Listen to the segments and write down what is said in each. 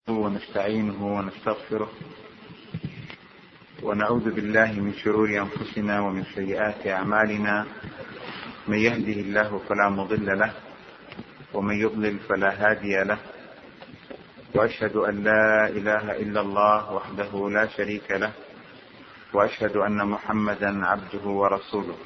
ونستعينه ونستغفره ونعوذ بالله من شرور أنفسنا ومن سيئات أعمالنا. من يهده الله فلا مضل له ومن يضلل فلا هادي له، وأشهد أن لا إله إلا الله وحده لا شريك له، وأشهد أن محمدا عبده ورسوله.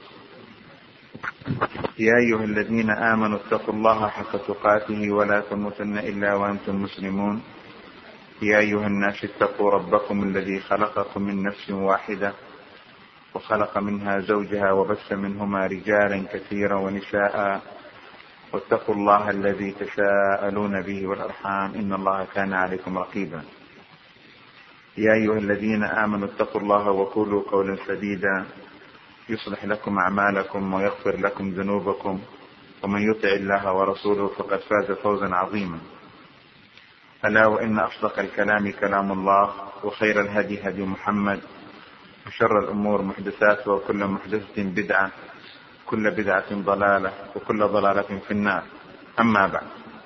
يا أيها الذين آمنوا اتقوا الله حق تقاته ولا تموتن إلا وأنتم مسلمون. يا أيها الناس اتقوا ربكم الذي خلقكم من نفس واحدة وخلق منها زوجها وبث منهما رجالا كثيرا ونساء، واتقوا الله الذي تساءلون به والأرحام إن الله كان عليكم رقيبا. يا أيها الذين آمنوا اتقوا الله وقولوا قولا سديدا يصلح لكم أعمالكم ويغفر لكم ذنوبكم، ومن يطع الله ورسوله فقد فاز فوزا عظيما. ألا وإن أصدق الكلام كلام الله، وخير الهدي هدي محمد، وشر الأمور محدثاتها، وكل محدثة بدعة، كل بدعة ضلالة، وكل ضلالة في النار. أما بعد،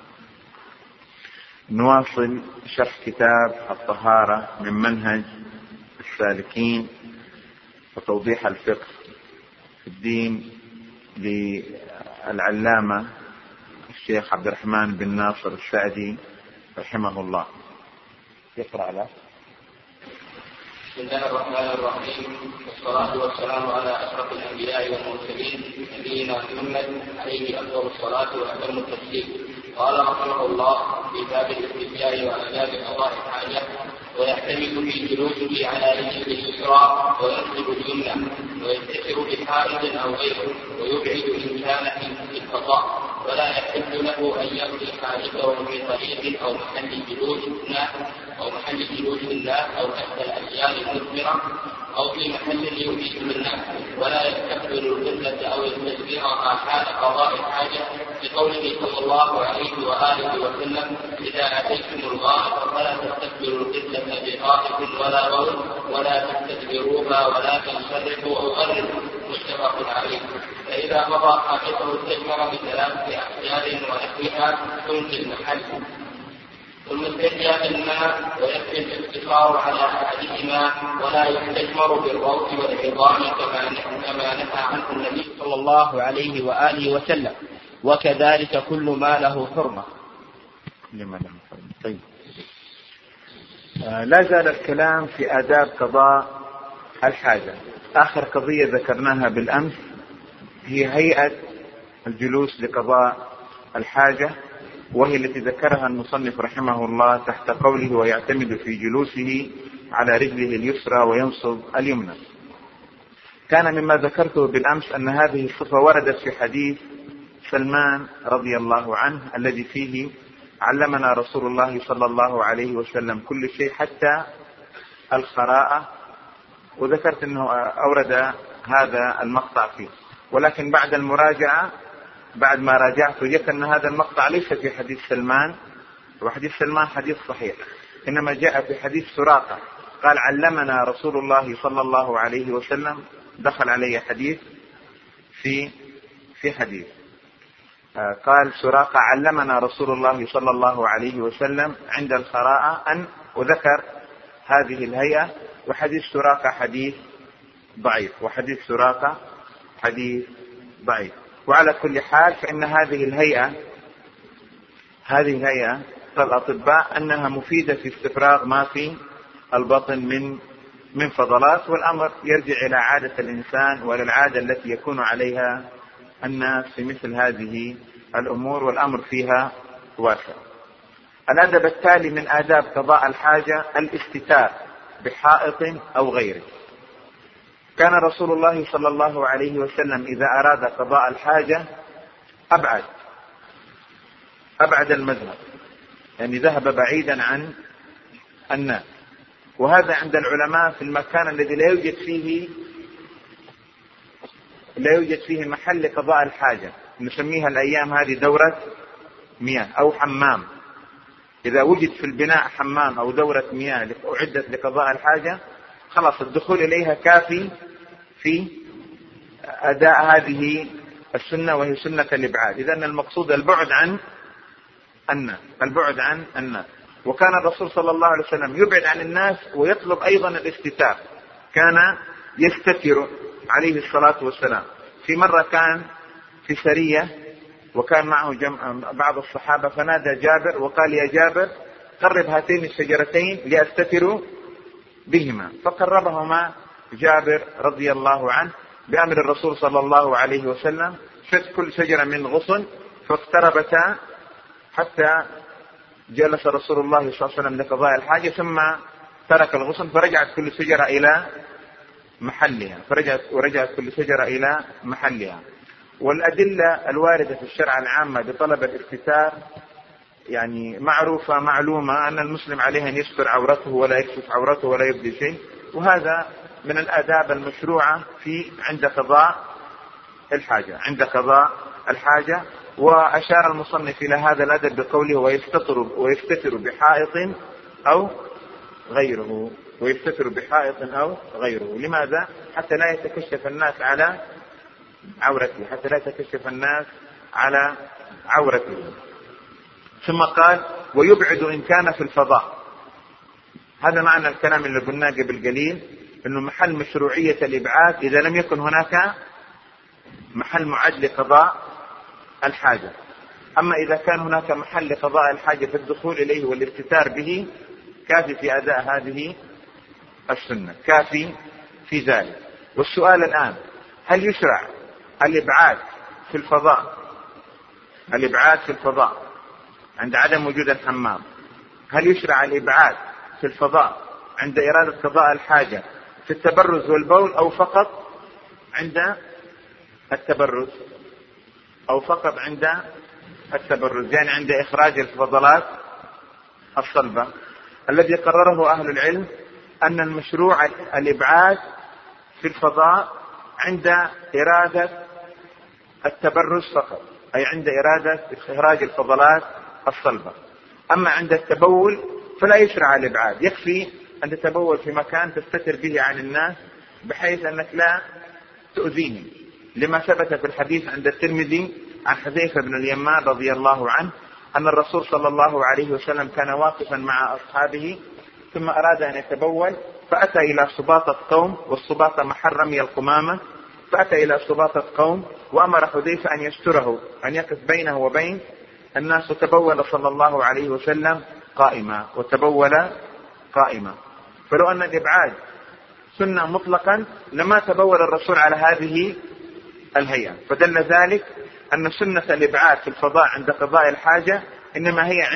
نواصل شرح كتاب الطهارة من منهج السالكين وتوضيح الفقه في الدين للعلامة الشيخ عبد الرحمن بن ناصر السعدي رحمه الله. يقرأ له. بسم الله الرحمن الرحيم، والصلاة والسلام على أشرف الأنبياء والمرسلين نبينا محمد عليه أفضل الصلاة وأتم التسليم. قال رحمه الله في باب الاستحياء وآداب قضاء الحاجة: ويعتمد في جلوسه على رجله اليسرى وينصب اليمنى، ويستتر بحائط أو غيره، ويبعد إن كان في القضاء، ولا يحل له أن يقضي حاجته في طريق أو محل جلوس الناس أو تحت الأشياء المثمرة أو في محل يؤذيه الناس، ولا يستقبل القبلة أو يستدبرها حال قضاء الحاجة، بقوله صلى الله عليه وآله وسلم: إذا أتيتم الغائط فلا تستقبلوا القبلة بغائط ولا بول ولا تستدبروها ولكن شرقوا أو غربوا. متفق عليه. فإذا قضى حاجته استجمر بثلاثة أحجار ونحوها تنزل المحل، ثم استحيا الماء، ويكفي الاقتصار على أحدهما، ولا يستجمر بالروث والعظام كما نهى عنه النبي صلى الله عليه وآله وسلم، وكذلك كل ما له حرمة. طيب. لا زال الكلام في آداب قضاء الحاجة. آخر قضية ذكرناها بالأمس هي هيئة الجلوس لقضاء الحاجة، وهي التي ذكرها المصنف رحمه الله تحت قوله: ويعتمد في جلوسه على رجله اليسرى وينصب اليمنى. كان مما ذكرته بالأمس أن هذه الصفة وردت في حديث سلمان رضي الله عنه الذي فيه: علمنا رسول الله صلى الله عليه وسلم كل شيء حتى الخراءة. وذكرت أنه أورد هذا المقطع فيه، ولكن بعد المراجعة، بعد ما راجعت، وجدت أن هذا المقطع ليس في حديث سلمان، وحديث سلمان حديث صحيح، إنما جاء في حديث سراقة قال: علمنا رسول الله صلى الله عليه وسلم. دخل علي حديث في حديث قال سراقة: علمنا رسول الله صلى الله عليه وسلم عند الخراءة أن، وذكر هذه الهيئة. وحديث سراقة حديث ضعيف، وحديث سراقة حديث ضعيف. وعلى كل حال فإن هذه الهيئة للأطباء أنها مفيدة في استفراغ ما في البطن من فضلات، والأمر يرجع إلى عادة الإنسان وللعادة التي يكون عليها الناس في مثل هذه الأمور، والأمر فيها واسع. الأدب التالي من آداب قضاء الحاجة الاستتار بحائط أو غيره. كان رسول الله صلى الله عليه وسلم إذا أراد قضاء الحاجة أبعد المذهب، يعني ذهب بعيدا عن الناس. وهذا عند العلماء في المكان الذي لا يوجد فيه محل قضاء الحاجة، نسميها الأيام هذه دورة مياه أو حمام. إذا وجد في البناء حمام أو دورة مياه أعدت لقضاء الحاجة، خلاص الدخول إليها كافي في أداء هذه السنة، وهي سنة الإبعاد. إذن المقصود البعد عن الناس. وكان الرسول صلى الله عليه وسلم يبعد عن الناس ويطلب أيضا الاستتار، كان يستتر عليه الصلاة والسلام. في مرة كان في سرية وكان معه بعض الصحابة، فنادى جابر وقال: يا جابر قرب هاتين الشجرتين لأستتر بهما. فقربهما جابر رضي الله عنه بأمر الرسول صلى الله عليه وسلم، شد كل شجرة من غصن فاقتربتا حتى جلس رسول الله صلى الله عليه وسلم لقضاء الحاجة، ثم ترك الغصن فرجعت كل شجرة إلى محلها، ورجعت كل شجرة إلى محلها. والأدلة الواردة في الشرع العامة بطلب الاستتار يعني معروفة معلومة، أن المسلم عليه أن يستر عورته ولا يكشف عورته ولا يبدي شيء، وهذا من الآداب المشروعة عند قضاء الحاجة. وأشار المصنف إلى هذا الأدب بقوله: ويستتر بحائط أو غيره. لماذا؟ حتى لا يتكشف الناس على عورته. ثم قال: ويبعد إن كان في الفضاء. هذا معنى الكلام اللي قلناه قبل قليل، أنه محل مشروعية الإبعاد إذا لم يكن هناك محل معد لقضاء الحاجة. أما إذا كان هناك محل لقضاء الحاجة في الدخول إليه والاستتار به، كافي في أداء هذه السنة، كافي في ذلك. والسؤال الآن: هل يشرع الإبعاد في الفضاء عند عدم وجود الحمام؟ هل يشرع الإبعاد في الفضاء عند إرادة قضاء الحاجة في التبرز والبول، أو فقط عند التبرز يعني عند إخراج الفضلات الصلبة؟ الذي قرره أهل العلم أن المشروع الإبعاد في الفضاء عند إرادة التبرز فقط، أي عند إرادة إخراج الفضلات الصلبة. أما عند التبول فلا يشرع الإبعاد، يكفي أن تتبول في مكان تستتر به عن الناس بحيث أنك لا تؤذيهم، لما ثبت في الحديث عند الترمذي عن حذيفة بن اليمان رضي الله عنه أن الرسول صلى الله عليه وسلم كان واقفا مع أصحابه ثم أراد أن يتبول، فأتى إلى سباطة قوم، والسباطة محل رمي القمامة، فأتى إلى سباطة قوم وأمر حذيفة أن يستره، أن يقف بينه وبين الناس، وتبول صلى الله عليه وسلم قائما. فلو أن الإبعاد سنة مطلقا لما تبول الرسول على هذه الهيئة، فدل ذلك أن سنة الإبعاد في الفضاء عند قضاء الحاجة إنما هي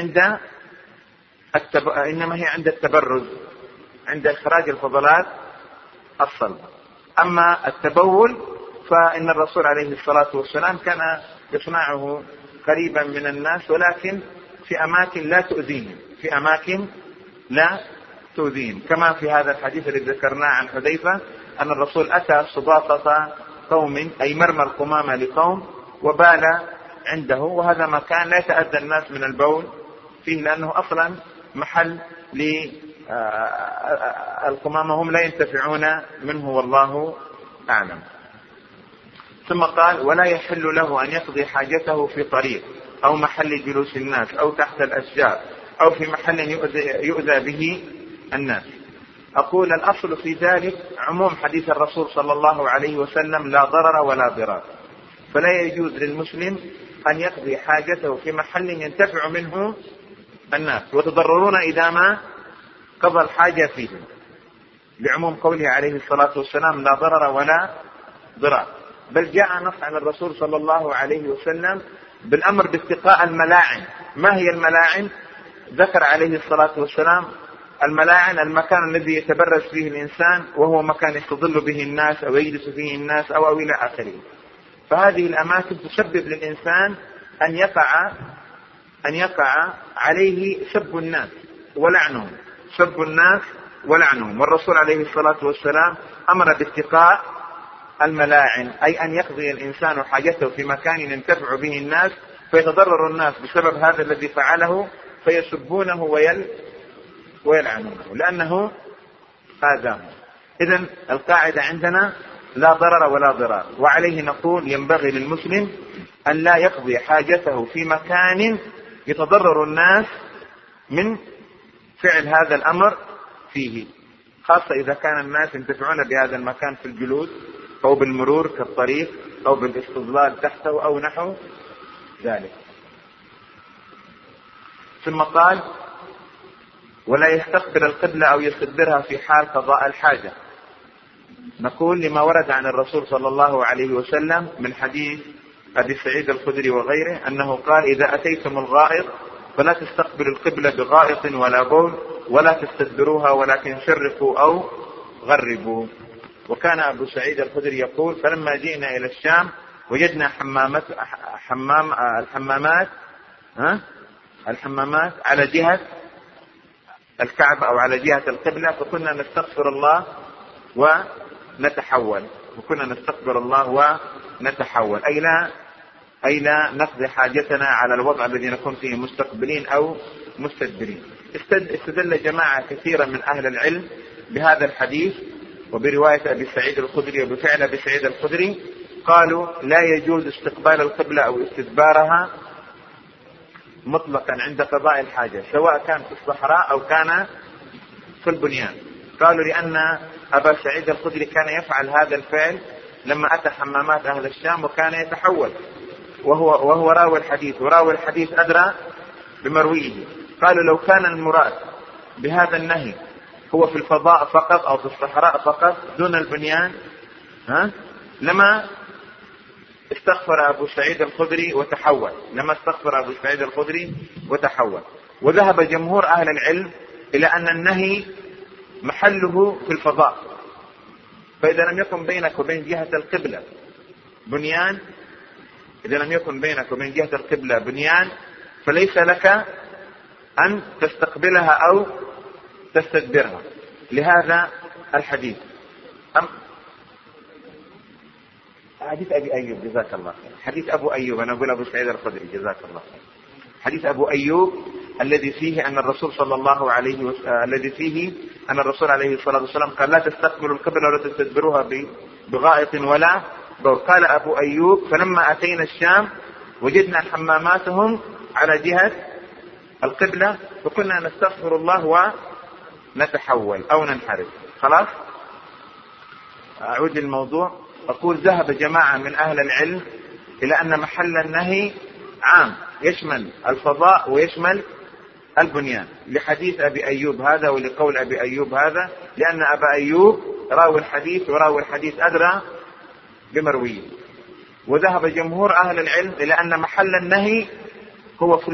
عند التبرز، عند إخراج الفضلات الصلبة. أما التبول فإن الرسول عليه الصلاة والسلام كان يصنعه قريبا من الناس، ولكن في أماكن لا تؤذيهم، كما في هذا الحديث الذي ذكرناه عن حذيفة أن الرسول أتى سباطة قوم، أي مرمى القمامة لقوم، وبال عنده، وهذا مكان لا يتأذى الناس من البول فيه، لأنه أصلا محل للقمامة، هم لا ينتفعون منه والله أعلم. ثم قال: ولا يحل له أن يقضي حاجته في طريق أو محل جلوس الناس أو تحت الأشجار أو في محل يؤذى به الناس. أقول: الأصل في ذلك عموم حديث الرسول صلى الله عليه وسلم: لا ضرر ولا ضرار، فلا يجوز للمسلم أن يقضي حاجته في محل ينتفع منه الناس وتضررون إذا ما قضى الحاجة فيه، لعموم قوله عليه الصلاة والسلام: لا ضرر ولا ضرار. بل جاء نص عن الرسول صلى الله عليه وسلم بالأمر باتقاء الملاعن. ما هي الملاعن؟ ذكر عليه الصلاة والسلام: الملاعن المكان الذي يتبرز فيه الإنسان، وهو مكان يستظل به الناس أو يجلس فيه الناس أو إلى آخره. فهذه الأماكن تسبب للإنسان أن يقع عليه سب الناس ولعنهم. والرسول عليه الصلاة والسلام أمر باتقاء الملاعن، أي أن يقضي الإنسان حاجته في مكان ينتفع به الناس، فيتضرر الناس بسبب هذا الذي فعله، فيسبونه ويلعنونه لأنه آذاهم. إذن القاعدة عندنا: لا ضرر ولا ضرار. وعليه نقول: ينبغي للمسلم أن لا يقضي حاجته في مكان يتضرر الناس فعل هذا الأمر فيه، خاصة إذا كان الناس ينتفعون بهذا المكان في الجلوس أو بالمرور كالطريق أو بالاستظلال تحته أو نحو ذلك. ثم قال: ولا يستقبل القبلة أو يستدبرها في حال قضاء الحاجة. نقول لما ورد عن الرسول صلى الله عليه وسلم من حديث أبي سعيد الخدري وغيره أنه قال: إذا أتيتم الغائط فلا تستقبلوا القبلة بغائط ولا بول ولا تستدبروها ولكن شرقوا أو غربوا. وكان أبو سعيد الخدري يقول: فلما جئنا إلى الشام وجدنا الحمامات على جهة الكعبة أو على جهة القبلة، فكنا نستغفر الله ونتحول أي لا نقضي حاجتنا على الوضع الذي نكون فيه مستقبلين أو مستدبرين. استدل جماعة كثيرة من أهل العلم بهذا الحديث وبرواية أبي سعيد الخدري وبفعل أبي سعيد الخدري، قالوا لا يجوز استقبال القبلة أو استدبارها مطلقا عند قضاء الحاجة، سواء كان في الصحراء أو كان في البنيان. قالوا لأن أبا سعيد الخدري كان يفعل هذا الفعل لما أتى حمامات أهل الشام وكان يتحول، وهو راوي الحديث، وراوي الحديث أدرى بمرويه. قالوا لو كان المراد بهذا النهي هو في الفضاء فقط أو في الصحراء فقط دون البنيان لما استغفر أبو سعيد الخدري وتحول. وذهب جمهور أهل العلم إلى أن النهي محله في الفضاء، فإذا لم يكن بينك وبين جهة القبلة بنيان فليس لك أن تستقبلها أو تستدبرها لهذا الحديث. حديث أبي أيوب جزاك الله خير، حديث أبو أيوب، أنا أقول أبو سعيد الخدري جزاك الله خير، حديث أبو أيوب الذي فيه أن الرسول عليه الصلاة والسلام قال: لا تستقبلوا القبلة ولا تستدبروها بغائط ولا بول. قال أبو أيوب: فلما أتينا الشام وجدنا حماماتهم على جهة القبلة فكنا نستغفر الله ونتحول أو ننحرف. خلاص، أعود للموضوع. أقول: ذهب جماعة من أهل العلم إلى أن محل النهي عام يشمل الفضاء ويشمل البنيان، لحديث أبي أيوب هذا ولقول أبي أيوب هذا، لأن أبا أيوب راوي الحديث وراوي الحديث أدرى بمرويه. وذهب جمهور أهل العلم إلى أن محل النهي هو في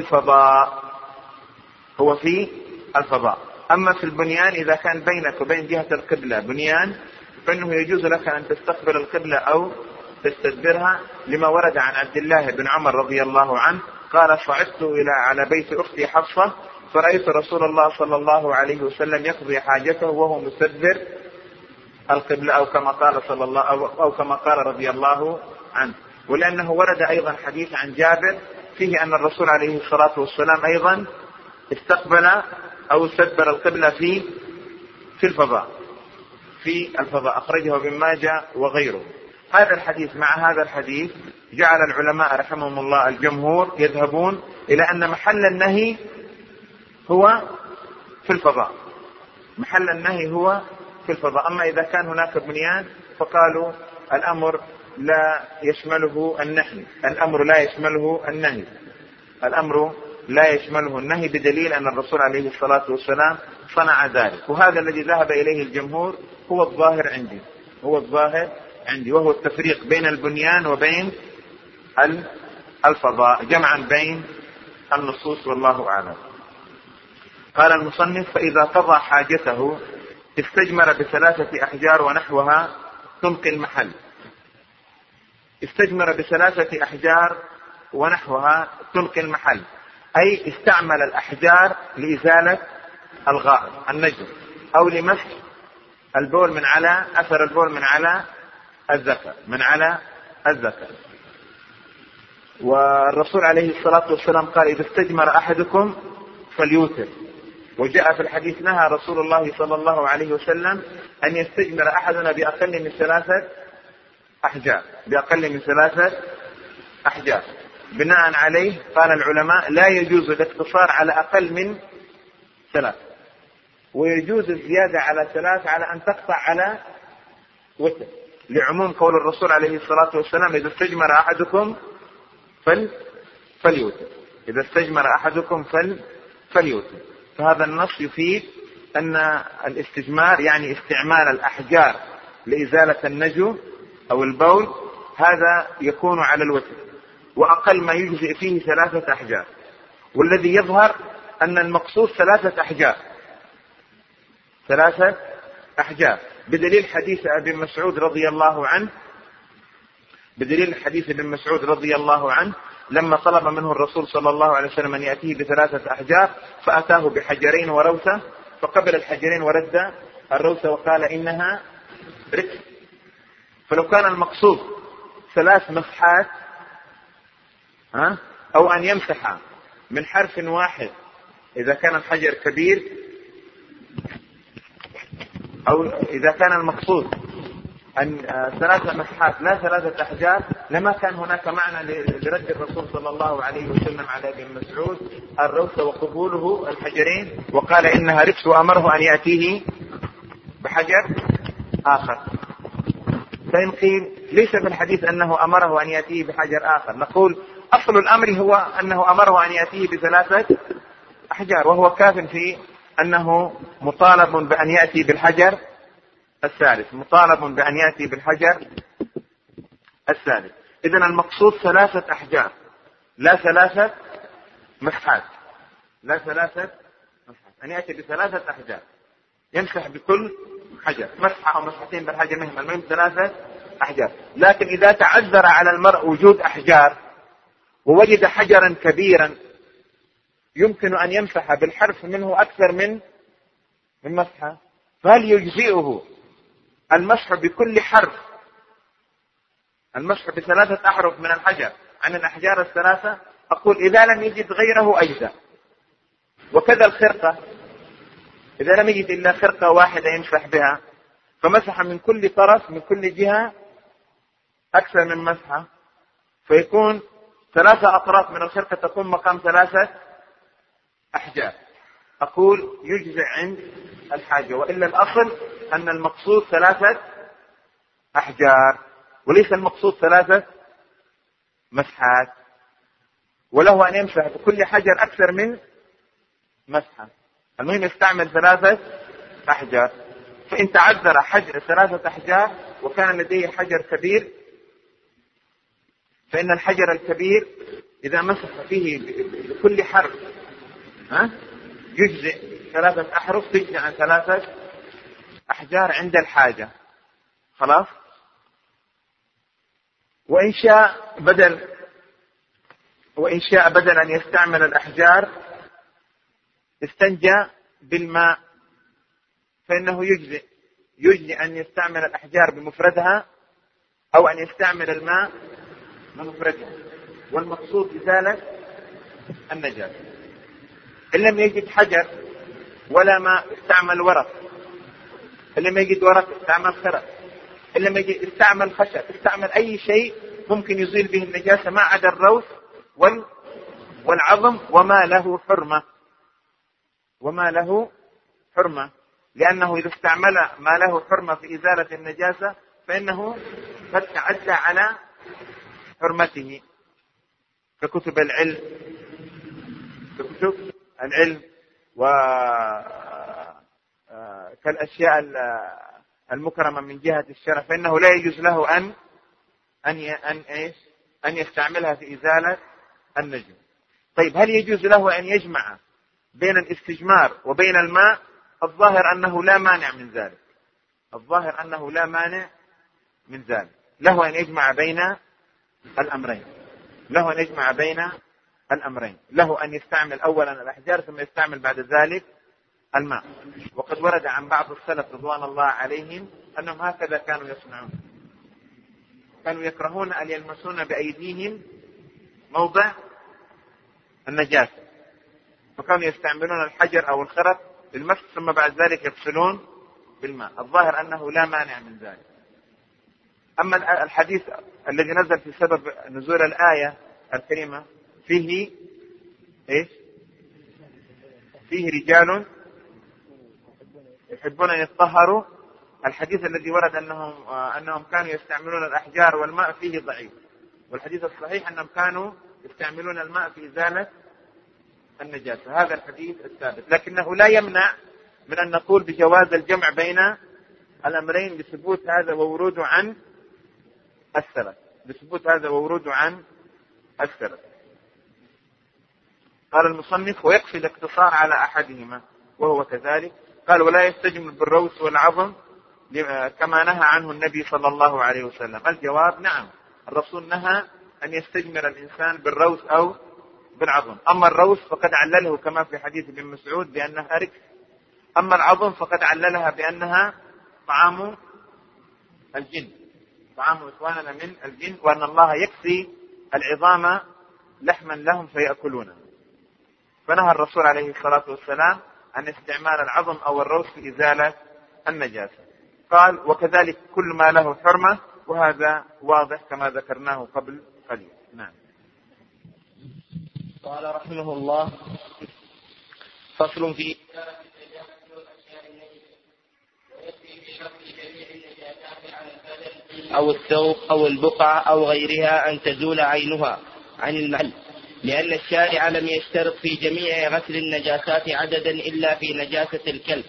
الفضاء. أما في البنيان إذا كان بينك وبين جهة القبلة بنيان فإنه يجوز لك أن تستقبل القبلة أو تستدبرها، لما ورد عن عبد الله بن عمر رضي الله عنه قال: صعدت على بيت أختي حفصة فرأيت رسول الله صلى الله عليه وسلم يقضي حاجته وهو مستدبر القبلة أو كما قال رضي الله عنه. ولأنه ورد أيضا حديث عن جابر فيه أن الرسول عليه الصلاة والسلام أيضا استقبل أو استدبر القبلة في الفضاء أخرجه ابن ماجه وغيره. هذا الحديث مع هذا الحديث جعل العلماء رحمهم الله الجمهور يذهبون إلى أن محل النهي هو في الفضاء. أما إذا كان هناك بنيان فقالوا الأمر لا يشمله النهي بدليل أن الرسول عليه الصلاة والسلام صنع ذلك. وهذا الذي ذهب إليه الجمهور هو الظاهر عندي وهو التفريق بين البنيان وبين الفضاء جمعا بين النصوص، والله أعلم. قال المصنف: فإذا قضى حاجته استجمر ب3 أحجار ونحوها تنقي المحل. استجمر ب3 أحجار ونحوها تنقي المحل، أي استعمل الأحجار لإزالة الغائط النجم أو لمسح البول من على أثر البول من على الذكر. والرسول عليه الصلاة والسلام قال: إذا استجمر أحدكم فليوتر. وجاء في الحديث: نهى رسول الله صلى الله عليه وسلم أن يستجمر أحدنا بأقل من 3 أحجار. بناء عليه قال العلماء: لا يجوز الاقتصار على أقل من 3، ويجوز الزيادة على 3 على أن تقطع على وتر، لعموم قول الرسول عليه الصلاة والسلام: إذا استجمر أحدكم فليوتر، إذا استجمر أحدكم فليوتر. فهذا النص يفيد أن الاستجمار يعني استعمال الأحجار لإزالة النجو أو البول، هذا يكون على الوتر، وأقل ما يجزئ فيه 3 أحجار. والذي يظهر أن المقصود 3 أحجار، 3 أحجار، بدليل حديث ابن مسعود رضي الله عنه، بدليل حديث ابن مسعود رضي الله عنه لما طلب منه الرسول صلى الله عليه وسلم أن يأتيه ب3 أحجار، فأتاه بحجرين وروثة، فقبل الحجرين ورد الروثة وقال إنها ركس. فلو كان المقصود 3 مسحات أو أن يمسح من حرف واحد إذا كان الحجر كبير، أو إذا كان المقصود أن 3 مسحات لا 3 أحجار، لما كان هناك معنى لرد الرسول صلى الله عليه وسلم على ابن مسعود الروث وقبوله الحجرين وقال إنها ركس، وأمره أن يأتيه بحجر آخر. فإن قيل ليس في الحديث أنه أمره أن يأتيه بحجر آخر، نقول أصل الأمر هو أنه أمره أن يأتيه ب3 أحجار، وهو كاف في أنه مطالب بأن يأتي بالحجر الثالث، مطالب بأن يأتي بالحجر الثالث. إذن المقصود 3 أحجار لا 3 مسحات، لا 3 مسحات، أن يأتي ب3 أحجار يمسح بكل حجر، مسحة أو مسحتين بالحجر مهم، المهم 3 أحجار. لكن إذا تعذر على المرء وجود أحجار ووجد حجرا كبيرا يمكن أن يمسح بالحرف منه أكثر من مسحة، فهل يجزئه المسح بكل حرف، المسح ب3 أحرف من الحجر عن الأحجار ال3؟ أقول إذا لم يجد غيره أجزأ. وكذا الخرقة، إذا لم يجد إلا خرقة واحدة يمسح بها فمسح من كل طرف من كل جهة أكثر من مسحة، فيكون 3 أطراف من الخرقة تكون مقام 3 أحجار. أقول يجزئ عند الحاجة، وإلا الأصل أن المقصود 3 أحجار وليس المقصود 3 مسحات، وله أن يمسح بكل حجر أكثر من مسحة، المهم يستعمل 3 أحجار. فإن تعذر حجر 3 أحجار وكان لديه حجر كبير، فإن الحجر الكبير إذا مسح فيه بكل حرف يجزئ 3 أحرف، تجزئ عن 3 أحجار عند الحاجة، خلاص. وإن شاء بدل أن يستعمل الأحجار استنجى بالماء، فإنه يجزئ أن يستعمل الأحجار بمفردها أو أن يستعمل الماء بمفردها، والمقصود إزالة النجاسة. إن لم يجد حجر ولا ماء استعمل ورق، إن لم يجد ورق استعمل خرق، إن لم يجد استعمل خشب، استعمل أي شيء ممكن يزيل به النجاسة ما عدا الروث والعظم وما له حرمة، لأنه إذا استعمل ما له حرمة في إزالة النجاسة فإنه قد تعدى على حرمته، ككتب العلم وكالأشياء المكرمة من جهة الشرع، فإنه لا يجوز له أن يستعملها في إزالة النجم. طيب هل يجوز له أن يجمع بين الاستجمار وبين الماء؟ الظاهر أنه لا مانع من ذلك، الظاهر أنه لا مانع من ذلك، له أن يجمع بين الأمرين، له أن يجمع بين الأمرين، له أن يستعمل أولا الأحجار ثم يستعمل بعد ذلك الماء. وقد ورد عن بعض السلف رضوان الله عليهم أنهم هكذا كانوا يصنعون، كانوا يكرهون أن يلمسون بأيديهم موضع النجاسة، فكانوا يستعملون الحجر أو الخرق للمسح ثم بعد ذلك يغسلون بالماء. الظاهر أنه لا مانع من ذلك. أما الحديث الذي نزل في سبب نزول الآية الكريمة فيه رجال يحبون أن يتطهروا. الحديث الذي ورد أنهم كانوا يستعملون الأحجار والماء فيه ضعيف، والحديث الصحيح أنهم كانوا يستعملون الماء في إزالة النجاسة. هذا الحديث الثابت، لكنه لا يمنع من أن نقول بجواز الجمع بين الأمرين بثبوت هذا ووروده عن السلف. قال المصنف: ويكفي الاقتصار على أحدهما وهو كذلك. قال: ولا يستجمل بالروث والعظم كما نهى عنه النبي صلى الله عليه وسلم. الجواب: نعم، الرسول نهى أن يستجمل الإنسان بالروث أو بالعظم. أما الروث فقد علله كما في حديث ابن مسعود بأنها ركس، أما العظم فقد عللها بأنها طعام الجن، طعام إخواننا من الجن، وأن الله يكفي العظام لحما لهم فيأكلونه. فنهى الرسول عليه الصلاة والسلام عن استعمال العظم أو الروث في إزالة النجاسة. قال: وكذلك كل ما له حرمة، وهذا واضح كما ذكرناه قبل قليل. نعم. قال رحمه الله: فصل في أو الثوب أو البقعة أو غيرها أن تزول عينها عن المحل، لأن الشارع لم يشترط في جميع غسل النجاسات عددا إلا في نجاسة الكلب،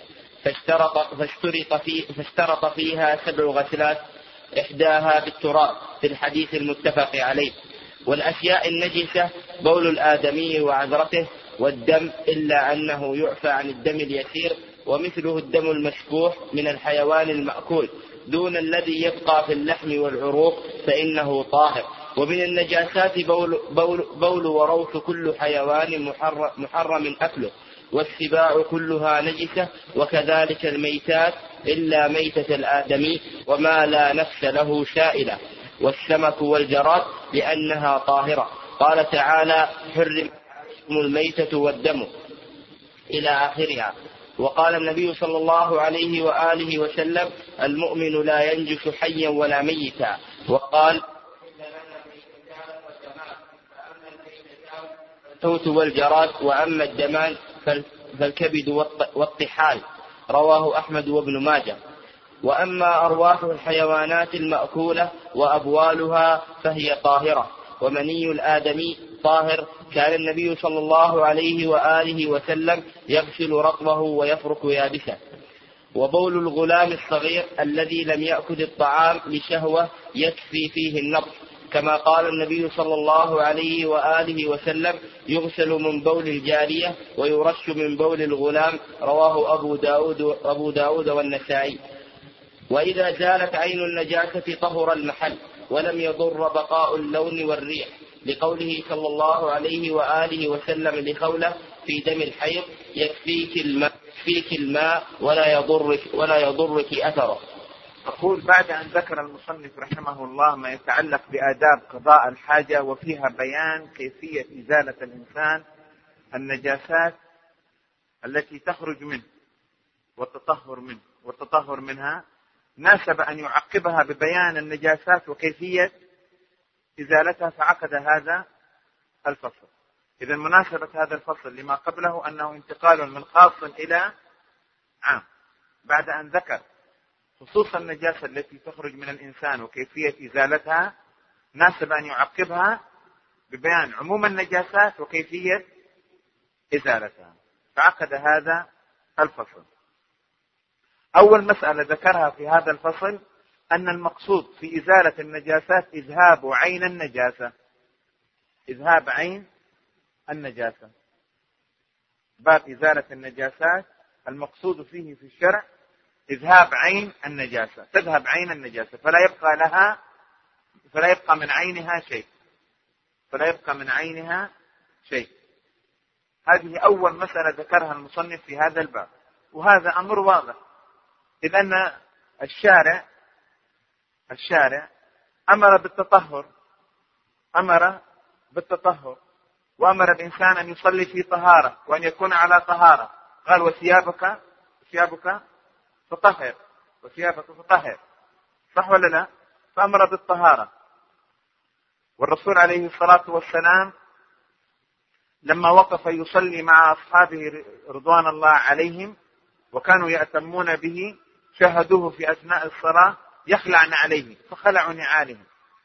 فاشترط فيها 7 غسلات، إحداها بالتراب في الحديث المتفق عليه. والأشياء النجسة بول الآدمي وعذرته والدم، إلا أنه يعفى عن الدم اليسير، ومثله الدم المشبوح من الحيوان المأكول دون الذي يبقى في اللحم والعروق فإنه طاهر. ومن النجاسات بول وروث كل حيوان محرم أكله، والسباع كلها نجسة، وكذلك الميتات إلا ميتة الآدمي وما لا نفس له سائلة، والسمك والجراد لأنها طاهرة. قال تعالى: حرم الميتة والدم إلى آخرها. وقال النبي صلى الله عليه وآله وسلم: المؤمن لا ينجس حيا ولا ميتا. وقال: الحوت والجراد، وأما الدمان فالكبد والطحال. رواه أحمد وابن ماجه. وأما أرواح الحيوانات المأكولة وأبوالها فهي طاهرة، ومني الآدمي طاهر. كان النبي صلى الله عليه وآله وسلم يغسل رطبه ويفرك يابسه. وبول الغلام الصغير الذي لم يأكل الطعام لشهوة يكفي فيه النضح، كما قال النبي صلى الله عليه وآله وسلم: يغسل من بول الجارية ويرش من بول الغلام. رواه أبو داود والنسائي. وإذا زالت عين النجاسة طهر المحل، ولم يضر بقاء اللون والريح، لقوله صلى الله عليه وآله وسلم لخولة في دم الحيض: يكفيك الماء ولا يضرك أثره. أقول: بعد أن ذكر المصنف رحمه الله ما يتعلق بآداب قضاء الحاجة وفيها بيان كيفية إزالة الإنسان النجاسات التي تخرج منه والتطهر منها، ناسب أن يعقبها ببيان النجاسات وكيفية إزالتها، فعقد هذا الفصل. إذا مناسبة هذا الفصل لما قبله أنه انتقال من خاص إلى عام. بعد أن ذكر خصوص النجاسة التي تخرج من الإنسان وكيفية إزالتها، ناسب أن يعقبها ببيان عموم النجاسات وكيفية إزالتها، فعقد هذا الفصل. أول مسألة ذكرها في هذا الفصل أن المقصود في إزالة النجاسات إذهاب عين النجاسة، إذهاب عين النجاسة. باب إزالة النجاسات المقصود فيه في الشرع إذهاب عين النجاسة، تذهب عين النجاسة فلا يبقى من عينها شيء. هذه أول مسألة ذكرها المصنف في هذا الباب، وهذا أمر واضح، إذ أن الشارع أمر بالتطهر وأمر الإنسان أن يصلي في طهارة وأن يكون على طهارة. قال: وثيابك فطهر، صح ولا لا؟ فأمر بالطهارة. والرسول عليه الصلاة والسلام لما وقف يصلي مع أصحابه رضوان الله عليهم وكانوا يأتمون به شاهدوه في أثناء الصلاة يخلع نعليه فخلعوا نعالهم،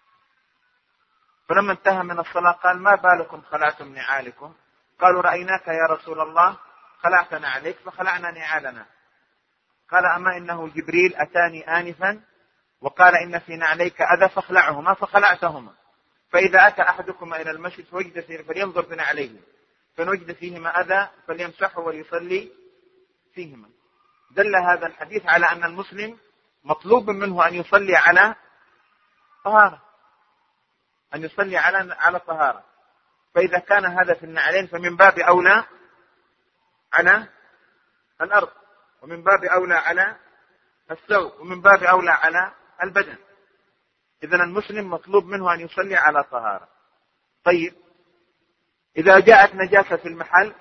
فلما انتهى من الصلاة قال: ما بالكم خلعتم نعالكم؟ قالوا: رأيناك يا رسول الله خلعت نعليك فخلعنا نعالنا. قال: أما إنه جبريل أتاني آنفا وقال إن في نعليك أذى فاخلعهما فخلعتهما، فإذا أتى أحدكما إلى المسجد فلينظر في نعليه فإن وجد فيهما أذى فليمسحه وليصلي فيهما. دل هذا الحديث على أن المسلم مطلوب منه أن يصلي على طهارة، أن يصلي على طهارة. فإذا كان هذا في النعلين فمن باب أولى على الأرض، ومن باب أولى على الثوب، ومن باب أولى على البدن. إذن المسلم مطلوب منه أن يصلي على طهارة. طيب، إذا جاءت نجاسة في المحل،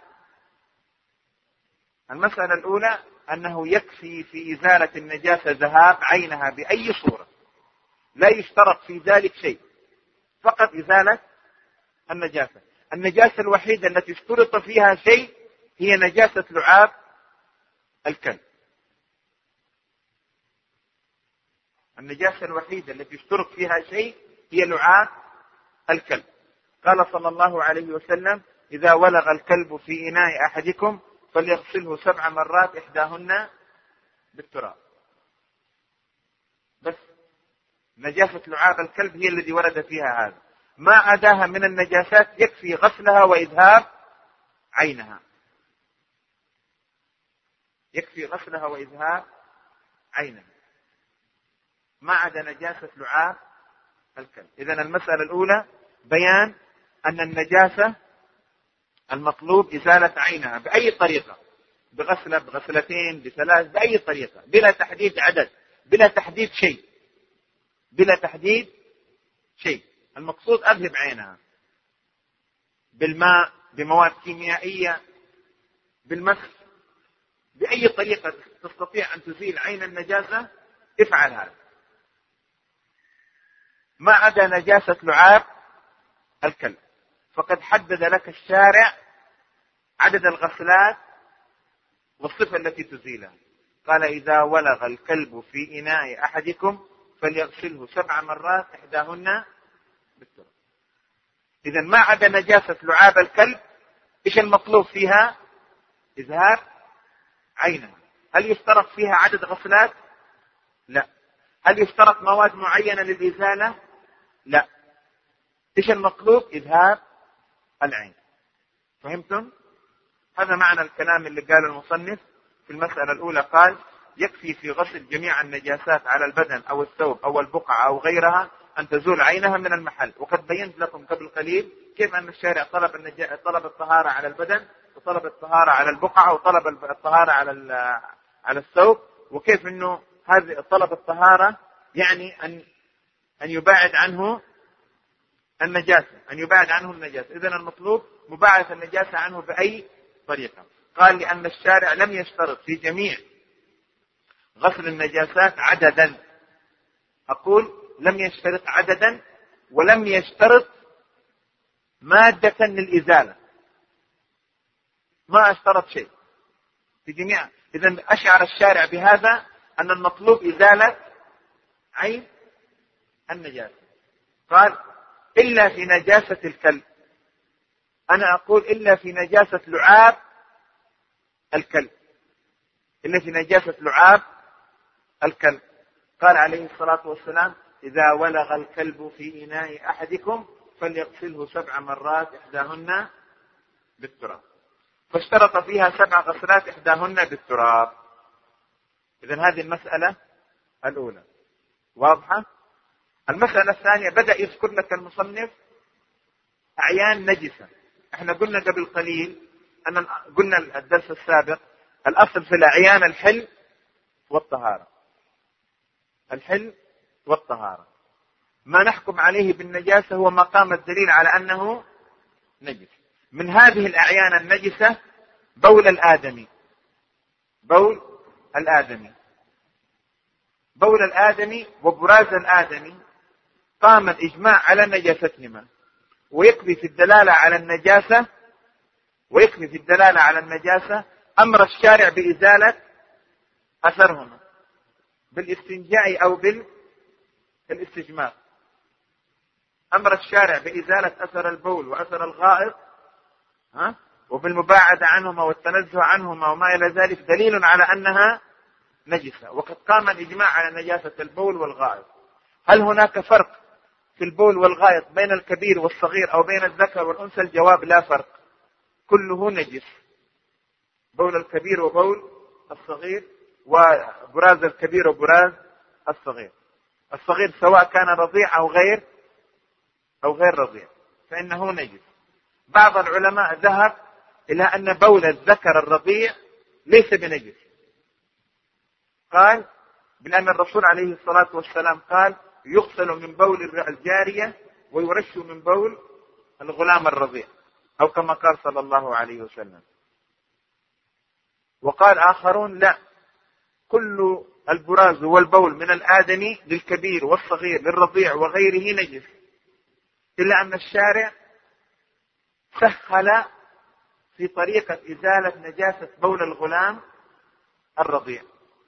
المسألة الأولى أنه يكفي في إزالة النجاسة ذهاب عينها بأي صورة، لا يشترط في ذلك شيء، فقط إزالة النجاسة. النجاسة الوحيدة التي اشترط فيها شيء هي نجاسة لعاب الكلب. النجاسة الوحيدة التي اشترط فيها شيء هي لعاب الكلب. قال صلى الله عليه وسلم: إذا ولغ الكلب في إناء أحدكم فليغسله 7 مرات إحداهن بالتراب. بس نجاسة لعاب الكلب هي الذي ورد فيها هذا، ما عداها من النجاسات يكفي غسلها وإذهاب عينها، يكفي غسلها وإذهاب عينها، ما عدا نجاسة لعاب الكلب. إذن المسألة الأولى بيان أن النجاسة المطلوب إزالة عينها بأي طريقة، بغسلة، بغسلتين، بثلاث، بأي طريقة، بلا تحديد عدد، بلا تحديد شيء، بلا تحديد شيء. المقصود أذهب عينها بالماء، بمواد كيميائية، بالمسح، بأي طريقة تستطيع أن تزيل عين النجاسة افعل هذا، ما عدا نجاسة لعاب الكلب. فقد حدد لك الشارع عدد الغسلات والصفة التي تزيلها. قال: إذا ولغ الكلب في إناء أحدكم فليغسله 7 مرات إحداهن بالتراب. إذن ما عدا نجاسة لعاب الكلب إيش المطلوب فيها؟ إذهاب عينها. هل يشترط فيها عدد غسلات؟ لا. هل يشترط مواد معينة للإزالة؟ لا. إيش المطلوب؟ إذهاب العين. فهمتم؟ هذا معنى الكلام اللي قال المصنف في المسألة الأولى. قال: يكفي في غسل جميع النجاسات على البدن أو الثوب أو البقعة أو غيرها أن تزول عينها من المحل. وقد بينت لكم قبل قليل كيف أن الشارع طلب الطهارة على البدن، وطلب الطهارة على البقعة، وطلب الطهارة على الثوب، وكيف أنه هذا طلب الطهارة يعني أن يباعد عنه النجاسة، أن يباعد عنه النجاسة. إذن المطلوب مباعدة النجاسة عنه بأي طريقة. قال: لأن الشارع لم يشترط في جميع غسل النجاسات عددا. أقول لم يشترط عددا، ولم يشترط مادة للإزالة، ما اشترط شيء في جميع. إذن أشعر الشارع بهذا أن المطلوب إزالة عين النجاسة. قال: إلا في نجاسة الكلب. أنا أقول إلا في نجاسة لعاب الكلب، إلا في نجاسة لعاب الكلب. قال عليه الصلاة والسلام: إذا ولغ الكلب في إناء أحدكم فليغسله 7 مرات إحداهن بالتراب. فاشترط فيها 7 غسلات إحداهن بالتراب. إذن هذه المسألة الأولى واضحة. المسألة الثانية بدأ يذكر لك المصنف أعيان نجسة. احنا قلنا قبل قليل قلنا الدرس السابق الأصل في الأعيان الحل والطهارة، الحل والطهارة. ما نحكم عليه بالنجاسة هو ما قام الدليل على أنه نجس. من هذه الأعيان النجسة بول الآدمي، بول الآدمي، بول الآدمي وبراز الآدمي قام الإجماع على نجاستهما، ويكفي في الدلالة على النجاسة، ويكفي في الدلالة على النجاسة أمر الشارع بإزالة أثرهما بالاستنجاء أو بالاستجمار. أمر الشارع بإزالة أثر البول وأثر الغائط وبالمباعدة عنهما والتنزه عنهما وما إلى ذلك دليل على أنها نجسة، وقد قام الإجماع على نجاسة البول والغائط. هل هناك فرق في البول والغائط بين الكبير والصغير أو بين الذكر والأنثى؟ الجواب لا فرق، كله نجس، بول الكبير وبول الصغير، وبراز الكبير وبراز الصغير. الصغير سواء كان رضيع أو غير رضيع فإنه نجس. بعض العلماء ذهب إلى أن بول الذكر الرضيع ليس بنجس، قال بأن الرسول عليه الصلاة والسلام قال يغسل من بول الجارية ويرش من بول الغلام الرضيع، أو كما قال صلى الله عليه وسلم. وقال آخرون لا، كل البراز والبول من الآدمي للكبير والصغير للرضيع وغيره نجس، إلا أن الشارع سهل في طريقة إزالة نجاسة بول الغلام الرضيع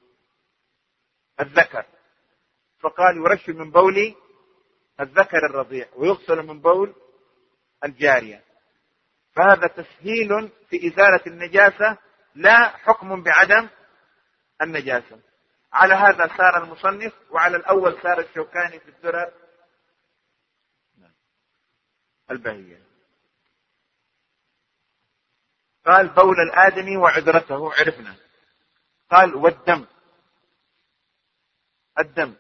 الذكر، فقال يرش من بول الذكر الرضيع ويغسل من بول الجارية، فهذا تسهيل في إزالة النجاسة لا حكم بعدم النجاسة. على هذا سار المصنف، وعلى الأول سار الشوكاني في الدرر البهية. قال بول الآدمي وعذرته عرفنا. قال والدم، الدم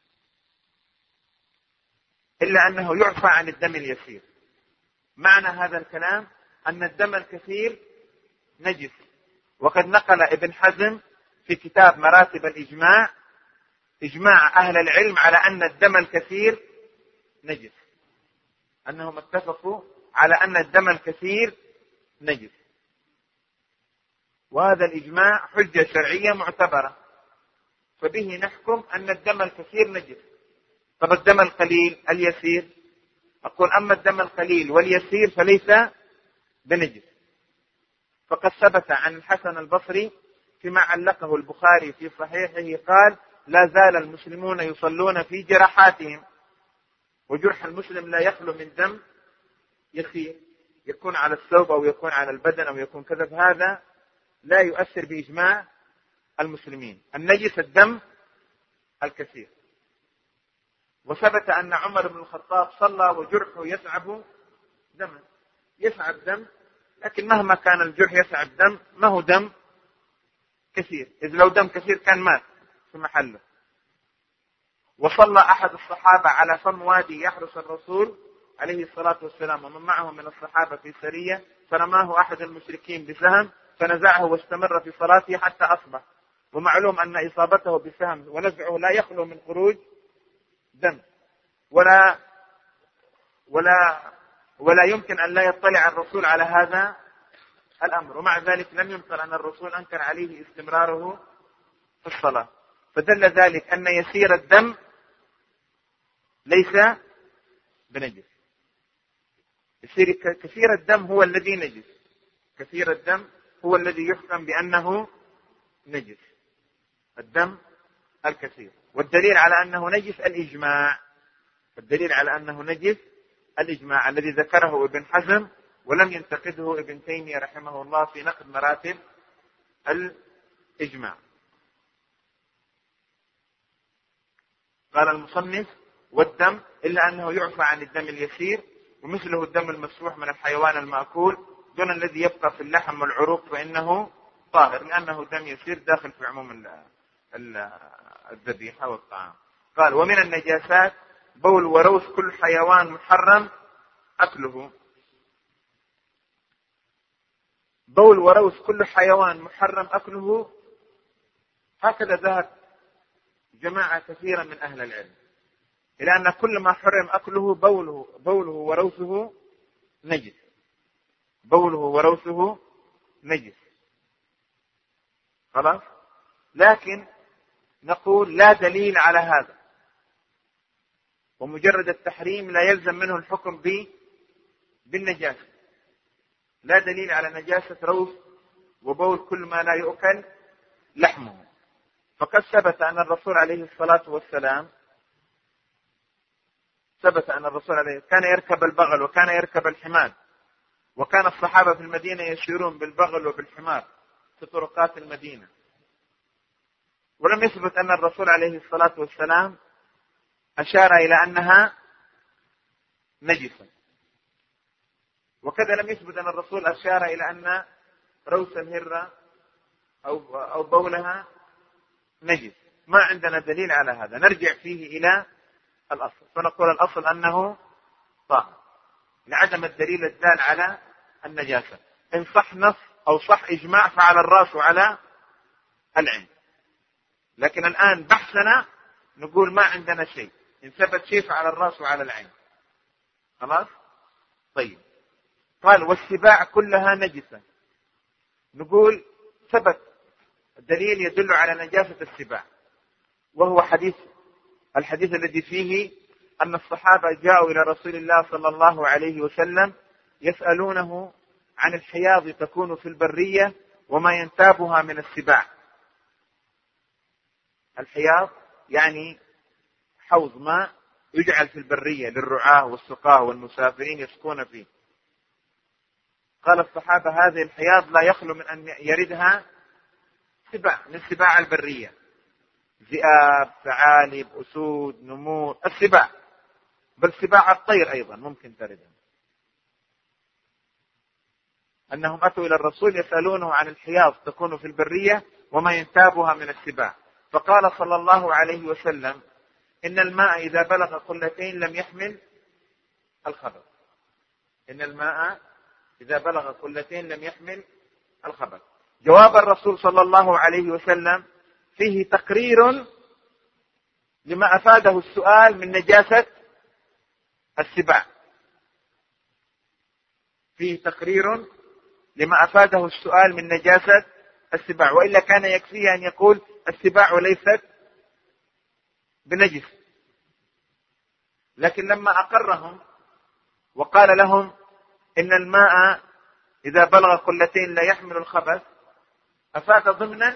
إلا أنه يعفى عن الدم اليسير. معنى هذا الكلام أن الدم الكثير نجس، وقد نقل ابن حزم في كتاب مراتب الإجماع إجماع أهل العلم على أن الدم الكثير نجس، أنهم اتفقوا على أن الدم الكثير نجس، وهذا الإجماع حجة شرعية معتبرة، فبه نحكم أن الدم الكثير نجس. طب الدم القليل اليسير؟ أقول أما الدم القليل واليسير فليس بنجس، فقد ثبت عن الحسن البصري فيما علقه البخاري في صحيحه قال لا زال المسلمون يصلون في جراحاتهم، وجرح المسلم لا يخلو من دم يسير، يكون على الثوب أو يكون على البدن أو يكون كذا، فهذا لا يؤثر بإجماع المسلمين. النجس الدم الكثير. وثبت أن عمر بن الخطاب صلى وجرحه يسعب دما، يسعب دم، لكن مهما كان الجرح يسعب دم ما هو دم كثير، إذ لو دم كثير كان مات في محله. وصلى أحد الصحابة على فم وادي يحرس الرسول عليه الصلاة والسلام ومن معه من الصحابة في سرية، فرماه أحد المشركين بسهم فنزعه واستمر في صلاته حتى أصبح. ومعلوم أن إصابته بسهم ونزعه لا يخلو من خروج دم، ولا يمكن أن لا يطلع الرسول على هذا الأمر، ومع ذلك لم ينكر أن الرسول أنكر عليه استمراره في الصلاة. فدل ذلك أن يسير الدم ليس بنجس. يسير كثير الدم هو الذي نجس، كثير الدم هو الذي يحكم بأنه نجس، الدم الكثير. والدليل على أنه نجس الإجماع، الدليل على أنه نجس الإجماع الذي ذكره ابن حزم ولم ينتقده ابن تيمية رحمه الله في نقد مراتب الإجماع. قال المصنف والدم إلا أنه يعفى عن الدم اليسير، ومثله الدم المسفوح من الحيوان المأكول دون الذي يبقى في اللحم والعروق فإنه طاهر، لأنه دم يسير داخل في عموم الذبيحة والطعام. قال ومن النجاسات بول وروث كل حيوان محرم أكله. بول وروث كل حيوان محرم أكله، هكذا ذهب جماعة كثيرة من أهل العلم إلى أن كل ما حرم أكله بوله وروثه نجس، بوله وروثه نجس. خلاص، لكن نقول لا دليل على هذا، ومجرد التحريم لا يلزم منه الحكم بالنجاسة. لا دليل على نجاسة روث وبول كل ما لا يؤكل لحمه، فقد ثبت أن الرسول عليه الصلاة والسلام كان يركب البغل وكان يركب الحمار، وكان الصحابة في المدينة يسيرون بالبغل وبالحمار في طرقات المدينة، ولم يثبت أن الرسول عليه الصلاة والسلام أشار إلى أنها نجسة، وكذا لم يثبت أن الرسول أشار إلى أن روس الهرة أو بولها نجس. ما عندنا دليل على هذا، نرجع فيه إلى الأصل، فنقول الأصل أنه طاهر لعدم الدليل الدال على النجاسة. إن صح نص أو صح إجماع فعلى الرأس وعلى العين، لكن الآن بحثنا نقول ما عندنا شيء، إن ثبت شيء فعلى الرأس وعلى العين. خلاص؟ طيب، قال والسباع كلها نجسة. نقول ثبت الدليل يدل على نجاسة السباع، وهو الحديث الذي فيه أن الصحابة جاءوا إلى رسول الله صلى الله عليه وسلم يسألونه عن الحياض تكون في البرية وما ينتابها من السباع. الحياض يعني حوض ماء يجعل في البرية للرعاة والسقاة والمسافرين يسكون فيه. قال الصحابة هذه الحياض لا يخلو من أن يردها سباع من سباع البرية، ذئاب، ثعالب، أسود، نمور، السباع، بل سباع الطير أيضا ممكن تردها. أنهم أتوا إلى الرسول يسألونه عن الحياض تكون في البرية وما ينتابها من السباع، فقال صلى الله عليه وسلم إن الماء إذا بلغ قلتين لم يحمل الخبث. إن الماء إذا بلغ قلتين لم يحمل الخبث. جواب الرسول صلى الله عليه وسلم فيه تقرير لما أفاده السؤال من نجاسة السباع. فيه تقرير لما أفاده السؤال من نجاسة السباع، وإلا كان يكفيه أن يقول السباع ليست بنجس. لكن لما أقرهم وقال لهم إن الماء إذا بلغ قلتين لا يحمل الخبث، أفاد ضمنا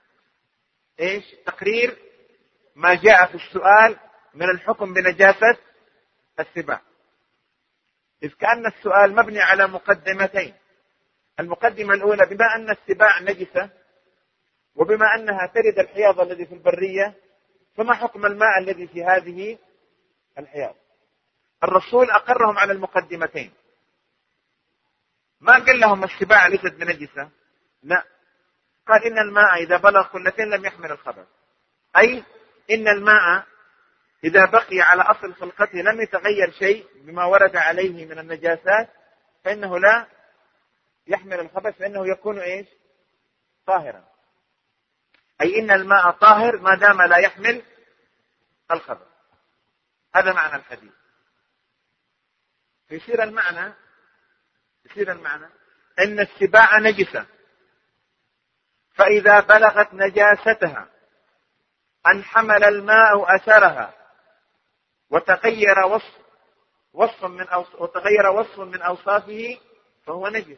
تقرير ما جاء في السؤال من الحكم بنجاسة السباع، إذ كأن السؤال مبني على مقدمتين. المقدمة الأولى بما أن السباع نجسة وبما أنها ترد الحياض الذي في البرية، فما حكم الماء الذي في هذه الحياض؟ الرسول أقرهم على المقدمتين، ما قال لهم السباع ليست بنجسة، لا، قال إن الماء إذا بلغ قلتين لم يحمل الخبث، أي إن الماء إذا بقي على أصل خلقته لم يتغير شيء بما ورد عليه من النجاسات فإنه لا يحمل الخبث، فإنه يكون طاهرا، أي إن الماء طاهر ما دام لا يحمل الخبث. هذا معنى الحديث. يصير المعنى أن السباع نجسة، فإذا بلغت نجاستها أن حمل الماء أثرها وتغير وصف من أوصافه فهو نجس.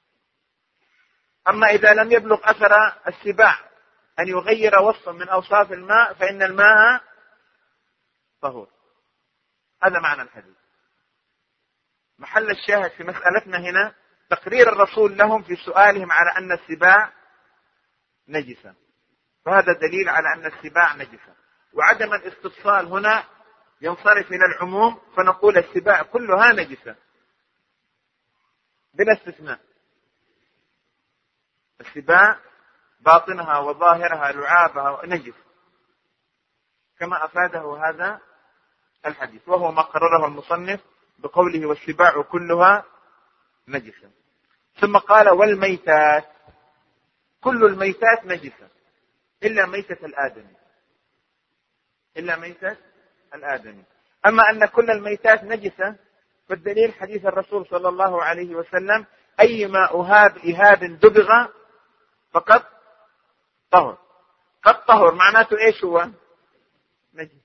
أما إذا لم يبلغ أثر السباع أن يغير وصف من أوصاف الماء فإن الماء طهور. هذا معنى الحديث. محل الشاهد في مسألتنا هنا تقرير الرسول لهم في سؤالهم على أن السباع نجسة، فهذا دليل على أن السباع نجسة. وعدم الاستفصال هنا ينصرف إلى العموم، فنقول السباع كلها نجسة بلا استثناء. السباع باطنها وظاهرها لعابها نجس، كما أفاده هذا الحديث، وهو ما قرره المصنف بقوله والسباع كلها نجسة. ثم قال والميتات، كل الميتات نجسة إلا ميتة الآدمي. أما أن كل الميتات نجسة فالدليل حديث الرسول صلى الله عليه وسلم أيما إهاب دبغ فقد طهر. قد طهر معناته إيش هو؟ نجس.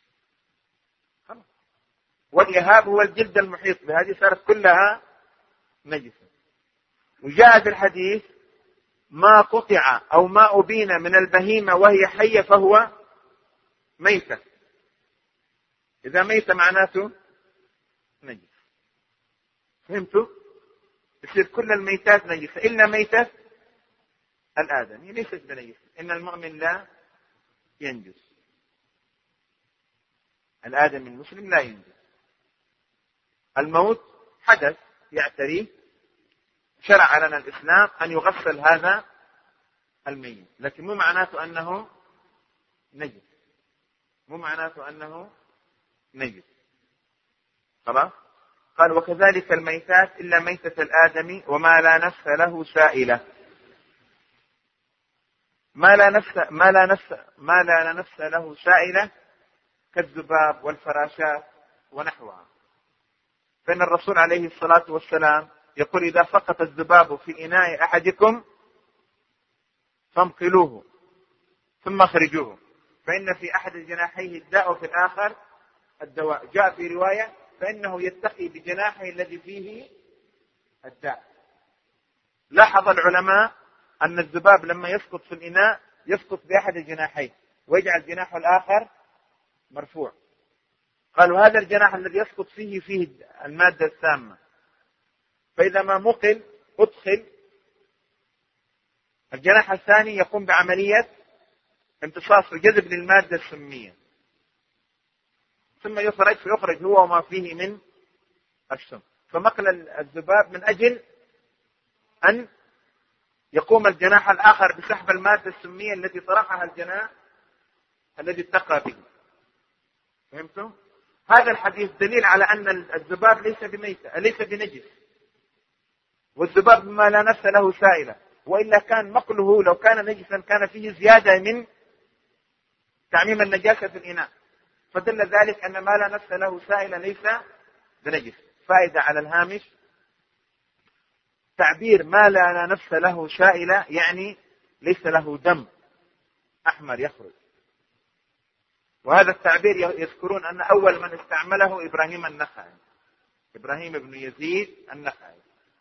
والإهاب هو الجلد المحيط بهذه صارت كلها نجسة. وجاء في الحديث ما قطع أو ما أبين من البهيمة وهي حية فهو ميتة. إذا ميتة معناته نجس. فهمتوا؟ يصير كل الميتات نجسة إلا ميتة الآدمي ليست بنجس. إن المؤمن لا ينجس، الآدمي المسلم لا ينجس. الموت حدث يعتريه، شرع لنا الإسلام أن يغسل هذا الميت، لكن مو معناته أنه نجس، مو معناته أنه نجس. خلاص؟ قال وكذلك الميتات إلا ميتة الآدمي وما لا نفس له سائلة. ما لا نفس له سائلة كالذباب والفراشات ونحوها. فإن الرسول عليه الصلاة والسلام يقول إذا سقط الذباب في إناء أحدكم فانقلوه ثم اخرجوه فإن في أحد جناحيه الداء وفي الآخر الدواء. جاء في رواية فإنه يتقي بجناحه الذي فيه الداء. لاحظ العلماء أن الذباب لما يسقط في الإناء يسقط بأحد الجناحين ويجعل جناحه الآخر مرفوع. قالوا هذا الجناح الذي يسقط فيه المادة السامة، فإذا ما مقل أدخل الجناح الثاني يقوم بعملية امتصاص وجذب للمادة السمية، ثم يخرج هو وما فيه من السم. فمقل الذباب من أجل أن يقوم الجناح الآخر بسحب المادة السمية التي طرحها الجناح الذي اتقى به. فهمتم؟ هذا الحديث دليل على أن الذباب ليس بنجس، والذباب ما لا نفس له سائلة، وإلا كان مقله لو كان نجسا كان فيه زيادة من تعميم النجاسة في الإناء، فدل ذلك أن ما لا نفس له سائلة ليس بنجس. فائدة على الهامش: تعبير ما لا نفس له سائلة يعني ليس له دم أحمر يخرج، وهذا التعبير يذكرون أن أول من استعمله إبراهيم النخعي، إبراهيم بن يزيد النخعي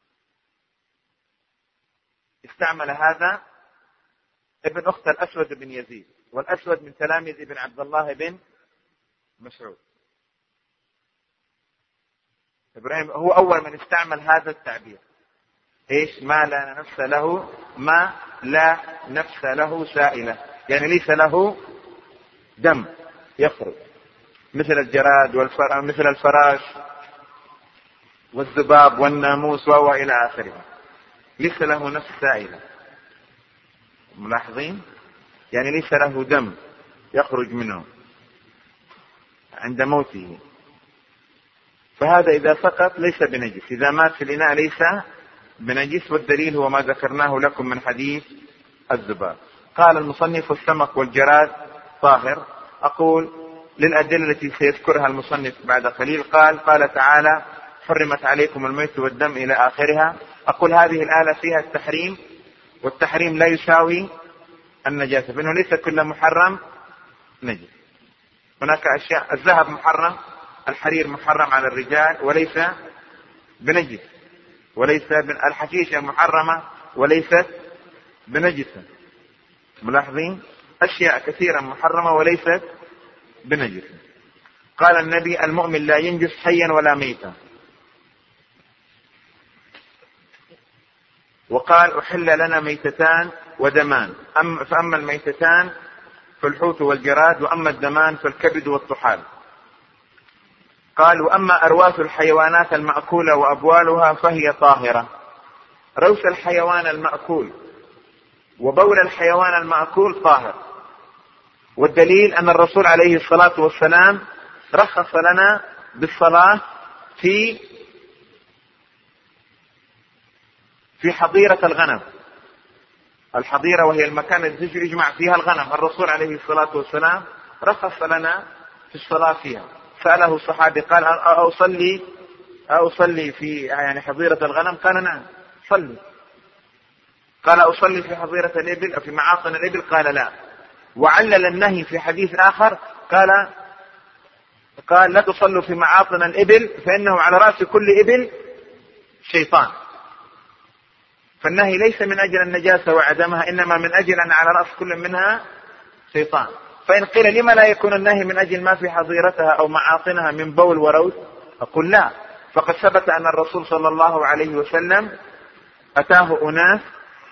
استعمل هذا، ابن أخت الأسود بن يزيد، والأسود من تلاميذ ابن عبد الله بن مسعود. إبراهيم هو أول من استعمل هذا التعبير. إيش؟ ما لا نفس له سائلة، يعني ليس له دم يخرج، مثل الجراد مثل الفراش والذباب والناموس إلى آخره، ليس له نفس سائلة. ملاحظين؟ يعني ليس له دم يخرج منه عند موته، فهذا إذا سقط ليس بنجس، إذا مات في الإناء ليس بنجس، والدليل هو ما ذكرناه لكم من حديث الذباب. قال المصنف: السمك والجراد طاهر. أقول للأدلة التي سيذكرها المصنف بعد قليل. قال تعالى: حرمت عليكم الميت والدم إلى آخرها. أقول هذه الآية فيها التحريم، والتحريم لا يساوي النجاسة، فإنه ليس كل محرم نجس. هناك أشياء، الذهب محرم، الحرير محرم على الرجال وليس بنجس، الحشيشة محرمة وليست بنجسة. ملاحظين؟ أشياء كثيرة محرمة وليست بنجسة. قال النبي: المؤمن لا ينجس حيا ولا ميتا. وقال: أحل لنا ميتتان ودمان، فأما الميتتان فالحوت والجراد، وأما الدمان فالكبد والطحال. قال: وأما أرواث الحيوانات المأكولة وأبوالها فهي طاهرة. روث الحيوان المأكول وبول الحيوان المأكول طاهر، والدليل أن الرسول عليه الصلاة والسلام رخص لنا بالصلاة في حظيرة الغنم. الحظيرة وهي المكان الذي يجمع فيها الغنم، الرسول عليه الصلاة والسلام رخص لنا في الصلاة فيها. سأله الصحابي قال: أصلي في يعني حظيرة الغنم؟ قال: نعم صلي. قال: أصلي في حظيرة الإبل أو في معاصن الإبل؟ قال: لا. وعلل النهي في حديث آخر قال: لا تصلوا في معاصن الإبل فإنه على رأس كل إبل شيطان. فالنهي ليس من أجل النجاسة وعدمها، إنما من أجل أن على رأس كل منها شيطان. فإن قيل لما لا يكون النهي من أجل ما في حظيرتها أو معاطنها من بول وروث؟ أقول لا، فقد ثبت أن الرسول صلى الله عليه وسلم أتاه أناس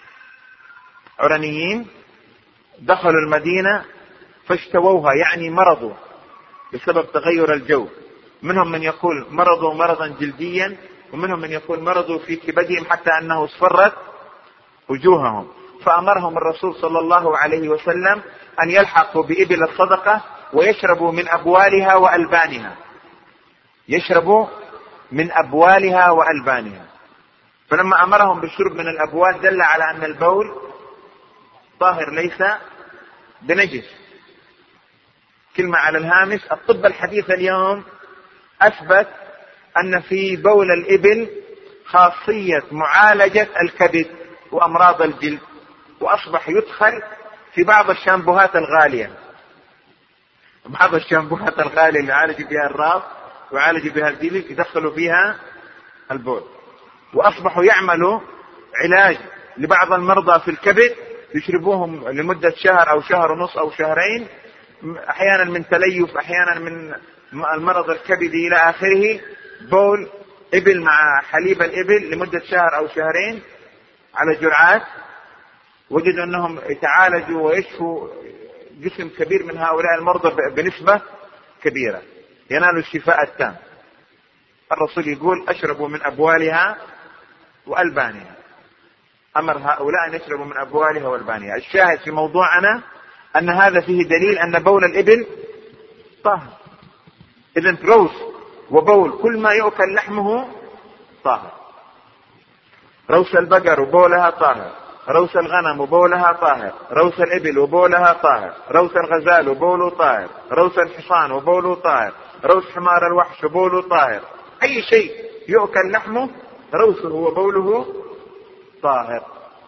عرنيين دخلوا المدينة فاشتووها، يعني مرضوا بسبب تغير الجو. منهم من يقول مرضوا مرضا جلديا، ومنهم من يقول مرضوا في كبدهم حتى أنه اصفرت وجوههم. فأمرهم الرسول صلى الله عليه وسلم أن يلحقوا بإبل الصدقة ويشربوا من أبوالها وألبانها، يشربوا من أبوالها وألبانها. فلما أمرهم بالشرب من الأبوال دل على أن البول طاهر ليس بنجس. كلمة على الهامش: الطب الحديث اليوم أثبت أن في بول الإبل خاصية معالجة الكبد وأمراض الجلد، وأصبح يدخل في بعض الشامبوهات الغالية، بعض الشامبوهات الغالية اللي يعالج بها الراس ويعالج بها الجلد يدخلوا فيها البول. وأصبحوا يعملوا علاج لبعض المرضى في الكبد يشربوهم لمدة شهر أو شهر ونص أو شهرين، أحيانا من تليف، أحيانا من المرض الكبدي إلى آخره، بول إبل مع حليب الإبل لمدة شهر أو شهرين على جرعات. وجدوا أنهم يتعالجوا ويشفوا جسم كبير من هؤلاء المرضى بنسبة كبيرة، ينالوا الشفاء التام. الرسول يقول: أشربوا من أبوالها وألبانها، أمر هؤلاء أن يشربوا من أبوالها وألبانها. الشاهد في موضوعنا أن هذا فيه دليل أن بول الإبل طاهر. إذن روث وبول كل ما يؤكل لحمه طاهر. روث البقر وبولها طاهر، روث الغنم وبولها طاهر، روث الإبل وبولها طاهر، روث الغزال وبوله طاهر، روث الحصان وبوله طاهر، روث حمار الوحش وبوله طاهر. أي شيء يؤكل لحمه روثه وبوله طاهر.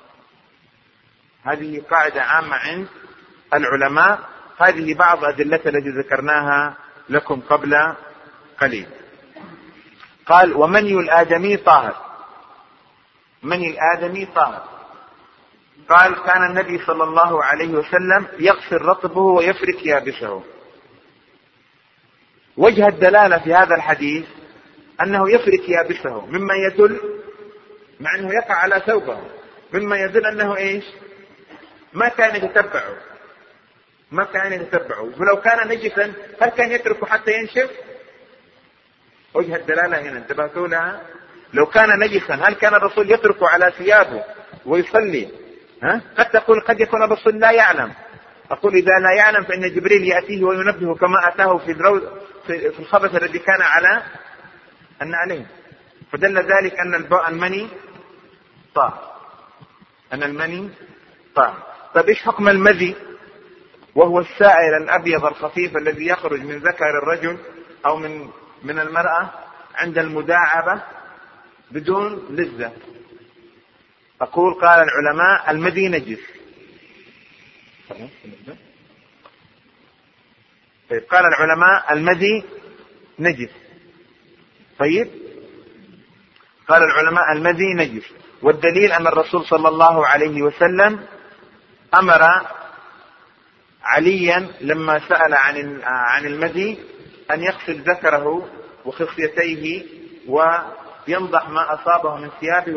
هذه قاعدة عامة عند العلماء. هذه بعض أدلة التي ذكرناها لكم قبل قليل. قال: ومني الآدمي طاهر. مني الآدمي طاهر. قال: كان النبي صلى الله عليه وسلم يغسل رطبه ويفرك يابسه. وجه الدلالة في هذا الحديث أنه يفرك يابسه، مما يدل، مع أنه يقع على ثوبه، مما يدل أنه إيش؟ ما كان يتتبعه، ما كان يتتبعه. ولو كان نجسا هل كان يتركه حتى ينشف؟ وجه الدلالة هنا انتبهتوا لها. لو كان نجسا هل كان الرسول يتركه على ثيابه ويصلي؟ قد تقول قد يكون الرسول لا يعلم. أقول إذا لا يعلم فإن جبريل يأتيه وينبهه كما أتاه في الخبث الذي كان عليه. فدل ذلك أن المني طاهر، أن المني طاهر. طيب إيش حكم المذي؟ وهو السائل الأبيض الخفيف الذي يخرج من ذكر الرجل أو من المرأة عند المداعبة بدون لذة. أقول قال العلماء: المذي نجس. طيب قال العلماء: المذي نجس. طيب قال العلماء: المذي نجس. والدليل أن الرسول صلى الله عليه وسلم أمر عليا لما سأل عن المذي أن يغسل ذكره وخصيتيه وينضح ما أصابه من ثيابه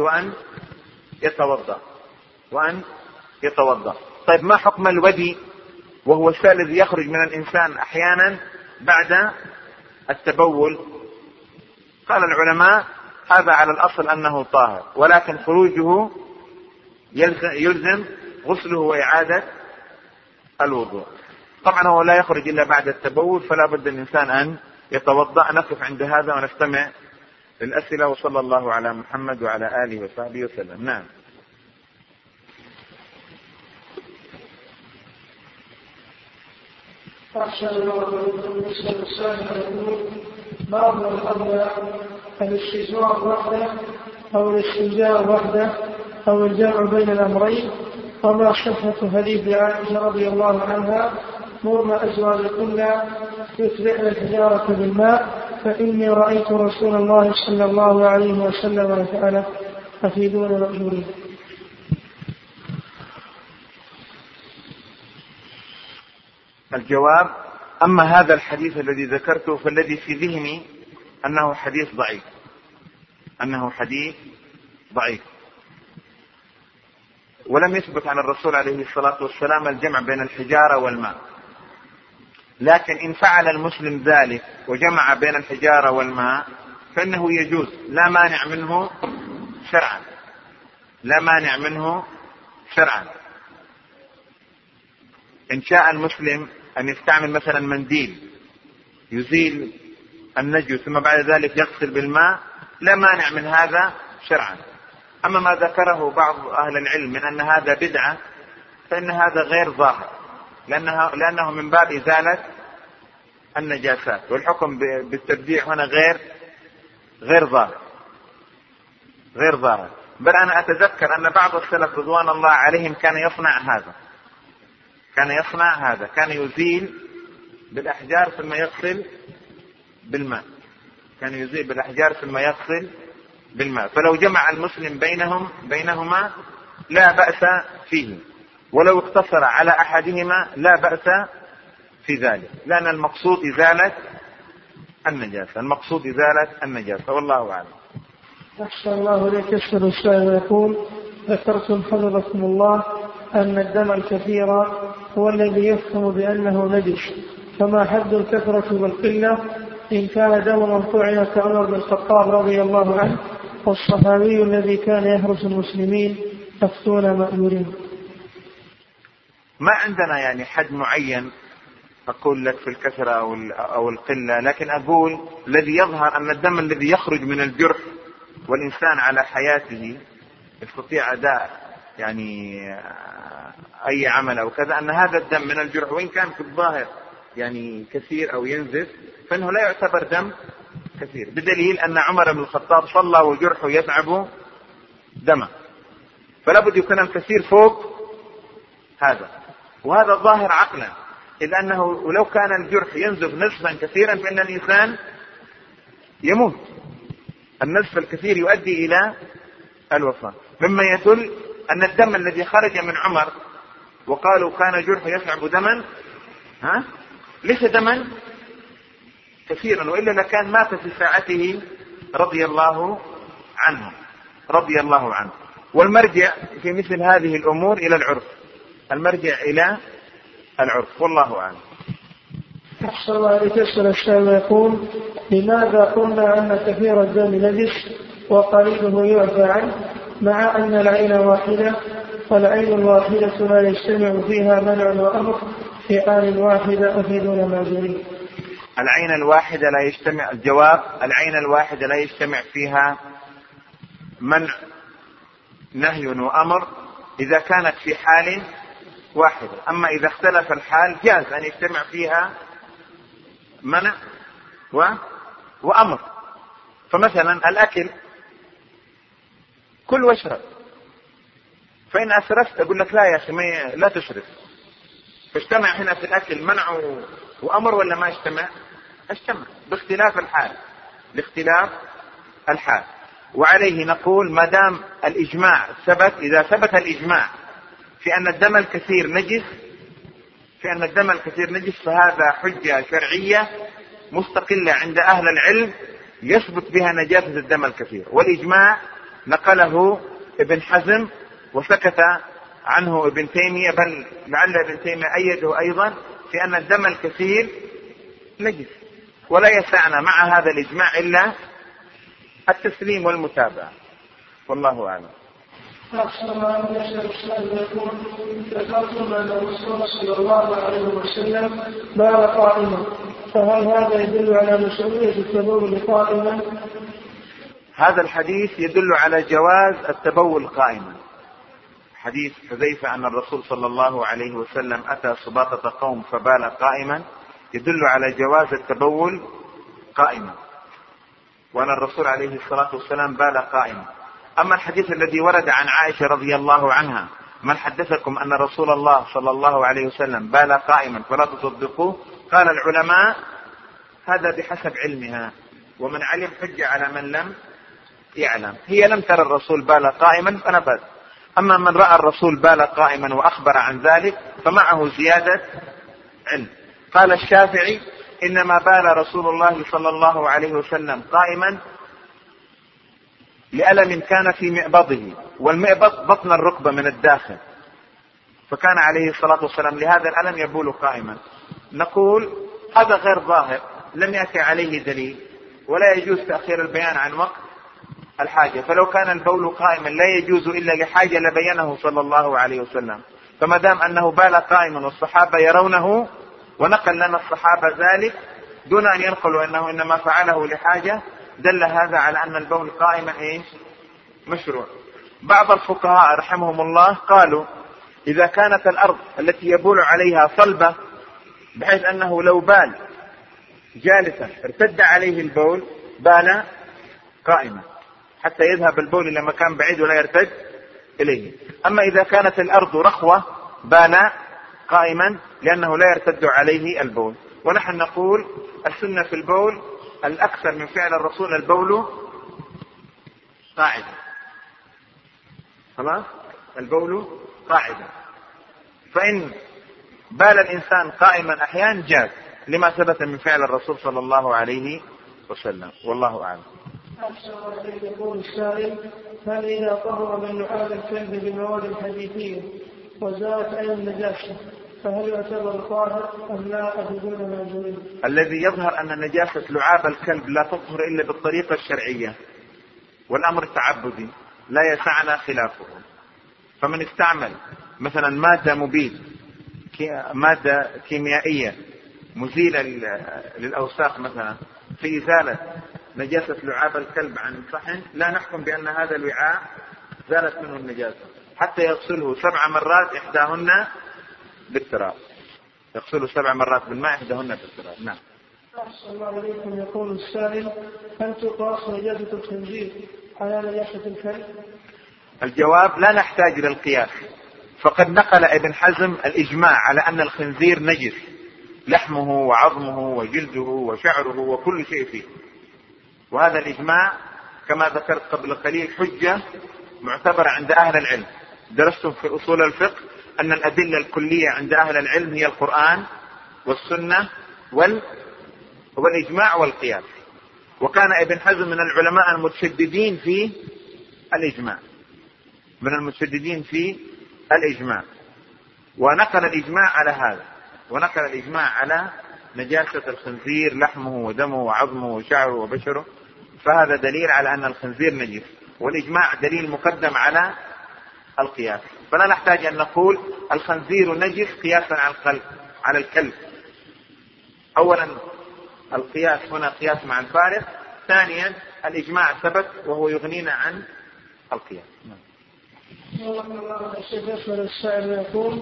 وأن يتوضأ. طيب ما حكم الودي؟ وهو السائل الذي يخرج من الإنسان أحيانا بعد التبول. قال العلماء: هذا على الأصل أنه طاهر، ولكن خروجه يلزم غسله وإعادة الوضوء. طبعا هو لا يخرج إلا بعد التبول، فلا بد الإنسان أن يتوضأ. نقف عند هذا ونستمع للأسئلة، وصلى الله على محمد وعلى آله وصحبه وسلم. نعم. أحسن الله بالنسبة للسائل يقول: ما هو الأولى، الاستجمار وحده أو الاستنجاء وحده أو الجمع بين الأمرين؟ وما صحة حديث عائشة رضي الله عنها: مرنا أزواجكن يتبعن الحجارة بالماء فإني رأيت رسول الله صلى الله عليه وسلم فعله؟ أفيدون مأجورين. الجواب: أما هذا الحديث الذي ذكرته فالذي في ذهني أنه حديث ضعيف، ولم يثبت عن الرسول عليه الصلاة والسلام الجمع بين الحجارة والماء. لكن إن فعل المسلم ذلك وجمع بين الحجارة والماء فإنه يجوز، لا مانع منه شرعا. إن شاء المسلم أن يستعمل مثلا منديل يزيل النجس ثم بعد ذلك يغسل بالماء، لا مانع من هذا شرعا. أما ما ذكره بعض أهل العلم من أن هذا بدعة فإن هذا غير ظاهر، لأنه من باب إزالة النجاسات، والحكم بالتبديع هنا غير ظاهر. بل أنا أتذكر أن بعض السلف رضوان الله عليهم كان يصنع هذا، كان يزيل بالأحجار ثم يغسل بالماء، فلو جمع المسلم بينهما لا بأس فيه، ولو اقتصر على أحدهما لا بأس في ذلك، لأن المقصود إزالة النجاسة، والله أعلم. أحسن الله إليك. يسأل السائل يقول: ذكرتم حفظكم الله أن الدم الكثير هو الذي يفهم بأنه نجس، فما حد الكثرة والقلة إن كان دم مرفوع كعمر بن الخطاب رضي الله عنه والصحابي الذي كان يحرس المسلمين يفتون مأمورين؟ ما عندنا يعني حد معين أقول لك في الكثرة أو القلة، لكن أقول الذي يظهر أن الدم الذي يخرج من الجرح والإنسان على حياته يستطيع أداء يعني أي عمل أو كذا، أن هذا الدم من الجرح وإن كان في الظاهر يعني كثير أو ينزف فإنه لا يعتبر دم كثير، بدليل أن عمر بن الخطاب صلى وجرحه يتعب دمه، فلا بد يكون الكثير فوق هذا، وهذا ظاهر عقلا، إلا أنه لو كان الجرح ينزف نزفا كثيرا فإن الإنسان يموت. النزف الكثير يؤدي إلى الوفاة، مما يدل أن الدم الذي خرج من عمر وقالوا كان جرحه يصعب دما ليس دما كثيرا، وإلا لكان مات في ساعته رضي الله عنه. والمرجع في مثل هذه الأمور إلى العرف، والله أعلم. أحسن الله إليك. يسأل السائل يقول: لماذا قلنا أن كثير الدم نجس وقليله يعفى عنه، مع أن العين واحدة، والعين الواحدة لا يجتمع فيها منع وأمر في آن واحدة؟ أفيدون معذورين. العين الواحدة لا يجتمع، الجواب: العين الواحدة لا يجتمع فيها منع نهي وأمر إذا كانت في حال واحدة، أما إذا اختلف الحال جاز أن يجتمع فيها منع وأمر. فمثلا الأكل كل واشرب، فإن أسرفت أقول لك لا يا أخي لا تشرف، فاجتمع هنا في الأكل منع وأمر ولا ما اجتمع؟ باختلاف الحال. وعليه نقول ما دام الإجماع ثبت، إذا ثبت الإجماع في أن الدم الكثير نجس فهذا حجة شرعية مستقلة عند أهل العلم يثبت بها نجاسة الدم الكثير، والإجماع نقله ابن حزم وسكت عنه ابن تيمية، بل لعل ابن تيمية أيده أيضا في أن الدم الكثير نجس، ولا يسعنا مع هذا الإجماع إلا التسليم والمتابعة، والله أعلم. أحسن الله إليك. يقول: ذكرتم أن الرسول صلى الله عليه وسلم بال قائما، فهل هذا يدل على مشروعية التبول قائما؟ هذا الحديث يدل على جواز التبول قائما. حديث حذيفة أن الرسول صلى الله عليه وسلم أتى سباطة قوم فبال قائما يدل على جواز التبول قائما، وأن الرسول عليه الصلاة والسلام بال قائما. أما الحديث الذي ورد عن عائشة رضي الله عنها: من حدثكم أن رسول الله صلى الله عليه وسلم بال قائما فلا تصدقوه، قال العلماء هذا بحسب علمها، ومن علم حجة على من لم يعلم. هي لم ترى الرسول بال قائما فنبذ، أما من رأى الرسول بال قائما وأخبر عن ذلك فمعه زيادة علم. قال الشافعي إنما بال رسول الله صلى الله عليه وسلم قائما لألم كان في مئبضه، والمئبض بطن الركبة من الداخل، فكان عليه الصلاة والسلام لهذا الألم يبول قائما. نقول هذا غير ظاهر، لم يأتي عليه دليل، ولا يجوز تأخير البيان عن وقت الحاجة. فلو كان البول قائما لا يجوز إلا لحاجة لبينه صلى الله عليه وسلم، فما دام أنه بال قائما والصحابة يرونه ونقل لنا الصحابة ذلك دون أن ينقلوا أنه إنما فعله لحاجة، دل هذا على أن البول قائما مشروع. بعض الفقهاء رحمهم الله قالوا إذا كانت الأرض التي يبول عليها صلبة بحيث أنه لو بال جالسا ارتد عليه البول، بال قائما حتى يذهب البول إلى مكان بعيد ولا يرتد إليه. أما إذا كانت الأرض رخوة بال قائما لأنه لا يرتد عليه البول. ونحن نقول السنة في البول الأكثر من فعل الرسول البول قاعدة، خلاص البول قاعدة. فإن بال الإنسان قائما أحيانا جاز لما ثبت من فعل الرسول صلى الله عليه وسلم، والله أعلم. يقول السائل: هل إذا طهر من لعاب الكلب بالمواد الحديثية وزالت أي النجاسة فهل يعتبر طاهر أم لا بدون معذورين؟ الذي يظهر أن نجاسة لعاب الكلب لا تطهر إلا بالطريقة الشرعية، والأمر التعبدي لا يسعنا خلافه. فمن استعمل مثلا مادة مبيد، مادة كيميائية مزيلة للأوساخ مثلا في إزالة نجاسة لعاب الكلب عن صحن، لا نحكم بأن هذا الوعاء زالت منه النجاسة حتى يغسله 7 مرات إحداهن بالتراب، يغسله 7 مرات بالماء إحداهن بالتراب. نعم. أحسن الله عليكم. يقول السائل: هل تقاس نجاسة الخنزير على نجاسة الكلب؟ الجواب: لا نحتاج للقياس، فقد نقل ابن حزم الإجماع على أن الخنزير نجس، لحمه وعظمه وجلده وشعره وكل شيء فيه، وهذا الإجماع كما ذكرت قبل قليل حجة معتبرة عند أهل العلم. درستم في أصول الفقه أن الأدلة الكلية عند أهل العلم هي القرآن والسنة والإجماع والقياس، وكان ابن حزم من العلماء المتشددين في الإجماع، من المتشددين في الإجماع، ونقل الإجماع على هذا، ونقل الإجماع على نجاسة الخنزير لحمه ودمه وعظمه وشعره وبشره، فهذا دليل على أن الخنزير نجس، والإجماع دليل مقدم على القياس. فلا نحتاج أن نقول الخنزير نجس قياسا على الكلب. أولا القياس هنا قياس مع الفارق، ثانيا الإجماع ثبت وهو يغنينا عن القياس. الشيخ يسأل السائل ويقول: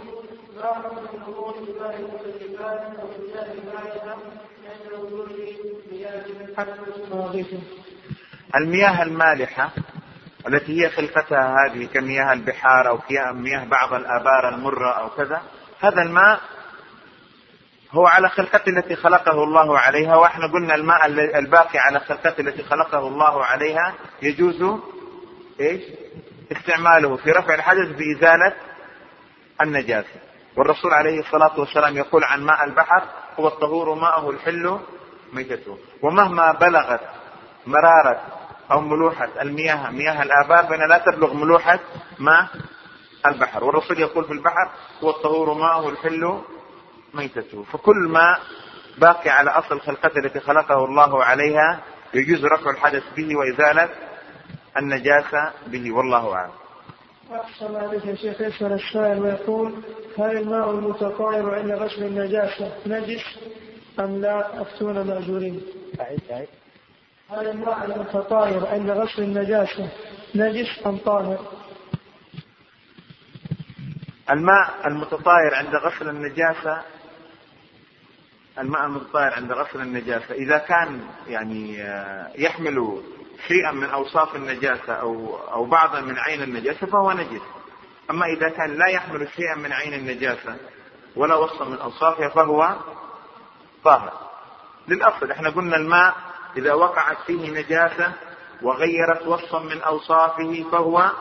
المياه المالحة التي هي خلقتها هذه كمياه البحار أو مياه بعض الآبار المرة أو كذا، هذا الماء هو على خلقته التي خلقه الله عليها، وإحنا قلنا الماء الباقي على خلقته التي خلقه الله عليها يجوز استعماله في رفع الحدث بإزالة النجاسة. والرسول عليه الصلاة والسلام يقول عن ماء البحر: هو الطهور ماءه الحل ميتته. ومهما بلغت مرارة أو ملوحة المياه مياه الآبار فإنها لا تبلغ ملوحة ماء البحر، والرسول يقول في البحر: هو الطهور ماءه الحل ميتته. فكل ما باقي على أصل خلقته التي خلقه الله عليها يجوز رفع الحدث به وإزالة النجاسة به، والله أعلم. أحسن عليك يا شيخ. يسأل السائل ويقول: هل الماء المتطاير عند غسل النجاسة نجس أم لا؟ أفتون مأجورين. هل الماء المتطاير عند غسل النجاسة نجس أم طاهر؟ الماء المتطاير عند غسل النجاسة، الماء المتطاير عند غسل النجاسة إذا كان يحمل شيئا من أوصاف النجاسة أو بعضا من عين النجاسة فهو نجس. أما إذا كان لا يحمل شيئا من عين النجاسة ولا وصف من أوصافها فهو طاهر. للأصل احنا قلنا الماء إذا وقعت فيه نجاسة وغيرت وصفا من أوصافه فهو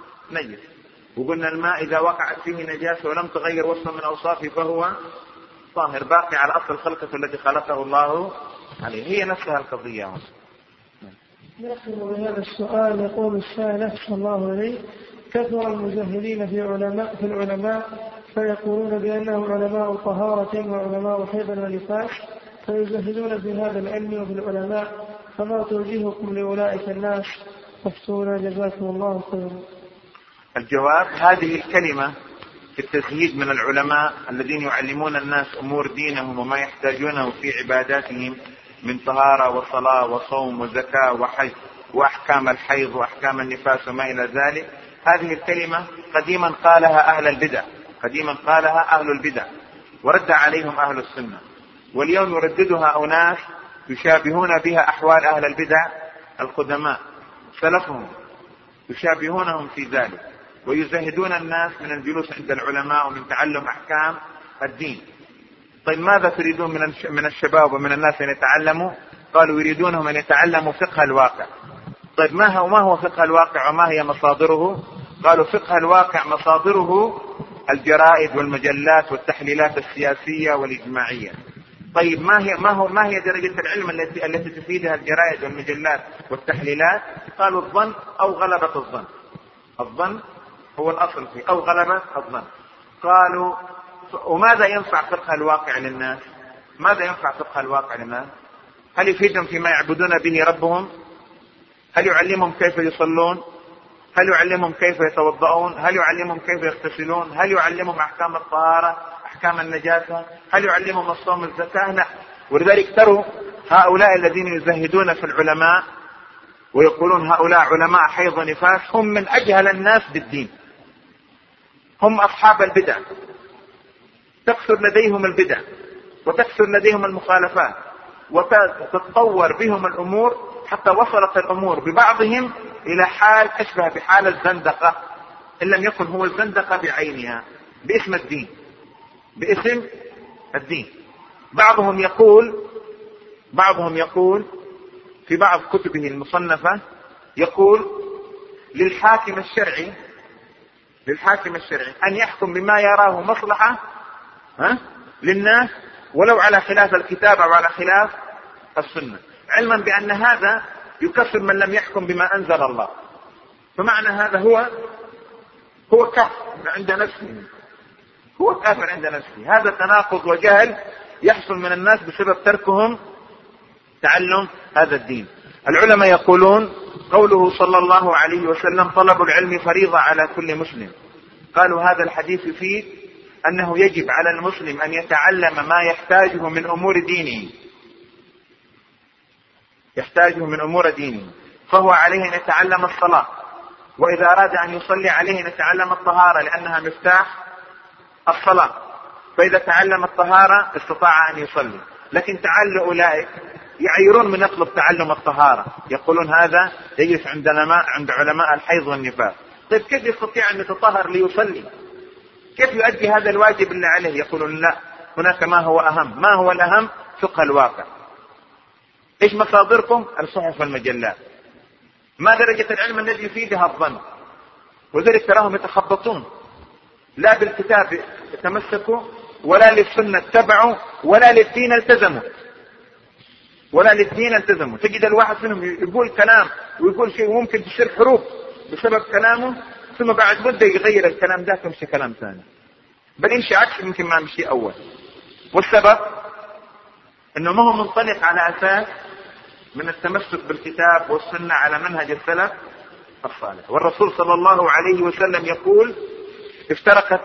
نجس، وقلنا الماء إذا وقعت فيه نجاسة ولم تغير وصفا من أوصافه فهو طاهر باقي على أصل الخلقة التي خلقه الله عليه. هي نفسها القضية. نختم بهذا السؤال. يقول السائل أحسن الله عليه: كثر المجاهلين في العلماء فيقولون بأنهم علماء طهارة وعلماء حيض ونفاس، فيجاهدون بهذا العلم وفي العلماء، فما توجيهكم لأولئك الناس؟ افتونا جزاكم الله خيرا. الجواب: هذه الكلمة في التزهيد من العلماء الذين يعلمون الناس أمور دينهم وما يحتاجونه في عباداتهم من طهارة وصلاة وصوم وزكاة وحج وأحكام الحيض وأحكام النفاس وما إلى ذلك. هذه الكلمة قديما قالها أهل البدع ورد عليهم أهل السنة، واليوم يرددها أناس يشابهون بها أحوال أهل البدع القدماء سلفهم، يشابهونهم في ذلك ويزهدون الناس من الجلوس عند العلماء ومن تعلم أحكام الدين. طيب ماذا تريدون من الشباب ومن الناس أن يتعلموا؟ قالوا يريدونهم أن يتعلموا فقه الواقع. طيب ما هو فقه الواقع وما هي مصادره؟ قالوا فقه الواقع مصادره الجرائد والمجلات والتحليلات السياسية والإجماعية. طيب ما هي درجة العلم التي تفيدها الجرائد والمجلات والتحليلات؟ قالوا الظن أو غلبة الظن. الظن هو الأصل فيه أو غلبة الظن. قالوا وماذا ينفع فقه الواقع للناس؟ هل يفيدهم فيما يعبدون به ربهم؟ هل يعلمهم كيف يصلون؟ هل يعلمهم كيف يتوضؤون؟ هل يعلمهم كيف يغتسلون؟ هل يعلمهم أحكام الطهارة، أحكام النجاسة؟ هل يعلمهم الصوم الزكاة؟ لا. ولذلك تروا هؤلاء الذين يزهدون في العلماء ويقولون هؤلاء علماء حيض ونفاس هم من أجهل الناس بالدين، هم أصحاب البدع، تكثر لديهم البدع وتكثر لديهم المخالفات وتتطور بهم الأمور حتى وصلت الأمور ببعضهم إلى حال أشبه بحال الزندقة، إن لم يكن هو الزندقة بعينها، باسم الدين. بعضهم يقول في بعض كتبه المصنفة، يقول للحاكم الشرعي أن يحكم بما يراه مصلحة للناس ولو على خلاف الكتاب أو على خلاف السنة، علما بأن هذا يكفر من لم يحكم بما أنزل الله. فمعنى هذا هو كافر عند نفسه، هذا تناقض وجهل يحصل من الناس بسبب تركهم تعلم هذا الدين. العلماء يقولون قوله صلى الله عليه وسلم طلب العلم فريضة على كل مسلم، قالوا هذا الحديث فيه أنه يجب على المسلم أن يتعلم ما يحتاجه من أمور دينه، فهو عليه أن يتعلم الصلاة، وإذا أراد أن يصلي عليه أن يتعلم الطهارة لأنها مفتاح الصلاة، فإذا تعلم الطهارة استطاع أن يصلي. لكن تعال أولئك يعيرون من يطلب تعلم الطهارة، يقولون هذا يجلس عند علماء الحيض والنفاس. طيب كيف يستطيع أن يتطهر ليصلي؟ كيف يؤدي هذا الواجب اللي عليه؟ يقولون لا، هناك ما هو الأهم؟ فقه الواقع. إيش مصادركم؟ الصحف والمجلات. ما درجة العلم الذي يفيدها؟ الظن. وذلك تراهم يتخبطون، لا بالكتاب يتمسكوا ولا للسنة اتبعوا ولا للدين التزموا. تجد الواحد منهم يقول كلام ويقول شيء وممكن تصير حروب بسبب كلامه، ثم بعد مدة يغير الكلام ده ويمشي كلام ثاني، بل يمشي عكس يمكن ما مشي أول. والسبب أنه ما هو منطلق على أساس من التمسك بالكتاب والسنة على منهج السلف الصالح. والرسول صلى الله عليه وسلم يقول افترقت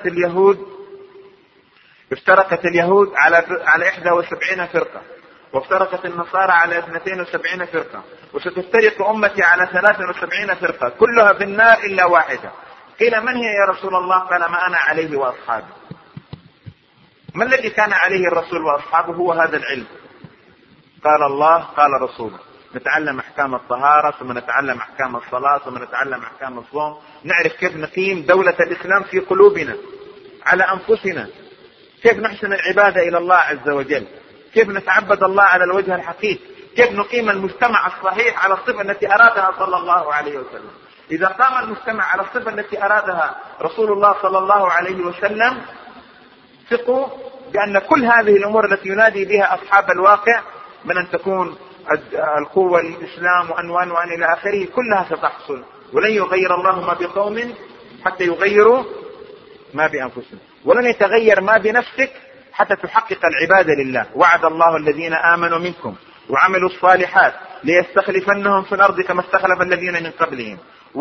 اليهود على 71 فرقة، وافترقت النصارى على 72 فرقة، وستفترق أمتي على 73 فرقة كلها في النار إلا واحدة. قيل من هي يا رسول الله؟ قال ما أنا عليه وأصحابي. ما الذي كان عليه الرسول وأصحابه؟ هو هذا العلم. قال الله قال رسوله. نتعلم أحكام الطهارة، ثم نتعلم أحكام الصلاة، ثم نتعلم أحكام الصوم، نعرف كيف نقيم دولة الإسلام في قلوبنا على أنفسنا، كيف نحسن العبادة إلى الله عز وجل، كيف نتعبد الله على الوجه الحقيقي، كيف نقيم المجتمع الصحيح على الصفة التي أرادها صلى الله عليه وسلم. إذا قام المجتمع على الصفة التي أرادها رسول الله صلى الله عليه وسلم ثقوا بأن كل هذه الأمور التي ينادي بها أصحاب الواقع من أن تكون القوة للإسلام وأن إلى آخره كلها ستحصل، ولن يغير الله ما بقوم حتى يغيروا ما بأنفسهم، ولن يتغير ما بنفسك حتى تحقق العبادة لله. وعد الله الذين آمنوا منكم وعملوا الصالحات ليستخلفنهم في الأرض كما استخلف الذين من قبلهم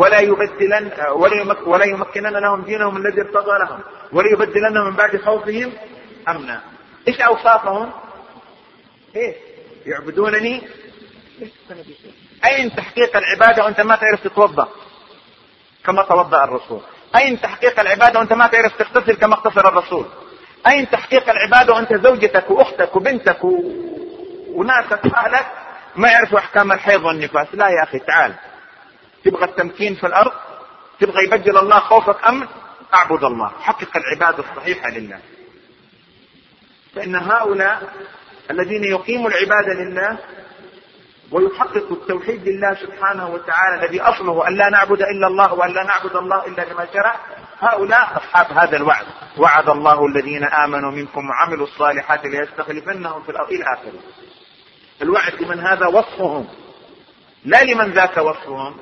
ولا يمكنن لهم دينهم الذي ارتضى لهم ولا يبدلنهم من بعد خوفهم أمنا. إيش أوصافهم؟ يعبدونني. أين تحقيق العبادة وأنت ما تعرف تتوضأ كما توضأ الرسول؟ أين تحقيق العبادة وأنت ما تعرف تغتسل كما اغتسل الرسول؟ أين تحقيق العبادة وأنت زوجتك وأختك وبنتك وناسك وأهلك ما يعرفوا أحكام الحيض والنفاس؟ لا يا أخي، تعال. تبغى التمكين في الأرض؟ تبغى يبدل الله خوفك أمن؟ أعبد الله، حقق العبادة الصحيحة لله. فإن هؤلاء الذين يقيموا العبادة لله ويحققوا التوحيد لله سبحانه وتعالى الذي أصله أن لا نعبد إلا الله وأن لا نعبد الله إلا بما شرع، هؤلاء أصحاب هذا الوعد. وعد الله الذين آمنوا منكم وعملوا الصالحات ليستخلفنهم في الأرض إلى آخره. الوعد لمن هذا وصفهم، لا لمن ذاك وصفهم.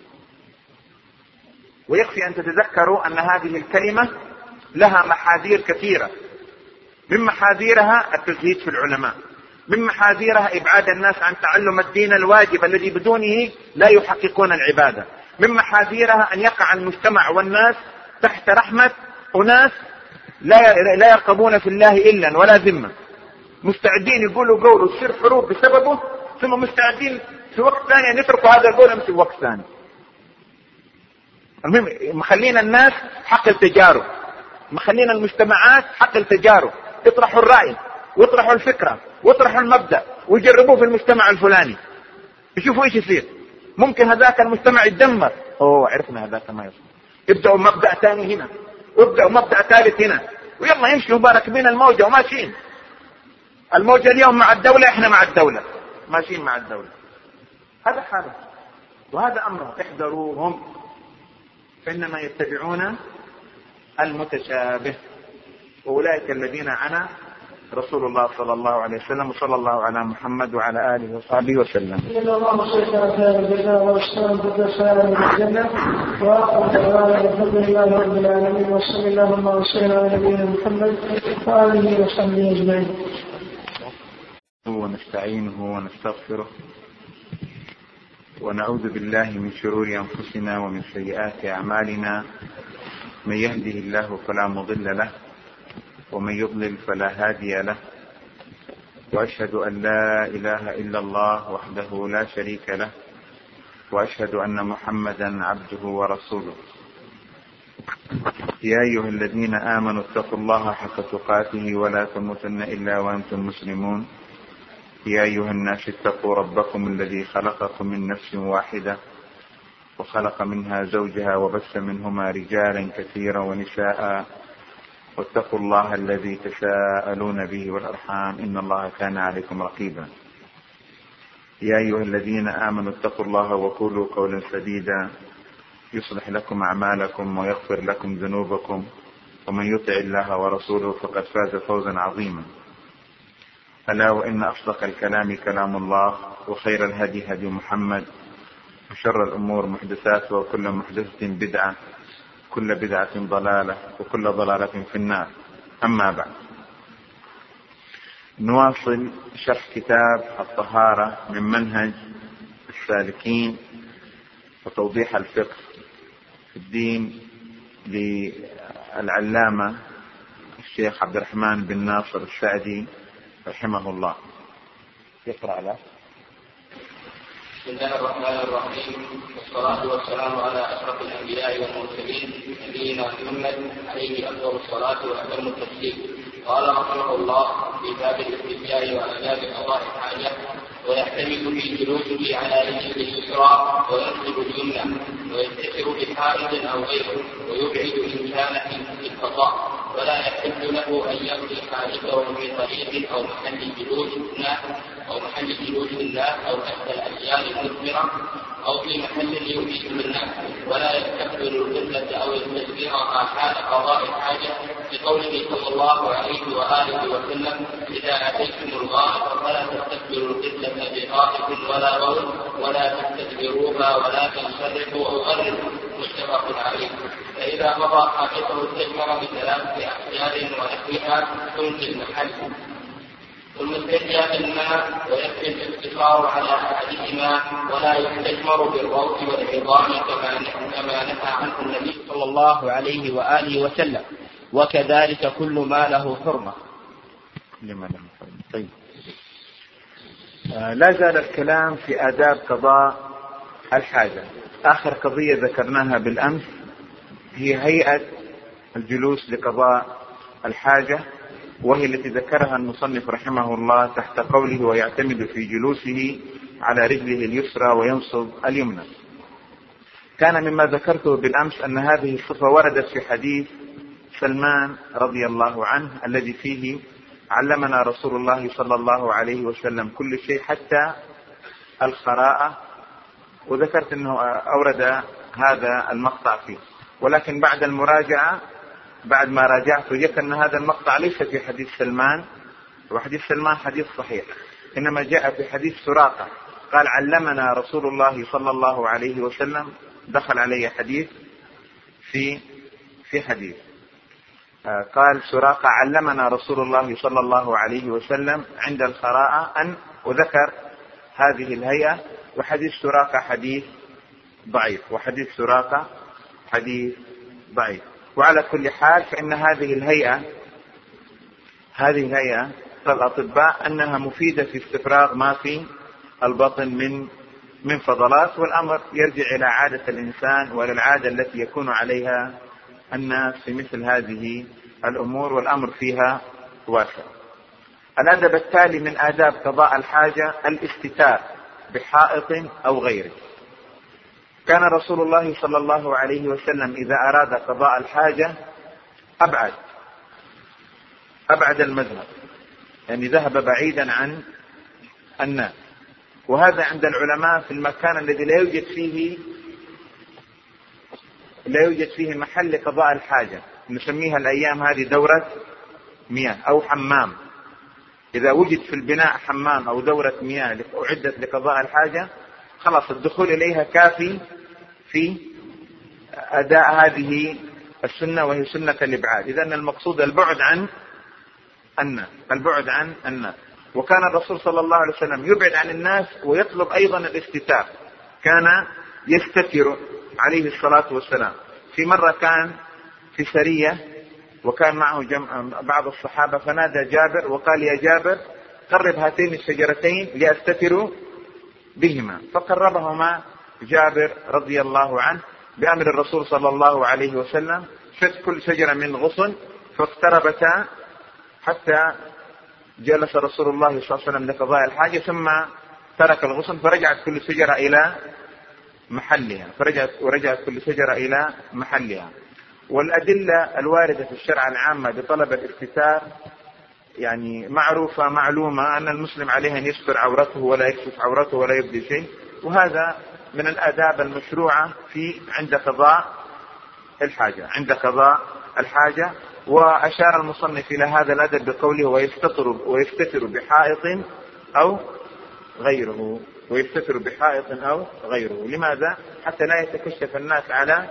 ويكفي أن تتذكروا أن هذه الكلمة لها محاذير كثيرة. من محاذيرها التزهيد في العلماء، من محاذيرها إبعاد الناس عن تعلم الدين الواجب الذي بدونه لا يحققون العبادة، من محاذيرها أن يقع المجتمع والناس تحت رحمة أناس لا يرقبون في الله إلا ولا ذمة، مستعدين يقولوا قول وتصير حروب بسببه، ثم مستعدين في وقت ثاني أن يتركوا هذا القول في وقت ثاني. المهم مخلين الناس حق التجارب، مخلين المجتمعات حق التجارب، يطرحوا الرأي ويطرحوا الفكرة ويطرحوا المبدأ ويجربوه في المجتمع الفلاني، يشوفوا ايش يصير. ممكن هذاك المجتمع يتدمر، عرفنا هذاك ما يصير، يبدأوا مبدأ ثاني هنا ويبدأوا مبدأ ثالث هنا، ويلا يمشوا راكبين الموجة وماشيين. الموجة اليوم مع الدولة، احنا مع الدولة ماشيين مع الدولة. هذا حاله وهذا أمره، احذروهم فإنما يتبعون المتشابه، وأولئك الذين عنا رسول الله صلى الله عليه وسلم. وصلى الله على محمد وعلى آله وصحبه وسلم. إن الله سبحانه وتعالى الجزاء والسلام بالرسالة من الجنة، وآخر دعوانا الحمد لله رب العالمين، وصلى اللهم وسلم على نبينا محمد وآله وصحبه أجمعين. ونستعينه ونستغفره ونعوذ بالله من شرور أنفسنا ومن سيئات أعمالنا. من يهده الله فلا مضل له ومن يضلل فلا هادي له، وأشهد أن لا إله إلا الله وحده لا شريك له، وأشهد أن محمدا عبده ورسوله. يا أيها الذين آمنوا اتقوا الله حق تقاته ولا تموتن إلا وأنتم مسلمون. يا أيها الناس اتقوا ربكم الذي خلقكم من نفس واحدة وخلق منها زوجها وبث منهما رجالا كثيرا ونساء، واتقوا الله الذي تساءلون به والأرحام إن الله كان عليكم رقيبا. يا أيها الذين آمنوا اتقوا الله وقولوا قولا سديدا يصلح لكم أعمالكم ويغفر لكم ذنوبكم، ومن يطع الله ورسوله فقد فاز فوزا عظيما. ألا وإن أصدق الكلام كلام الله، وخير الهدي هدي محمد، وشر الأمور محدثاتها، وكل محدثة بدعة، كل بدعة ضلالة، وكل ضلالة في النار. أما بعد، نواصل شرح كتاب الطهارة من منهج السالكين وتوضيح الفقه في الدين للعلامة الشيخ عبد الرحمن بن ناصر السعدي رحمه الله. يقرأ له. بسم الله الرحمن الرحيم، والصلاة والسلام على أشرف الأنبياء والمرسلين نبينا محمد عليه أفضل الصلاة وأتم التسليم. قال رحمه الله في باب الاستسقاء وآداب قضاء الحاجة: ويحتمل في جلوسه على رجله اليسرى وينصب اليمنى، ويستتر بحائط أو غيره، ويبعد إن كان في الفضاء، ولا يحل له أن يقضي حاجته في طريق أو محل جلوس الناس أو تحت الأشجار المثمرة أو في محل يؤذيه الناس، ولا يستقبل القبلة أو يستدبرها حال قضاء الحاجة، لقوله صلى الله عليه وآله وسلم: إذا أتيتم الغائط فلا تستقبلوا القبلة بغائط ولا غول ولا تستدبروها ولكن شرقوا أو غربوا، متفق عليه. فإذا قضى حاجته استجمر بثلاثة أحجار ونحوها تنفي المحل، والمستجمر بالماء ويكفي الاقتصار على أحدهما، ولا يستجمر بالروث والعظام كما نهى عنه النبي صلى الله عليه وآله وسلم، وكذلك كل ما له حرمة. طيب. لا زال الكلام في آداب قضاء الحاجة. آخر قضية ذكرناها بالأمس هي هيئة الجلوس لقضاء الحاجة، وهي التي ذكرها المصنف رحمه الله تحت قوله: ويعتمد في جلوسه على رجله اليسرى وينصب اليمنى. كان مما ذكرته بالأمس أن هذه الصفة وردت في حديث سلمان رضي الله عنه الذي فيه: علمنا رسول الله صلى الله عليه وسلم كل شيء حتى الخراءة، وذكرت أنه أورد هذا المقطع فيه، ولكن بعد المراجعة بعد ما راجعت وجدت أن هذا المقطع ليس في حديث سلمان، وحديث سلمان حديث صحيح، إنما جاء في حديث سراقة قال: علمنا رسول الله صلى الله عليه وسلم، دخل عليه حديث في حديث قال سراقة: علمنا رسول الله صلى الله عليه وسلم عند الخراءة أن، وذكر هذه الهيئة، وحديث سراقة حديث ضعيف، وحديث سراقة حديث ضعيف. وعلى كل حال فإن هذه الهيئة الأطباء أنها مفيدة في استفراغ ما في البطن من فضلات، والأمر يرجع إلى عادة الإنسان وللعادة التي يكون عليها الناس في مثل هذه الأمور، والأمر فيها واسع. الأدب التالي من آداب قضاء الحاجة الاستتار بحائط أو غيره. كان رسول الله صلى الله عليه وسلم إذا أراد قضاء الحاجة أبعد المذهب، يعني ذهب بعيدا عن الناس، وهذا عند العلماء في المكان الذي لا يوجد فيه محل قضاء الحاجة، نسميها الأيام هذه دورة مياه أو حمام. إذا وجد في البناء حمام أو دورة مياه أعدت لقضاء الحاجة، خلاص الدخول إليها كافي في أداء هذه السنة، وهي سنة الإبعاد. إذن المقصود البعد عن الناس. وكان الرسول صلى الله عليه وسلم يبعد عن الناس ويطلب أيضا الاستتار، كان يستتر عليه الصلاة والسلام. في مرة كان في سرية وكان معه بعض الصحابة، فنادى جابر وقال: يا جابر قرب هاتين الشجرتين لأستتر بهما، فقربهما جابر رضي الله عنه بأمر الرسول صلى الله عليه وسلم، كل شجرة من غصن، فاقتربتا حتى جلس رسول الله صلى الله عليه وسلم لقضاء الحاجة، ثم ترك الغصن فرجعت كل شجرة إلى محلها. والأدلة الواردة في الشرع العامة بطلب الاستتار يعني معلومة أن المسلم عليه أن يستر عورته ولا يكشف عورته ولا يبدي شيء، وهذا من الآداب المشروعة عند قضاء الحاجة. وأشار المصنف إلى هذا الأدب بقوله: ويستتر بحائط أو غيره. لماذا؟ حتى لا يتكشف الناس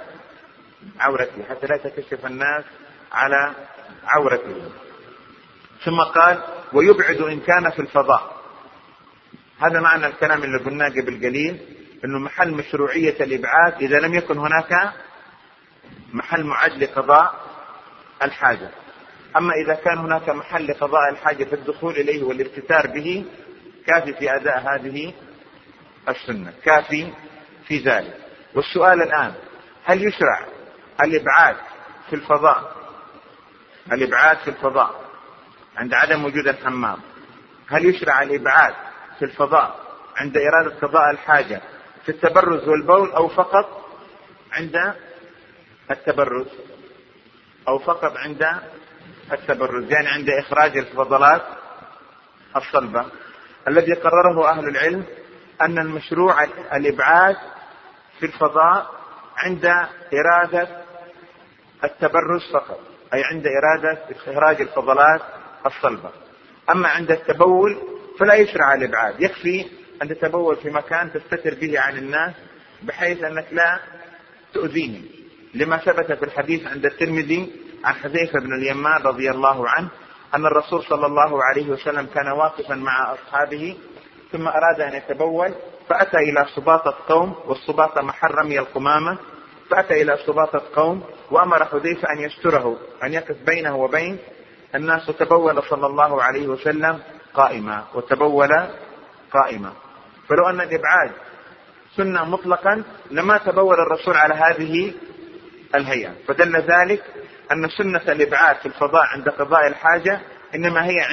على عورته. ثم قال: ويبعد إن كان في الفضاء. هذا معنى الكلام اللي قلناه قبل قليل، أنه محل مشروعية الإبعاد إذا لم يكن هناك محل معد لقضاء الحاجة. أما إذا كان هناك محل لقضاء الحاجة في الدخول إليه والاستتار به، كافي في أداء هذه السنة، كافي في ذلك. والسؤال الآن: هل يشرع الإبعاد في الفضاء عند عدم وجود الحمام؟ هل يشرع الإبعاد في الفضاء عند إرادة قضاء الحاجة في التبرز والبول، أو فقط عند التبرز، أو فقط عند التبرز، يعني عند إخراج الفضلات الصلبة. الذي قرره أهل العلم أن المشروع الإبعاد في الفضاء عند إرادة التبرز فقط، أي عند إرادة إخراج الفضلات الصلبة. أما عند التبول فلا يشرع الإبعاد، يكفي أن تتبول في مكان تستتر به عن الناس بحيث أنك لا تؤذيهم، لما ثبت في الحديث عند الترمذي عن حذيفة بن اليمان رضي الله عنه أن الرسول صلى الله عليه وسلم كان واقفا مع أصحابه ثم أراد أن يتبول فأتى إلى سباطة قوم، والسباطة محل رمي القمامة، فأتى إلى سباطة قوم وأمر حذيفة أن يستره، أن يقف بينه وبين الناس، وتبول صلى الله عليه وسلم قائما، وتبول قائما. فلو أن الإبعاد سنة مطلقا لما تبول الرسول على هذه الهيئة، فدل ذلك أن سنة الإبعاد في الفضاء عند قضاء الحاجة إنما هي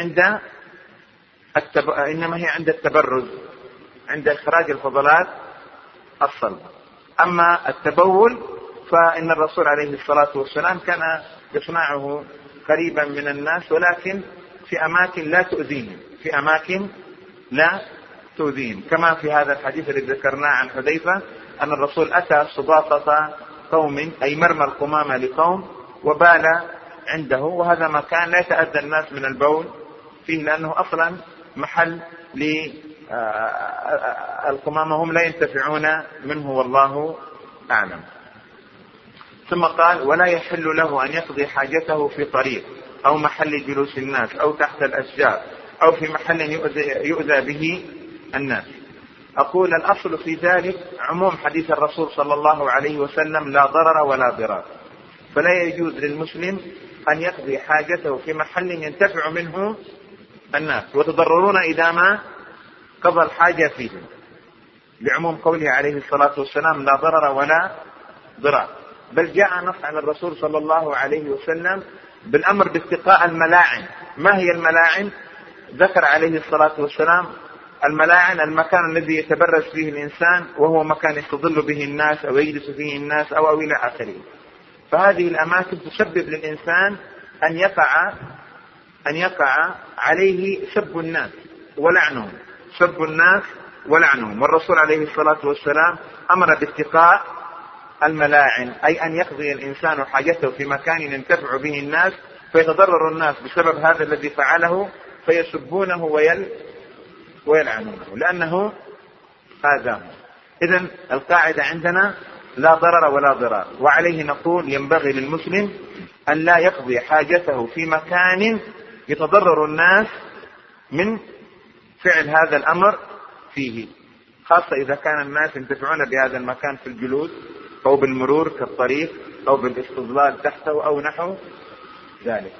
عند التبرز، عند إخراج الفضلات الصلبة. أما التبول فإن الرسول عليه الصلاة والسلام كان يصنعه قريبا من الناس، ولكن في أماكن لا تؤذيهم، في أماكن لا تؤذيهم، كما في هذا الحديث الذي ذكرناه عن حذيفة أن الرسول أتى سباطة قوم، أي مرمى القمامة لقوم، وبال عنده، وهذا مكان لا يتأذى الناس من البول فيه، لأنه أصلا محل للقمامة هم لا ينتفعون منه، والله أعلم. ثم قال: ولا يحل له أن يقضي حاجته في طريق أو محل جلوس الناس أو تحت الأشجار أو في محل يؤذى به الناس. أقول الأصل في ذلك عموم حديث الرسول صلى الله عليه وسلم: لا ضرر ولا ضرار، فلا يجوز للمسلم أن يقضي حاجته في محل ينتفع منه الناس وتضررون إذا ما قضى الحاجة فيه، لعموم قوله عليه الصلاة والسلام: لا ضرر ولا ضرار. بل جاء نص عن الرسول صلى الله عليه وسلم بالأمر باتقاء الملاعن. ما هي الملاعن؟ ذكر عليه الصلاة والسلام الملاعن المكان الذي يتبرز فيه الإنسان، وهو مكان يستظل به الناس أو يجلس فيه الناس أو إلى آخره. فهذه الأماكن تسبب للإنسان أن يقع عليه سب الناس ولعنهم، والرسول عليه الصلاة والسلام أمر باتقاء الملاعن، أي أن يقضي الإنسان حاجته في مكان ينتفع به الناس، فيتضرر الناس بسبب هذا الذي فعله، فيسبونه ويلعنونه لأنه آذاهم. إذن القاعدة عندنا: لا ضرر ولا ضرار. وعليه نقول: ينبغي للمسلم أن لا يقضي حاجته في مكان يتضرر الناس من فعل هذا الأمر فيه، خاصة إذا كان الناس ينتفعون بهذا المكان في الجلوس أو بالمرور كالطريق أو بالاستظلال تحته أو نحو ذلك.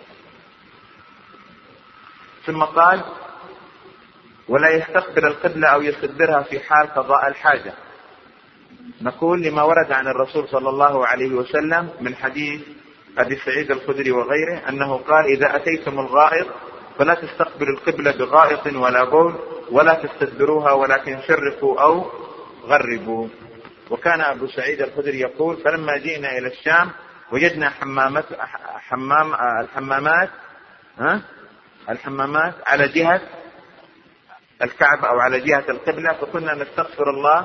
ثم قال: ولا يستقبل القبلة أو يستدبرها في حال قضاء الحاجة. نقول لما ورد عن الرسول صلى الله عليه وسلم من حديث أبي سعيد الخدري وغيره أنه قال: إذا أتيتم الغائط فلا تستقبلوا القبلة بغائط ولا بول ولا تستدبروها، ولكن شرقوا أو غربوا. وكان أبو سعيد الخدري يقول: فلما جئنا إلى الشام وجدنا الحمامات على جهة الكعبة أو على جهة القبلة، فكنا نستغفر الله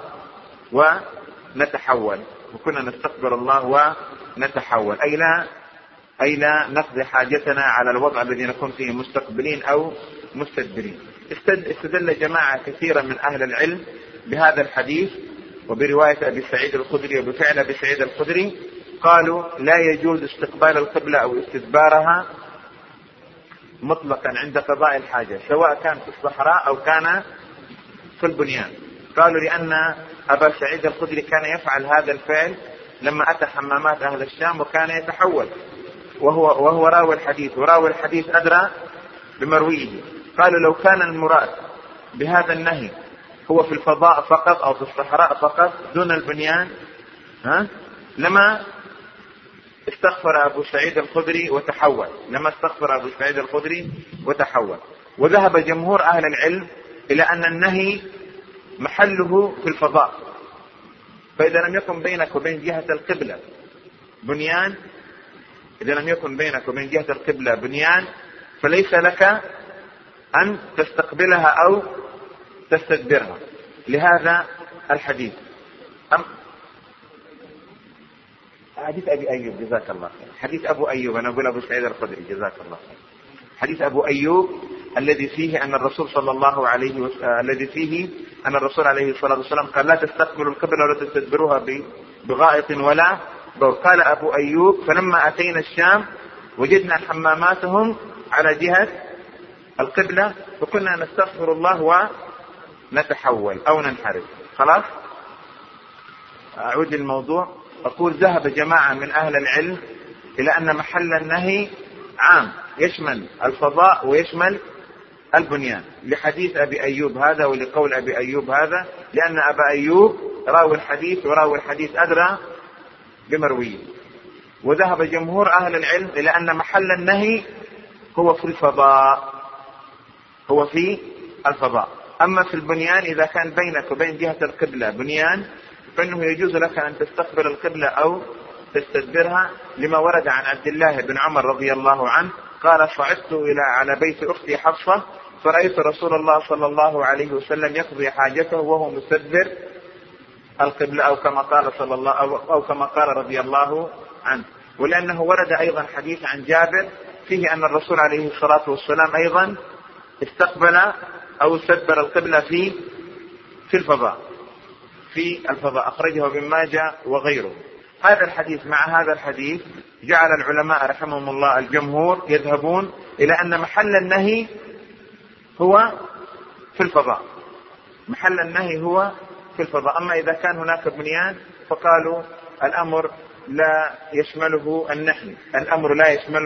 ونتحول، أي لا نقضي حاجتنا على الوضع الذي نكون فيه مستقبلين أو مستدبرين. استدل جماعة كثيرة من أهل العلم بهذا الحديث وبرواية أبي سعيد الخدري وبفعل أبي سعيد الخدري، قالوا: لا يجوز استقبال القبلة أو استدبارها مطلقا عند قضاء الحاجة، سواء كان في الصحراء أو كان في البنيان. قالوا لأن أبا سعيد الخدري كان يفعل هذا الفعل لما أتى حمامات أهل الشام وكان يتحول، وهو راوي الحديث، وراوي الحديث أدرى بمرويه. قالوا: لو كان المراد بهذا النهي هو في الفضاء فقط أو في الصحراء فقط دون البنيان لما استغفر أبو سعيد الخدري وتحول. وذهب جمهور أهل العلم إلى أن النهي محله في الفضاء، فإذا لم يكن بينك وبين جهة القبلة بنيان إذا لم يكن بينك وبين جهة القبلة بنيان فليس لك أن تستقبلها أو تستدبرها. لهذا الحديث حديث أبي أيوب جزاك الله خير، حديث أبو أيوب، أنا أقول أبو سعيد الخدري جزاك الله خير، حديث أبو أيوب الذي فيه أن الرسول صلى الله عليه وسلم الذي فيه أن الرسول عليه الصلاة والسلام قال لا تستقبلوا القبلة ولا تستدبروها بغائط ولا بول. قال أبو أيوب فلما أتينا الشام وجدنا حماماتهم على جهة القبلة فكنا نستغفر الله ونتحول أو ننحرف. خلاص أعود للموضوع. أقول ذهب جماعة من أهل العلم إلى أن محل النهي عام يشمل الفضاء ويشمل البنيان، لحديث أبي أيوب هذا ولقول أبي أيوب هذا، لأن أبا أيوب راوي الحديث وراوي الحديث أدرى بمرويه. وذهب جمهور أهل العلم إلى أن محل النهي هو في الفضاء، هو في الفضاء. أما في البنيان إذا كان بينك وبين جهة القبلة بنيان فإنه يجوز لك أن تستقبل القبلة أو تستدبرها، لما ورد عن عبد الله بن عمر رضي الله عنه قال صعدت على بيت أختي حفصة فرأيت رسول الله صلى الله عليه وسلم يقضي حاجته وهو مستدبر القبلة أو كما قال رضي الله عنه. ولأنه ورد أيضا حديث عن جابر فيه أن الرسول عليه الصلاة والسلام أيضا استقبل أو استدبر القبلة في الفضاء أخرجه ابن ماجه وغيره. هذا الحديث مع هذا الحديث جعل العلماء رحمهم الله الجمهور يذهبون إلى أن محل النهي هو في الفضاء، محل النهي هو في الفضاء. أما إذا كان هناك بنيان فقالوا الأمر لا يشمله النهي، الأمر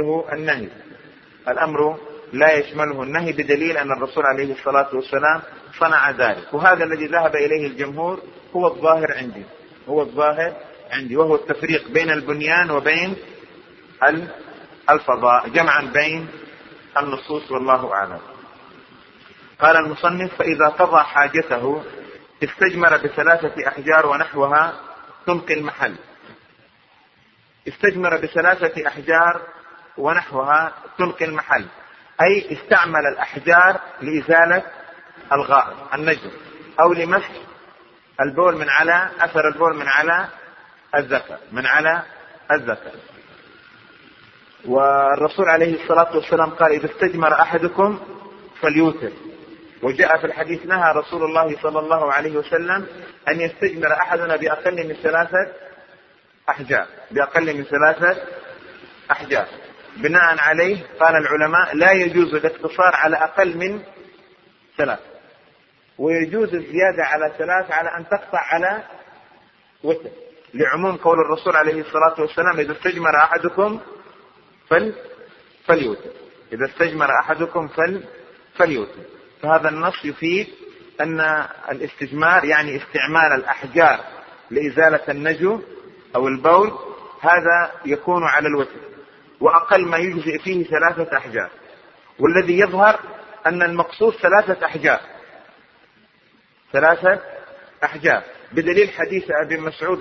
لا يشمله النهي بدليل أن الرسول عليه الصلاة والسلام صنع ذلك. وهذا الذي ذهب إليه الجمهور هو الظاهر عندي، وهو التفريق بين البنيان وبين الفضاء جمعا بين النصوص والله أعلم. قال المصنف فإذا قضى حاجته استجمر ب3 أحجار ونحوها تنقي المحل. استجمر ب3 أحجار ونحوها تنقي المحل، أي استعمل الأحجار لإزالة الغائط النجم أو لمسح البول من على أثر البول من على الذكر. والرسول عليه الصلاة والسلام قال إذا استجمر أحدكم فليوتر. وجاء في الحديث نهى رسول الله صلى الله عليه وسلم أن يستجمر أحدنا بأقل من 3 أحجار. بناء عليه قال العلماء لا يجوز الاقتصار على أقل من 3، ويجوز الزيادة على 3 على أن تقطع على وتر، لعموم قول الرسول عليه الصلاة والسلام إذا استجمر أحدكم فليوتر. فهذا النص يفيد أن الاستجمار يعني استعمال الأحجار لإزالة النجو أو البول، هذا يكون على الوتر، وأقل ما يجزئ فيه 3 أحجار. والذي يظهر أن المقصود 3 أحجار بدليل حديث ابن مسعود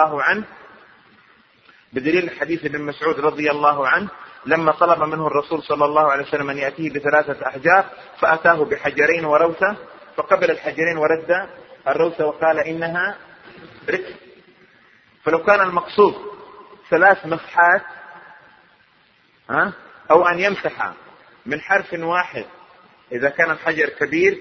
رضي الله عنه لما طلب منه الرسول صلى الله عليه وسلم أن يأتيه ب3 أحجار فأتاه بحجرين وروثة، فقبل الحجرين ورد الروثة وقال إنها ركس. فلو كان المقصود 3 مسحات أو أن يمسح من حرف واحد إذا كان الحجر كبير،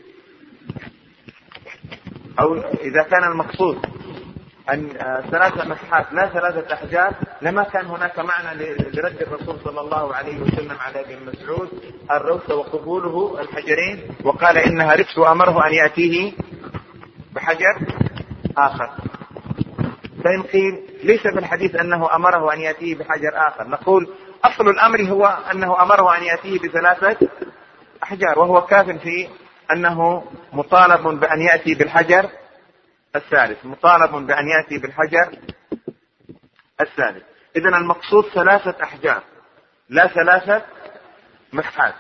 أو إذا كان المقصود أن 3 مسحات لا 3 أحجار لما كان هناك معنى لرد الرسول صلى الله عليه وسلم على ابن مسعود الروث وقبوله الحجرين وقال إنها ركس وأمره أن يأتيه بحجر آخر. فإن قيل ليس في الحديث أنه أمره أن يأتيه بحجر آخر، نقول أصل الأمر هو أنه أمره أن يأتيه ب3 أحجار، وهو كاف في أنه مطالب بأن يأتي بالحجر الثالث. إذن المقصود 3 أحجار لا 3 مسحات،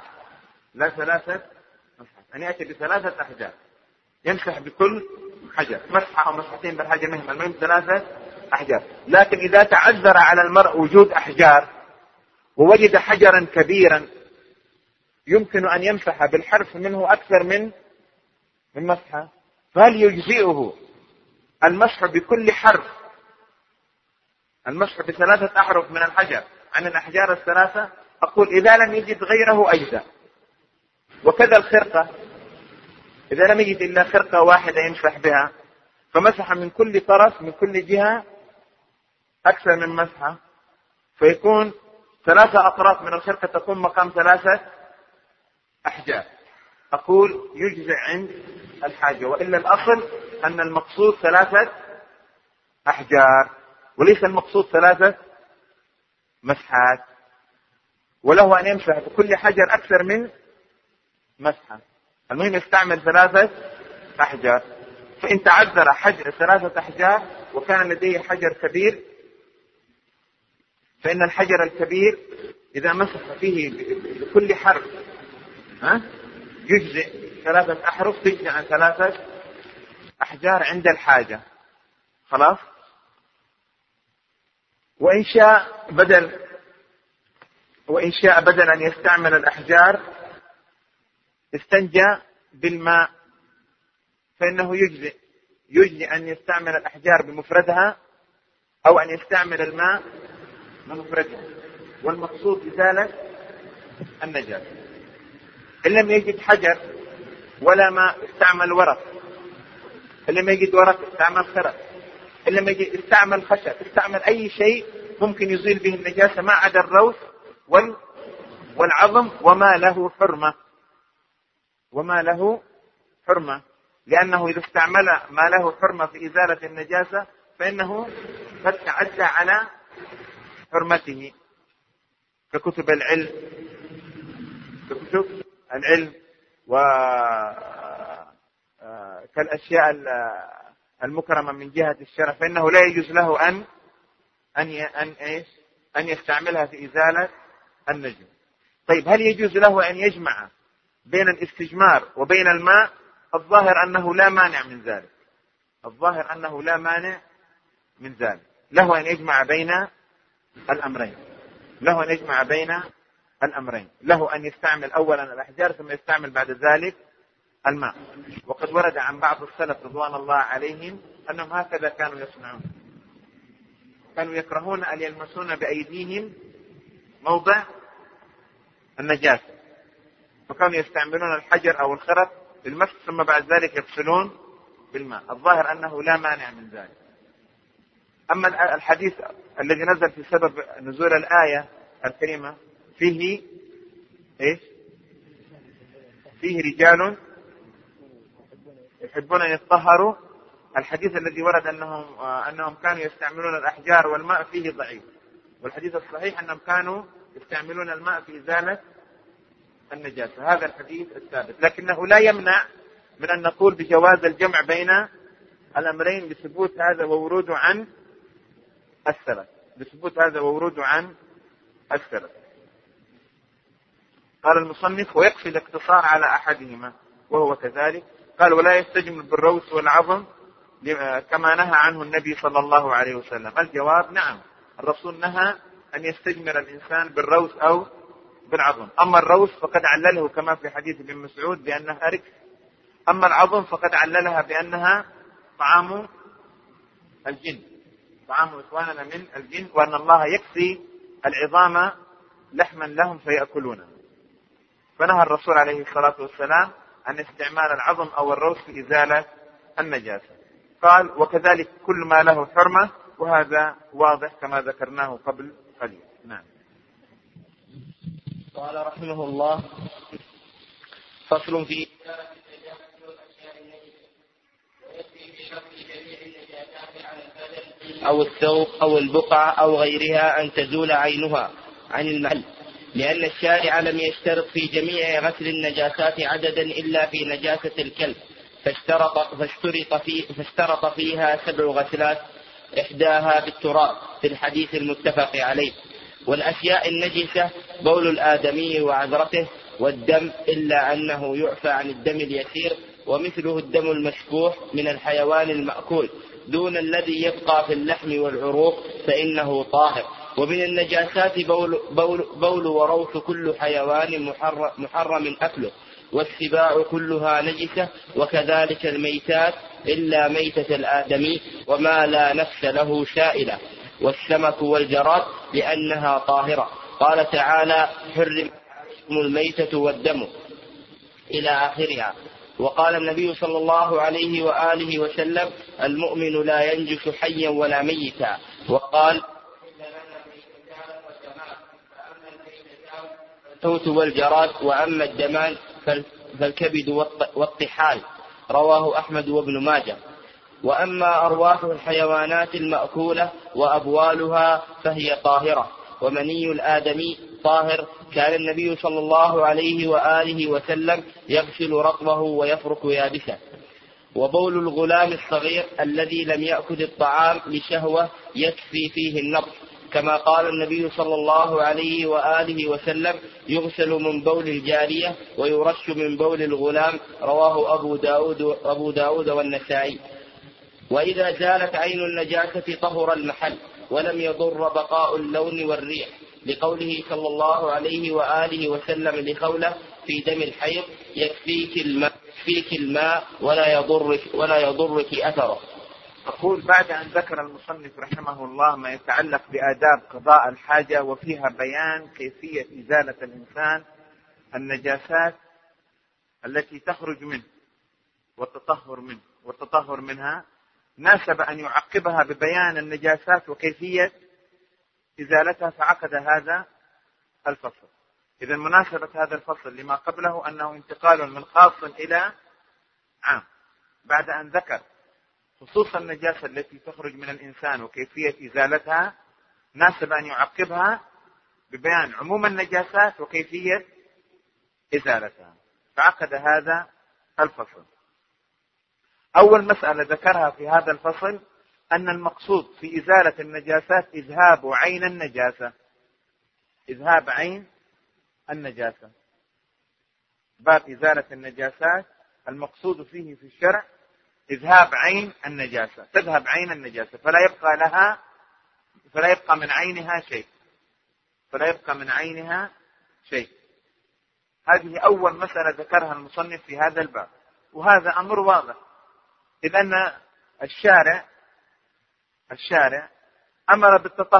أن يأتي ب3 أحجار يمسح بكل حجر، مسحة أو مسحتين بالحجر المهم 3 أحجار. لكن إذا تعذر على المرء وجود أحجار ووجد حجرا كبيرا يمكن أن يمسح بالحرف منه أكثر من مسحة، فهل يجزئه المسح بكل حرف، المسح ب3 أحرف من الحجر عن الأحجار الثلاثة؟ أقول إذا لم يجد غيره أجزأ. وكذا الخرقة، إذا لم يجد إلا خرقة واحدة يمسح بها فمسح من كل طرف من كل جهة أكثر من مسحة، فيكون 3 أطراف من الخرقة تكون مقام 3 أحجار. أقول يجزئ عند الحاجة، وإلا الأصل أن المقصود 3 أحجار وليس المقصود 3 مسحات، وله أن يمسح بكل حجر أكثر من مسحة، المهم يستعمل 3 أحجار. فإن تعذر حجر 3 أحجار وكان لديه حجر كبير، فإن الحجر الكبير إذا مسح فيه بكل حرف يجزئ 3 أحرف تجزئ عن 3 أحجار عند الحاجة، خلاص. وإن شاء بدل أن يستعمل الأحجار استنجى بالماء فإنه يجزئ أن يستعمل الأحجار بمفردها أو أن يستعمل الماء بمفردها، والمقصود إزالة النجاسة. إن لم يجد حجر ولا ماء استعمل ورق، إن لم يجد ورق استعمل خرق، إن لم يجد استعمل خشب، استعمل أي شيء ممكن يزيل به النجاسة ما عدا الروث والعظم وما له حرمة، لأنه إذا استعمل ما له حرمة في إزالة النجاسة فإنه قد تعدى على حرمته، ككتب العلم وكالأشياء المكرمة من جهة الشرع، فإنه لا يجوز له أن يستعملها في إزالة النجم. طيب هل يجوز له أن يجمع بين الاستجمار وبين الماء؟ الظاهر أنه لا مانع من ذلك، له أن يجمع بين الأمرين، له أن يستعمل أولا الأحجار ثم يستعمل بعد ذلك الماء. وقد ورد عن بعض السلف رضوان الله عليهم أنهم هكذا كانوا يصنعون، كانوا يكرهون أن يلمسون بأيديهم موضع النجاسة، فكانوا يستعملون الحجر أو الخرق للمسح ثم بعد ذلك يغسلون بالماء. الظاهر أنه لا مانع من ذلك. أما الحديث الذي نزل في سبب نزول الآية الكريمة فيه رجال يحبون أن يتطهروا، الحديث الذي ورد أنهم كانوا يستعملون الأحجار والماء فيه ضعيف، والحديث الصحيح أنهم كانوا يستعملون الماء في إزالة النجاسة، هذا الحديث الثابت. لكنه لا يمنع من أن نقول بجواز الجمع بين الأمرين بثبوت هذا ووروده عن السلف. قال المصنف ويكفي الاقتصار على أحدهما وهو كذلك. قال ولا يستجمل بالروث والعظم كما نهى عنه النبي صلى الله عليه وسلم. الجواب نعم، الرسول نهى أن يستجمر الإنسان بالروث أو بالعظم. أما الروث فقد علله كما في حديث ابن مسعود بأنها ركس، أما العظم فقد عللها بأنها طعام الجن، طعام إخواننا من الجن، وأن الله يكفي العظام لحما لهم فيأكلونه. فنهى الرسول عليه الصلاة والسلام عن استعمال العظم أو الروث في إزالة النجاسة. قال وكذلك كل ما له حرمة، وهذا واضح كما ذكرناه قبل قليل. نعم. قال رحمه الله فصل في أو الثوب أو البقعة أو غيرها أن تزول عينها عن المحل، لأن الشارع لم يشترط في جميع غسل النجاسات عددا إلا في نجاسة الكلب، فاشترط فيها 7 غسلات إحداها بالتراب في الحديث المتفق عليه. والأشياء النجسة بول الآدمي وعذرته والدم، إلا أنه يعفى عن الدم اليسير ومثله الدم المشفوح من الحيوان المأكول دون الذي يبقى في اللحم والعروق فإنه طاهر، ومن النجاسات بول وروث كل حيوان محرم أكله، والسباع كلها نجسة، وكذلك الميتات إلا ميتة الآدمي وما لا نفس له سائلة، والسمك والجراد لأنها طاهرة. قال تعالى: حرم عليكم الميتة والدم إلى آخرها. وقال النبي صلى الله عليه وآله وسلم: المؤمن لا ينجس حيا ولا ميتا. وقال: الحوت والجراد، وأما الدمان فالكبد والطحال. رواه أحمد وابن ماجه. وأما أرواح الحيوانات المأكولة وأبوالها فهي طاهرة، ومني الآدمي طاهر. كان النبي صلى الله عليه وآله وسلم يغسل رطبه ويفرك يابسه. وبول الغلام الصغير الذي لم يأكل الطعام لشهوة يكفي فيه النطف، كما قال النبي صلى الله عليه وآله وسلم: يغسل من بول الجارية ويرش من بول الغلام. رواه أبو داود والنسائي. وإذا زالت عين النجاسة طهر المحل ولم يضر بقاء اللون والريح، لقوله صلى الله عليه وآله وسلم لخولة في دم الحيض: يكفيك الماء ولا يضرك أثره. أقول بعد أن ذكر المصنف رحمه الله ما يتعلق بآداب قضاء الحاجة، وفيها بيان كيفية إزالة الإنسان النجاسات التي تخرج منه والتطهر منها، ناسب أن يعقبها ببيان النجاسات وكيفية إزالتها، فعقد هذا الفصل. إذا مناسبة هذا الفصل لما قبله أنه انتقال من خاص إلى عام. بعد أن ذكر خصوص النجاسة التي تخرج من الإنسان وكيفية إزالتها، ناسب أن يعقبها ببيان عموم النجاسات وكيفية إزالتها، فعقد هذا الفصل. أول مسألة ذكرها في هذا الفصل أن المقصود في إزالة النجاسات إذهاب عين النجاسة، إذهاب عين النجاسة. باب إزالة النجاسات المقصود فيه في الشرع إذهاب عين النجاسة، تذهب عين النجاسة فلا يبقى من عينها شيء. هذه أول مسألة ذكرها المصنف في هذا الباب، وهذا أمر واضح، إذ أن الشارع أمر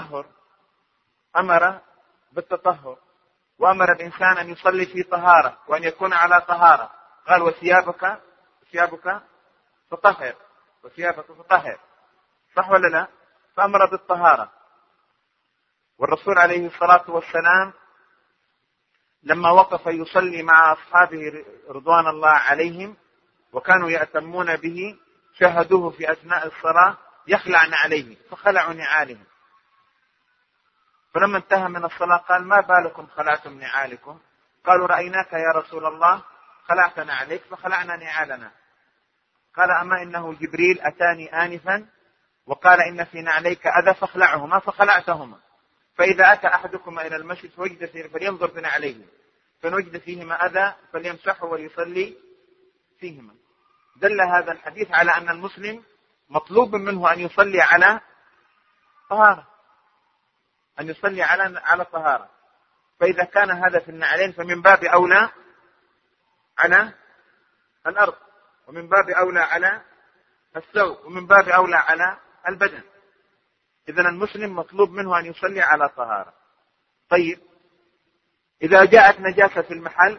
بالتطهر وأمر الإنسان أن يصلي في طهارة وأن يكون على طهارة. قال: وثيابك فطهر، صح ولا لا؟ فأمر بالطهارة. والرسول عليه الصلاة والسلام لما وقف يصلي مع أصحابه رضوان الله عليهم وكانوا يأتمون به، شاهدوه في أثناء الصلاة يخلع نعليه فخلعوا نعالهم، فلما انتهى من الصلاة قال: ما بالكم خلعتم نعالكم؟ قالوا: رأيناك يا رسول الله خلعت نعليك فخلعنا نعالنا. قال: أما إنه جبريل أتاني آنفا وقال: إن في نعليك أذى فاخلعهما، فخلعتهما. فإذا أتى أحدكما إلى المسجد فلينظر في نعليه، فإن وجد فيهما أذى فليمسحه وليصلي فيهما. دل هذا الحديث على أن المسلم مطلوب منه أن يصلي على طهارة، على طهارة. فإذا كان هذا في النعلين فمن باب أولى على الأرض، ومن باب أولى على الثوب، ومن باب أولى على البدن. إذن المسلم مطلوب منه أن يصلي على طهارة. طيب، إذا جاءت نجاسة في المحل،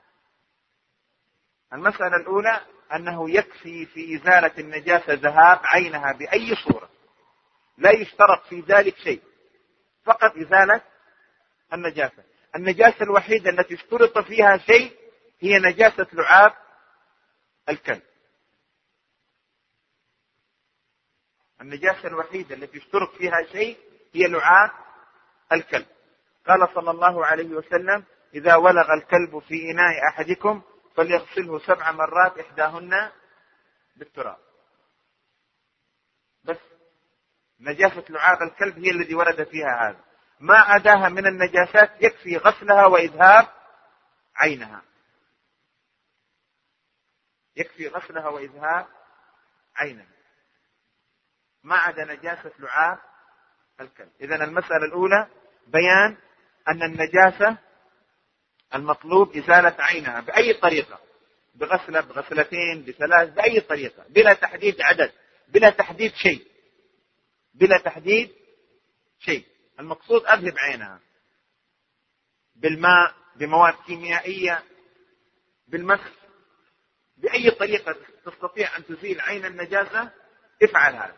المسألة الأولى أنه يكفي في إزالة النجاسة ذهاب عينها بأي صورة، لا يشترط في ذلك شيء، فقط إزالة النجاسة. النجاسة الوحيدة التي اشترط فيها شيء هي نجاسة لعاب الكلب. النجاسة الوحيدة التي اشترط فيها شيء هي لعاب الكلب. قال صلى الله عليه وسلم: إذا ولغ الكلب في إناء أحدكم فليغسله 7 مرات إحداهن بالتراب. بس نجاسة لعاب الكلب هي الذي ورد فيها هذا، ما عداها من النجاسات يكفي غسلها وإذهاب عينها، ما عدا نجاسة لعاب الكلب. إذن المسألة الأولى بيان أن النجاسة المطلوب إزالة عينها بأي طريقة، بغسلة، بغسلتين، بثلاث، بأي طريقة، بلا تحديد عدد، بلا تحديد شيء، بلا تحديد شيء. المقصود أذهب عينها بالماء، بمواد كيميائية، بالمسح، بأي طريقة تستطيع أن تزيل عين النجاسة افعل هذا،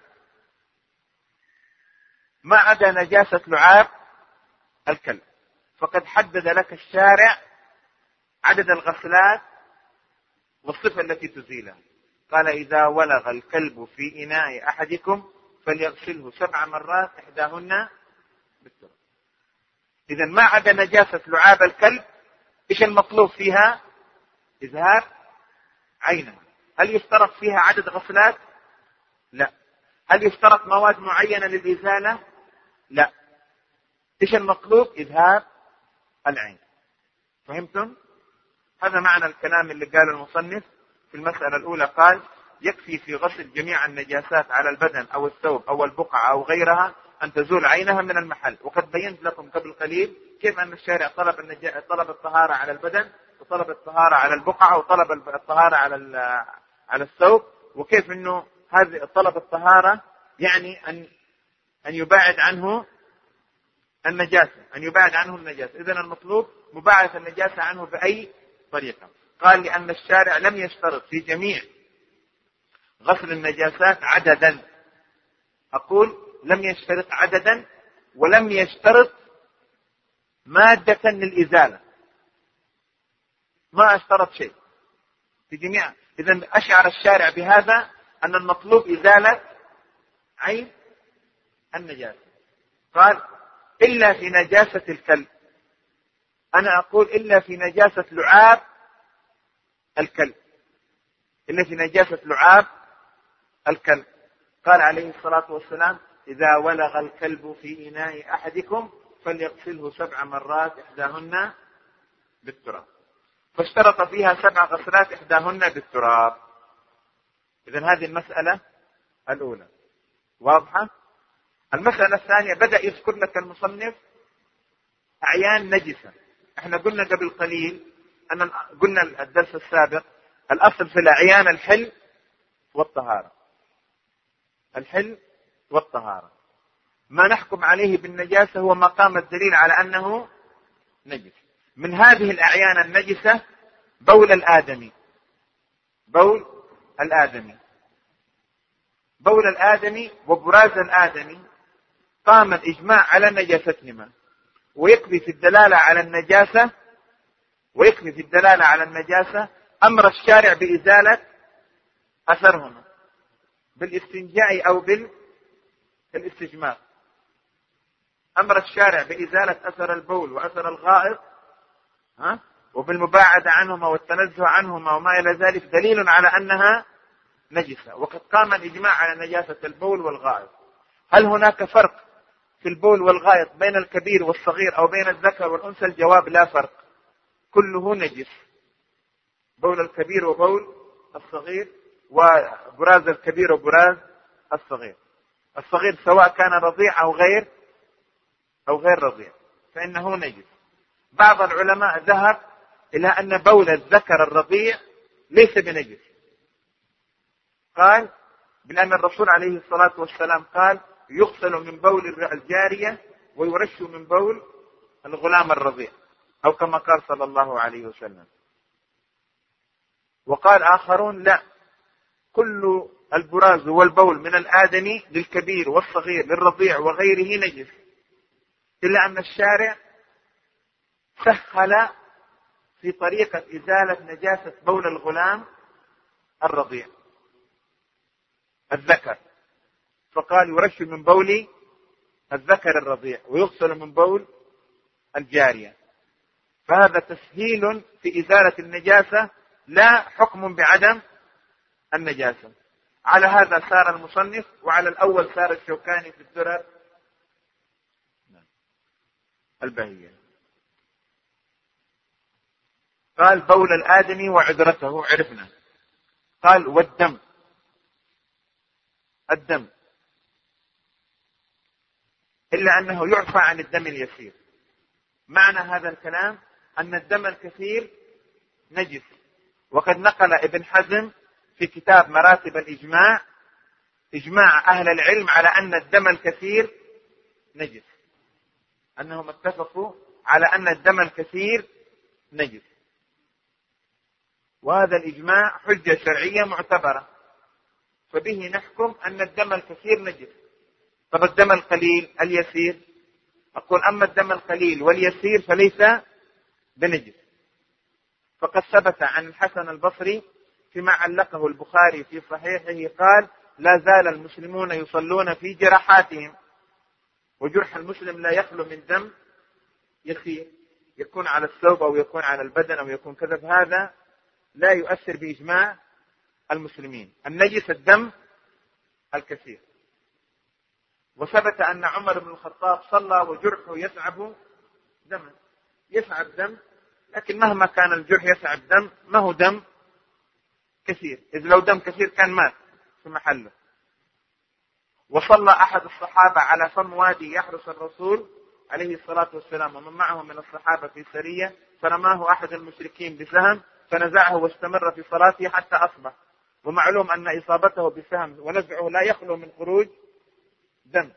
ما عدا نجاسة لعاب الكلب، فقد حدد لك الشارع عدد الغسلات والصفة التي تزيلها. قال إذا ولغ الكلب في إناء أحدكم فليغسله 7 مرات إحداهن بالتراب. إذا ما عدا نجاسة لعاب الكلب إيش المطلوب فيها؟ إزهار عينها. هل يشترط فيها عدد غسلات؟ لا. هل يشترط مواد معينة للإزالة؟ لا. إيش المطلوب؟ إزهار العين. فهمتم؟ هذا معنى الكلام اللي قاله المصنف في المسألة الأولى. قال يكفي في غسل جميع النجاسات على البدن أو الثوب أو البقعة أو غيرها أن تزول عينها من المحل. وقد بينت لكم قبل قليل كيف أن الشارع طلب الطهارة على البدن، وطلب الطهارة على البقعة، وطلب الطهارة على الثوب، وكيف أنه هذا طلب الطهارة يعني أن يباعد عنه النجاسة، أن يباعد عنه النجاسة. إذن المطلوب مباعدة النجاسة عنه بأي طريقة. قال لأن الشارع لم يشترط في جميع غسل النجاسات عددا. أقول لم يشترط عددا، ولم يشترط مادة للإزالة، ما اشترط شيء في جميع. إذن أشعر الشارع بهذا أن المطلوب إزالة عين النجاسة. قال إلا في نجاسة الكلب. أنا أقول إلا في نجاسة لعاب الكلب، إلا في نجاسة لعاب الكلب. قال عليه الصلاة والسلام إذا ولغ الكلب في إناء أحدكم فليغسله 7 مرات إحداهن بالتراب. فاشترط فيها 7 غسلات إحداهن بالتراب. إذن هذه المسألة الأولى واضحة. المسألة الثانية بدأ يذكر لك المصنف أعيان نجسة. احنا قلنا قبل قليل قلنا الدرس السابق الأصل في الأعيان الحل والطهارة، الحل والطهارة. ما نحكم عليه بالنجاسة هو مقام الدليل على أنه نجس. من هذه الأعيان النجسة بول الآدمي، بول الآدمي، بول الآدمي وبراز الآدمي قام الإجماع على نجاستهما، ويكفي في الدلالة على النجاسة، ويكفي في الدلالة على النجاسة أمر الشارع بإزالة أثرهما بالاستنجاء أو بالاستجمار. أمر الشارع بإزالة أثر البول وأثر الغائط وبالمباعدة عنهما والتنزه عنهما وما إلى ذلك دليل على أنها نجسة. وقد قام الإجماع على نجاسة البول والغائط. هل هناك فرق في البول والغائط بين الكبير والصغير أو بين الذكر والأنثى؟ الجواب لا فرق، كله نجس. بول الكبير وبول الصغير، وبراز الكبير وبراز الصغير. الصغير سواء كان رضيع أو غير رضيع فإنه نجس. بعض العلماء ذهب إلى أن بول الذكر الرضيع ليس بنجس. قال بأن الرسول عليه الصلاة والسلام قال يغسل من بول الجارية ويرش من بول الغلام الرضيع، أو كما قال صلى الله عليه وسلم. وقال آخرون لا، كل البراز والبول من الآدمي للكبير والصغير للرضيع وغيره نجس، إلا أن الشارع سهل في طريقة إزالة نجاسة بول الغلام الرضيع الذكر، فقال يرش من بول الذكر الرضيع ويغسل من بول الجارية. فهذا تسهيل في إزالة النجاسة لا حكم بعدم النجاسة. على هذا سار المصنف، وعلى الأول سار الشوكاني في الدرر البهية. قال بول الآدمي وعذرته عرفنا. قال والدم، الدم إلا أنه يعفى عن الدم اليسير. معنى هذا الكلام أن الدم الكثير نجس، وقد نقل ابن حزم في كتاب مراتب الإجماع إجماع أهل العلم على أن الدم الكثير نجس، أنهم اتفقوا على أن الدم الكثير نجس، وهذا الإجماع حجة شرعية معتبرة، فبه نحكم أن الدم الكثير نجس. طب الدم القليل اليسير، أقول أما الدم القليل واليسير فليس بنجس، فقد ثبت عن الحسن البصري فيما علقه البخاري في صحيحه قال: لا زال المسلمون يصلون في جراحاتهم، وجرح المسلم لا يخلو من دم يسير، يكون على الثوب أو يكون على البدن أو يكون كذا، هذا لا يؤثر بإجماع المسلمين. النجس الدم الكثير. وثبت أن عمر بن الخطاب صلى وجرحه يسعب دما، يسعب دم، لكن مهما كان الجرح يسعب دم ما هو دم كثير، إذ لو دم كثير كان مات في محله. وصلى أحد الصحابة على فم وادي يحرس الرسول عليه الصلاة والسلام ومن معه من الصحابة في سرية، فرماه أحد المشركين بسهم فنزعه واستمر في صلاته حتى أصبح. ومعلوم أن إصابته بسهم ونزعه لا يخلو من خروج دم،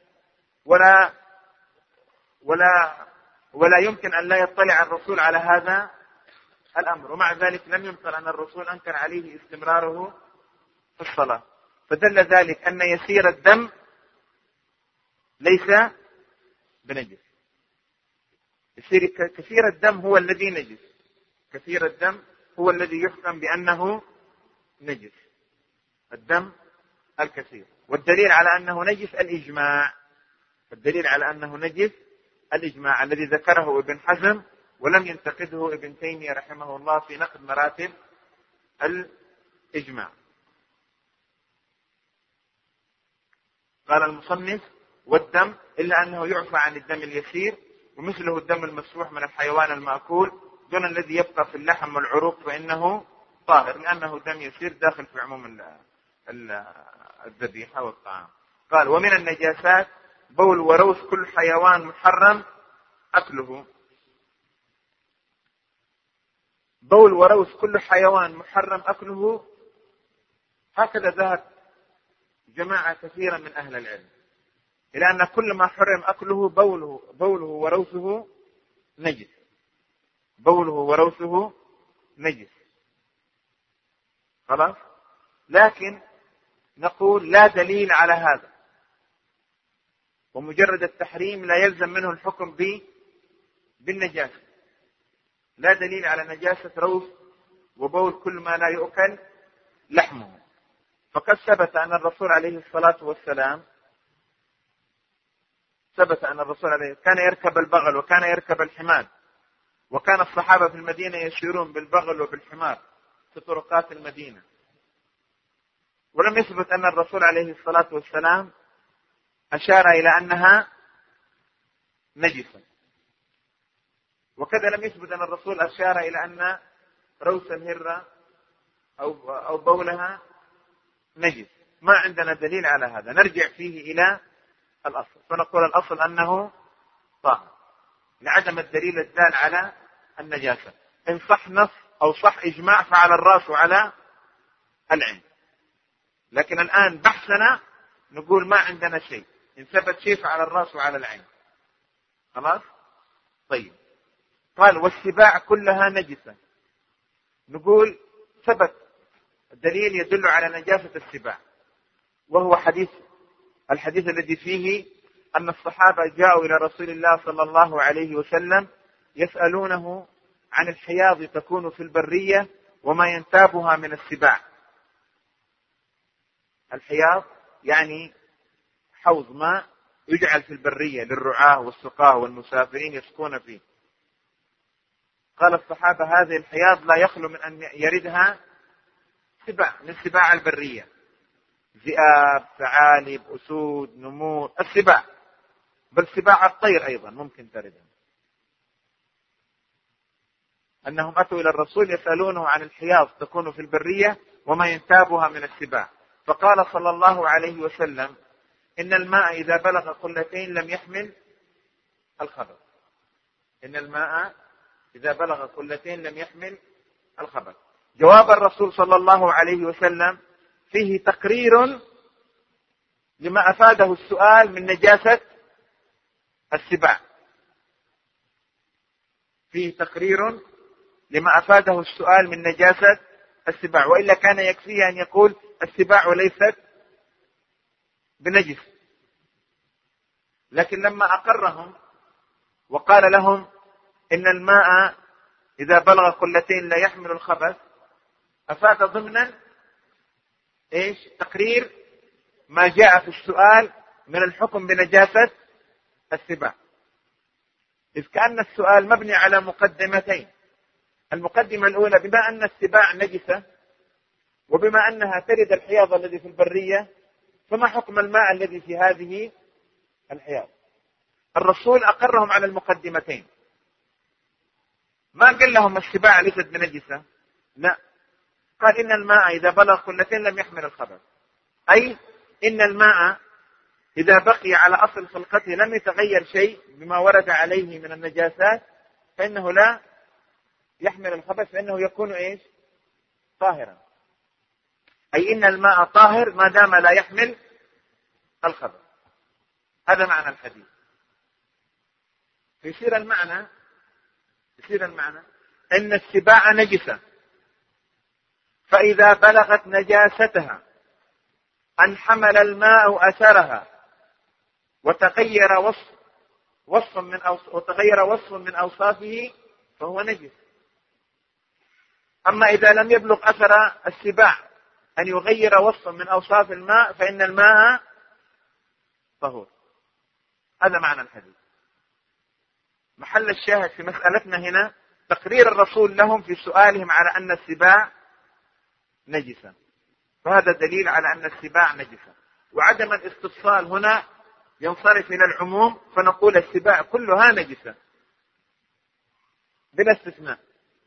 ولا يمكن أن لا يطلع الرسول على هذا الأمر، ومع ذلك لم ينكر أن الرسول أنكر عليه استمراره في الصلاة. فدل ذلك أن يسير الدم ليس بنجس. يسير كثير الدم هو الذي نجس، كثير الدم هو الذي يحكم بأنه نجس، الدم الكثير. والدليل على أنه نجس الإجماع، الدليل على أنه نجس الإجماع الذي ذكره ابن حزم ولم ينتقده ابن تيمية رحمه الله في نقد مراتب الإجماع. قال المصنف: والدم إلا أنه يعفى عن الدم اليسير، ومثله الدم المسفوح من الحيوان المأكول دون الذي يبقى في اللحم والعروق فإنه طاهر، لأنه دم يسير داخل في عموم الذبيحة والطعام. قال: ومن النجاسات بول وروث كل حيوان محرم أكله. بول وروث كل حيوان محرم أكله، هكذا ذهب جماعة كثيرا من أهل العلم إلى أن كل ما حرم أكله بوله وروثه نجس، بوله وروثه نجس. خلاص، لكن نقول لا دليل على هذا، ومجرد التحريم لا يلزم منه الحكم بالنجاسة. لا دليل على نجاسة روث وبول كل ما لا يؤكل لحمه. فقد ثبت أن الرسول عليه الصلاة والسلام كان يركب البغل وكان يركب الحمار، وكان الصحابة في المدينة يسيرون بالبغل وبالحمار في طرقات المدينة، ولم يثبت أن الرسول عليه الصلاة والسلام أشار إلى أنها نجسة، وكذا لم يثبت أن الرسول أشار إلى أن روث الهرة أو بولها نجس. ما عندنا دليل على هذا، نرجع فيه إلى الأصل، فنقول الأصل أنه طاهر لعدم الدليل الدال على النجاسة. إن صح نص أو صح إجماع فعلى الرأس وعلى العين، لكن الآن بحثنا نقول ما عندنا شيء، إن ثبت شيء فعلى الرأس وعلى العين. خلاص؟ طيب، قال: والسباع كلها نجسة. نقول ثبت الدليل يدل على نجاسة السباع، وهو الحديث الذي فيه أن الصحابة جاءوا إلى رسول الله صلى الله عليه وسلم يسألونه عن الحياض تكون في البرية وما ينتابها من السباع. الحياض يعني حوض ماء يجعل في البرية للرعاة والسقاة والمسافرين يسكون فيه. قال الصحابة: هذه الحياض لا يخلو من أن يردها سباع من سباع البرية، ذئاب، ثعالب، أسود، نمور، السباع، بل سباع الطير أيضا ممكن تردها. أنهم أتوا إلى الرسول يسألونه عن الحياض تكون في البرية وما ينتابها من السباع، فقال صلى الله عليه وسلم: إن الماء إذا بلغ قلتين لم يحمل الخبث. إن الماء إذا بلغ قلتين لم يحمل الخبث. جواب الرسول صلى الله عليه وسلم فيه تقرير لما أفاده السؤال من نجاسة السباع. فيه تقرير لما أفاده السؤال من نجاسة السباع، وإلا كان يكفيه أن يقول السباع ليست بنجس. لكن لما أقرهم وقال لهم إن الماء إذا بلغ قلتين لا يحمل الخبث، أفاد ضمنا تقرير ما جاء في السؤال من الحكم بنجاسة السباع، إذ كأن السؤال مبني على مقدمتين. المقدمة الأولى بما أن السباع نجسة وبما أنها ترد الحياض الذي في البرية، فما حكم الماء الذي في هذه الحياض؟ الرسول أقرهم على المقدمتين، ما قال لهم السباع ليست بنجسة، لا، قال إن الماء إذا بلغ قلتين لم يحمل الخبث، أي إن الماء إذا بقي على أصل خلقته لم يتغير شيء بما ورد عليه من النجاسات فإنه لا يحمل الخبث، فإنه يكون طاهرا، أي إن الماء طاهر ما دام لا يحمل الخبث. هذا معنى الحديث. يصير المعنى أن السباع نجسة، فإذا بلغت نجاستها أن حمل الماء أثرها وتغير وصف من أوصافه فهو نجس. أما إذا لم يبلغ أثر السباع أن يغير وصفا من أوصاف الماء فإن الماء طهور. هذا معنى الحديث. محل الشاهد في مسألتنا هنا تقرير الرسول لهم في سؤالهم على أن السباع نجسة، فهذا دليل على أن السباع نجسة. وعدم الاستفصال هنا ينصرف إلى العموم، فنقول السباع كلها نجسة بلا استثناء.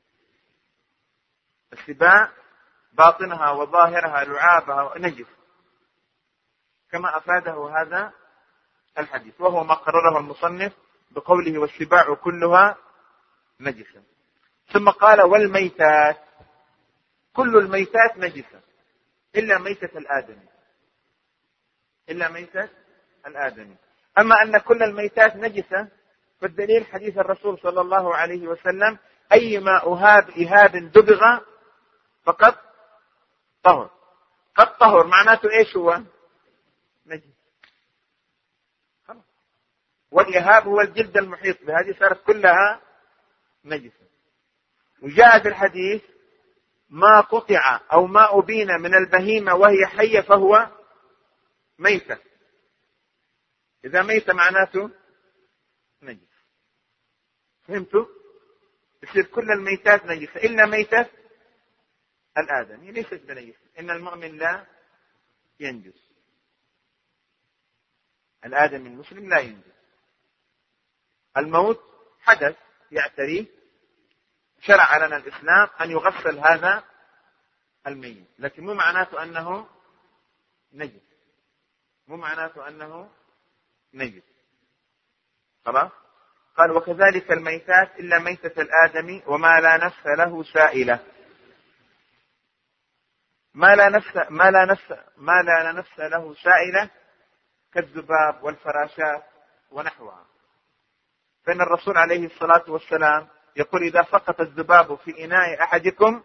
السباع باطنها وظاهرها لعابها نجس كما أفاده هذا الحديث، وهو ما قرره المصنف بقوله والسباع كلها نجسة. ثم قال والميتات، كل الميتات نجسة إلا ميتة الآدمي. أما أن كل الميتات نجسة فالدليل حديث الرسول صلى الله عليه وسلم أيما إهاب دبغ فقد طهر. قد طهر معناته إيش هو؟ نجس. والإهاب هو الجلد المحيط بهذه صارت كلها نجسة. وجاء في الحديث ما قطع أو ما أبين من البهيمة وهي حية فهو ميتة. إذا ميتة معناته نجس. فهمتوا؟ يصير كل الميتات نجسة إلا ميتة الآدمي ليست بنجسة. إن المؤمن لا ينجس، الآدمي المسلم لا ينجس. الموت حدث يعتريه، شرع لنا الإسلام أن يغسل هذا الميت، لكن مو معناته أنه نجس. خلاص؟ قال وكذلك الميتات إلا ميتة الآدمي وما لا نفس له سائلة. ما لا نفس له سائلة كالذباب والفراشات ونحوها. فإن الرسول عليه الصلاة والسلام يقول إذا سقط الذباب في إناء أحدكم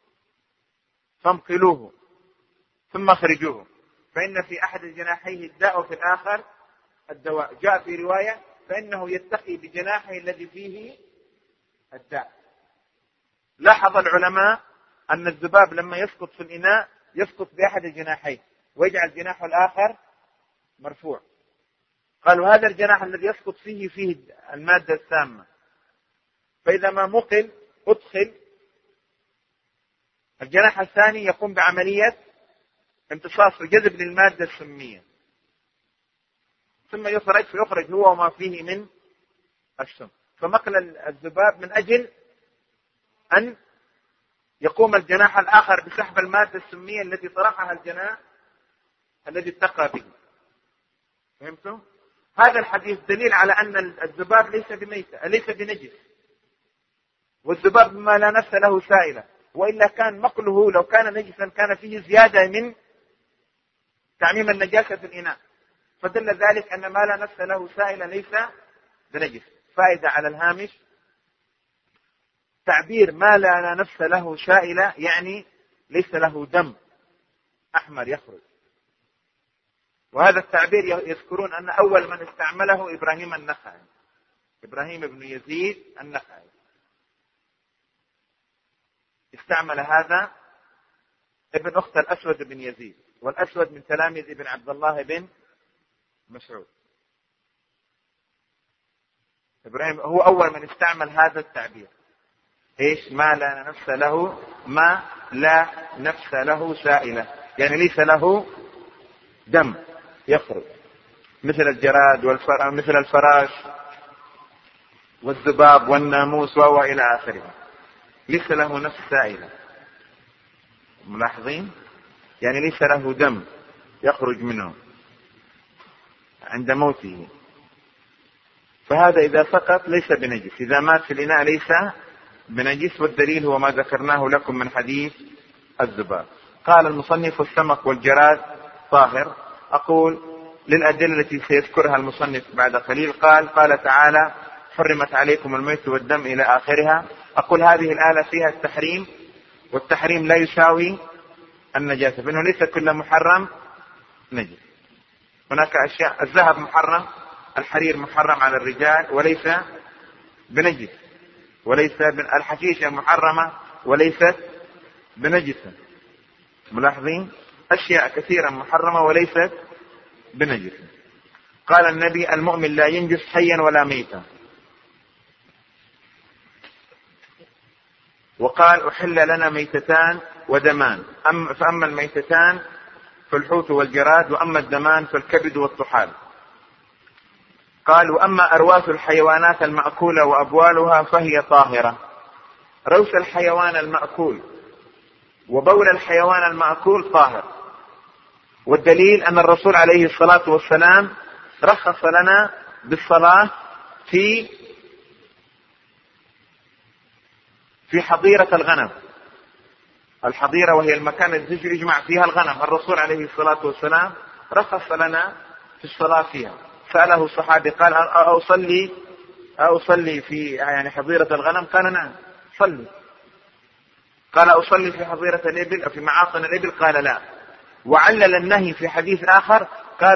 فانقلوه ثم اخرجوه فإن في أحد جناحيه الداء وفي الآخر الدواء. جاء في رواية فإنه يتقي بجناحه الذي فيه الداء. لاحظ العلماء أن الذباب لما يسقط في الإناء يسقط بأحد جناحيه ويجعل جناحه الآخر مرفوع. قالوا هذا الجناح الذي يسقط فيه المادة السامة، فإذا ما مقل أدخل الجناح الثاني يقوم بعملية امتصاص وجذب للمادة السمية، ثم فيخرج هو وما فيه من السم. فمقل الذباب من أجل أن يقوم الجناح الآخر بسحب المادة السمية التي طرحها الجناح الذي اتقى به. فهمتم؟ هذا الحديث دليل على أن الذباب ليس بنجس، والذباب ما لا نفس له سائلة، وإلا كان مقله لو كان نجسا كان فيه زيادة من تعميم النجاسة في الإناء، فدل ذلك أن ما لا نفس له سائلة ليس بنجس. فائدة على الهامش: تعبير ما لا نفس له سائلة يعني ليس له دم أحمر يخرج، وهذا التعبير يذكرون أن أول من استعمله إبراهيم النخعي، إبراهيم بن يزيد النخعي استعمل هذا، ابن أخت الأسود بن يزيد، والأسود من تلاميذ ابن عبد الله بن مسعود. إبراهيم هو أول من استعمل هذا التعبير، إيش؟ ما لا نفس له سائلة، يعني ليس له دم يخرج، مثل الجراد مثل الفراش والذباب والناموس وإلى آخره، ليس له نفس سائلة. ملاحظين؟ يعني ليس له دم يخرج منه عند موته، فهذا إذا سقط ليس بنجس، إذا مات في الإناء ليس بنجس، والدليل هو ما ذكرناه لكم من حديث الذباب. قال المصنف: والسمك والجراد طاهر. أقول للأدلة التي سيذكرها المصنف بعد قليل. قال تعالى: حرمت عليكم الميت والدم إلى آخرها. أقول هذه الآية فيها التحريم، والتحريم لا يساوي النجاسة، فإنه ليس كل محرم نجس. هناك أشياء، الذهب محرم، الحرير محرم على الرجال وليس بنجس، الحشيشة محرمة وليست بنجسة. ملاحظين؟ أشياء كثيرة محرمة وليست بنجسة. قال النبي: المؤمن لا ينجس حيا ولا ميتا. وقال: أحل لنا ميتتان ودمان، فأما الميتتان فالحوت والجراد، وأما الدمان فالكبد والطحال. قال: وأما أرواث الحيوانات المأكولة وأبوالها فهي طاهرة. روث الحيوان المأكول وبول الحيوان المأكول طاهر، والدليل أن الرسول عليه الصلاة والسلام رخص لنا بالصلاة في حظيرة الغنم. الحظيرة وهي المكان الذي يجمع فيها الغنم، الرسول عليه الصلاة والسلام رخص لنا في الصلاة فيها. سأله الصحابي قال: أصلي في يعني حظيرة الغنم؟ قال: نعم صلي. قال: أصلي في حظيرة الإبل أو في معاصن الإبل؟ قال: لا. وعلل النهي في حديث آخر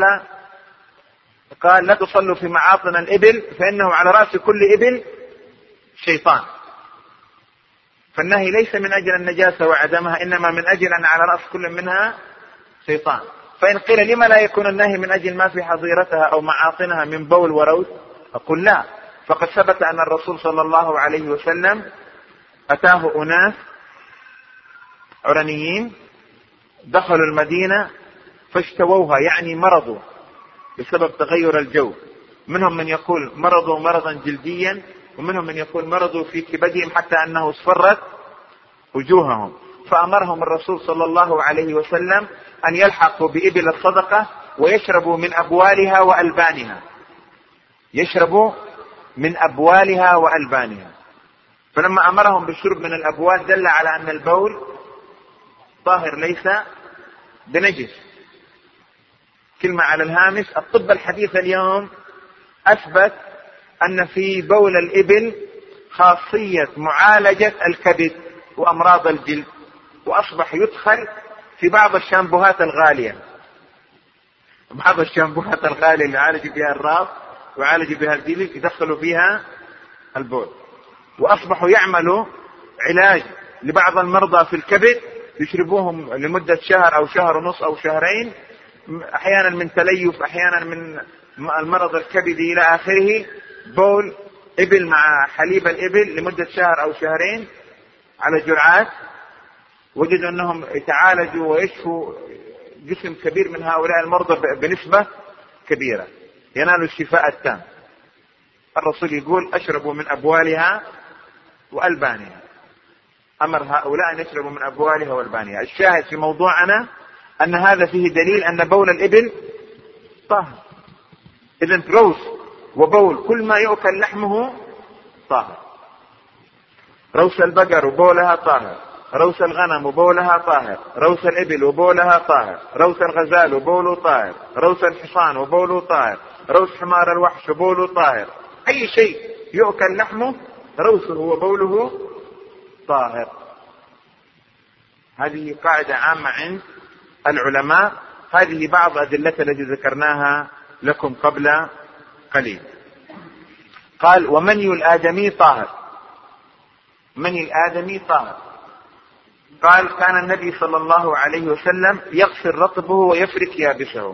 قال: لا تصلوا في معاصن الإبل فإنه على رأس كل إبل شيطان. فالنهي ليس من أجل النجاسة وعدمها، إنما من أجل أن على رأس كل منها شيطان. فإن قيل: لما لا يكون النهي من أجل ما في حظيرتها أو معاصنها من بول وروث؟ أقول: لا، فقد ثبت أن الرسول صلى الله عليه وسلم أتاه أناس عرنيين دخلوا المدينة فاشتووها، يعني مرضوا بسبب تغير الجو. منهم من يقول مرضوا مرضا جلديا، ومنهم من يقول مرضوا في كبدهم حتى أنه اصفرت وجوههم. فأمرهم الرسول صلى الله عليه وسلم أن يلحقوا بإبل الصدقة ويشربوا من أبوالها وألبانها. فلما أمرهم بالشرب من الأبوال دل على أن البول طاهر ليس بنجس. كلمة على الهامش: الطب الحديث اليوم أثبت أن في بول الإبل خاصية معالجة الكبد وأمراض الجلد، وأصبح يدخل في بعض الشامبوهات الغالية، اللي يعالج بها الراس ويعالج بها الجلد، يدخلوا فيها البول. وأصبحوا يعملوا علاج لبعض المرضى في الكبد يشربوهم لمدة شهر أو شهر ونص أو شهرين، أحيانا من تليف، أحيانا من المرض الكبدي إلى آخره، بول إبل مع حليب الإبل لمدة شهر أو شهرين على جرعات. وجدوا أنهم يتعالجوا ويشفوا جسم كبير من هؤلاء المرضى بنسبة كبيرة، ينالوا الشفاء التام. الرسول يقول: أشربوا من أبوالها وألبانها، أمر هؤلاء أن يشربوا من أبوالها وألبانها. الشاهد في موضوعنا أن هذا فيه دليل أن بول الإبل طاهر، إذن روث وبول كل ما يؤكل لحمه طاهر. روث البقر وبولها طاهر، روث الغنم وبولها طاهر، روث الإبل وبولها طاهر، روث الغزال وبوله طاهر، روث الحصان وبوله طاهر، روث حمار الوحش وبوله طاهر. أي شيء يؤكل لحمه روثه وبوله طاهر. هذه قاعدة عامة عند العلماء. هذه بعض أدلة التي ذكرناها لكم قبل قليل. قال ومني الآدمي طاهر. مني الآدمي طاهر. قال كان النبي صلى الله عليه وسلم يغسل رطبه ويفرك يابسه.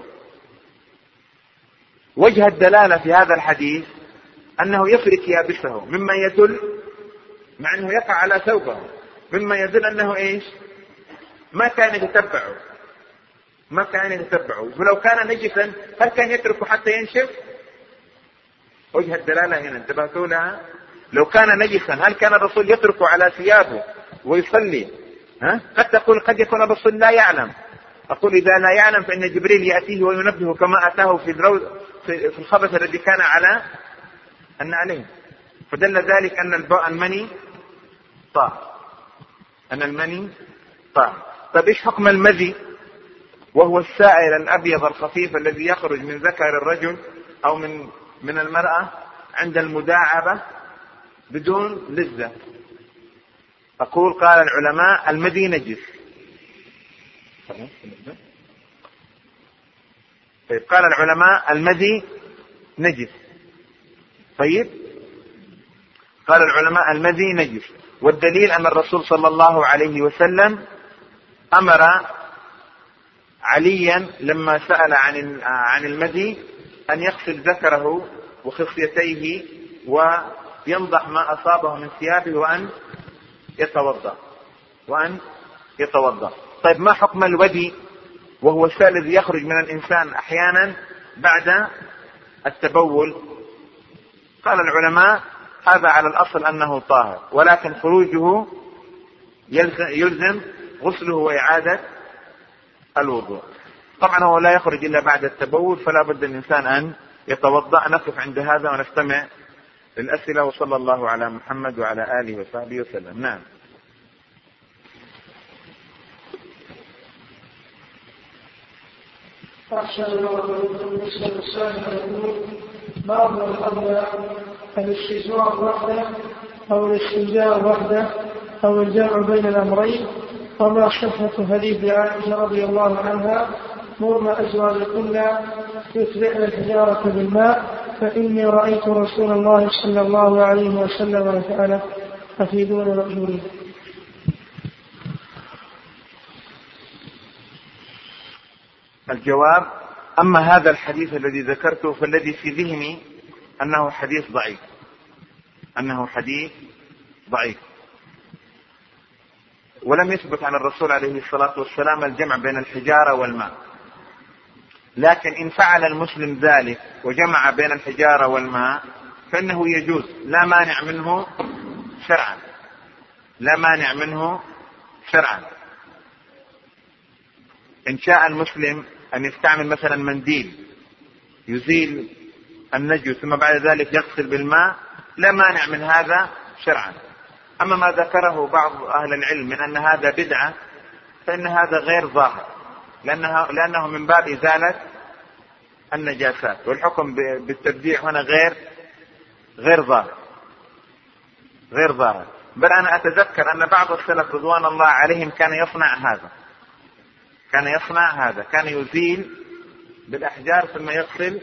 وجه الدلالة في هذا الحديث أنه يفرك يابسه، مما يدل مع أنه يقع على ثوبه، مما يدل أنه إيش؟ ما كان يتتبعه، ما كان يتتبعه. ولو كان نجسا هل كان يتركه حتى ينشف؟ وجه الدلالة هنا انتبهتوا لها. لو كان نجسا هل كان الرسول يتركه على ثيابه ويصلي؟ قد تقول قد يكون الرسول لا يعلم. أقول إذا لا يعلم فإن جبريل يأتيه وينبهه كما أتاه في الخبث الذي كان عليه. فدل ذلك أن المني طاهر، أن المني طاهر. طيب إيش حكم المذي؟ وهو السائل الأبيض الخفيف الذي يخرج من ذكر الرجل أو من المرأة عند المداعبة بدون لذة. أقول قال العلماء المذي نجس. طيب قال العلماء المذي نجس. طيب قال العلماء المذي نجس، والدليل أن الرسول صلى الله عليه وسلم أمر عليا لما سأل عن المذي أن يغسل ذكره وخصيتيه وينضح ما أصابه من ثيابه وأن يتوضأ. طيب ما حكم الودي؟ وهو السائل الذي يخرج من الإنسان أحيانا بعد التبول. قال العلماء هذا على الأصل أنه طاهر، ولكن خروجه يلزم غسله وإعادة الوضوء. طبعا هو لا يخرج إلا بعد التبول، فلا بد الإنسان أن يتوضأ. نقف عند هذا ونستمع للأسئلة، وصلى الله على محمد وعلى آله وصحبه وسلم. نعم. أحسن الله المسلم السابق يقول ما هو الأولى الاستجمار وحده أو الاستنجاء وحده أو الجمع بين الأمرين؟ وما صحة حديث عائشة رضي الله عنها مرن أزواجكن يتبعن الحجارة بالماء فإني رأيت رسول الله صلى الله عليه وسلم يفعله أفيدون مأجورين. الجواب: أما هذا الحديث الذي ذكرته فالذي في ذهني أنه حديث ضعيف، ولم يثبت عن الرسول عليه الصلاة والسلام الجمع بين الحجارة والماء. لكن إن فعل المسلم ذلك وجمع بين الحجارة والماء فإنه يجوز، لا مانع منه شرعا. إن شاء المسلم أن يستعمل مثلا منديل يزيل النجس ثم بعد ذلك يغسل بالماء، لا مانع من هذا شرعا. أما ما ذكره بعض أهل العلم من أن هذا بدعة فإن هذا غير ظاهر، لأنه من باب إزالة النجاسات، والحكم بالتبديع هنا غير ظاهر. بل أنا أتذكر أن بعض السلف رضوان الله عليهم كان يصنع هذا، كان يزيل بالأحجار ثم يغسل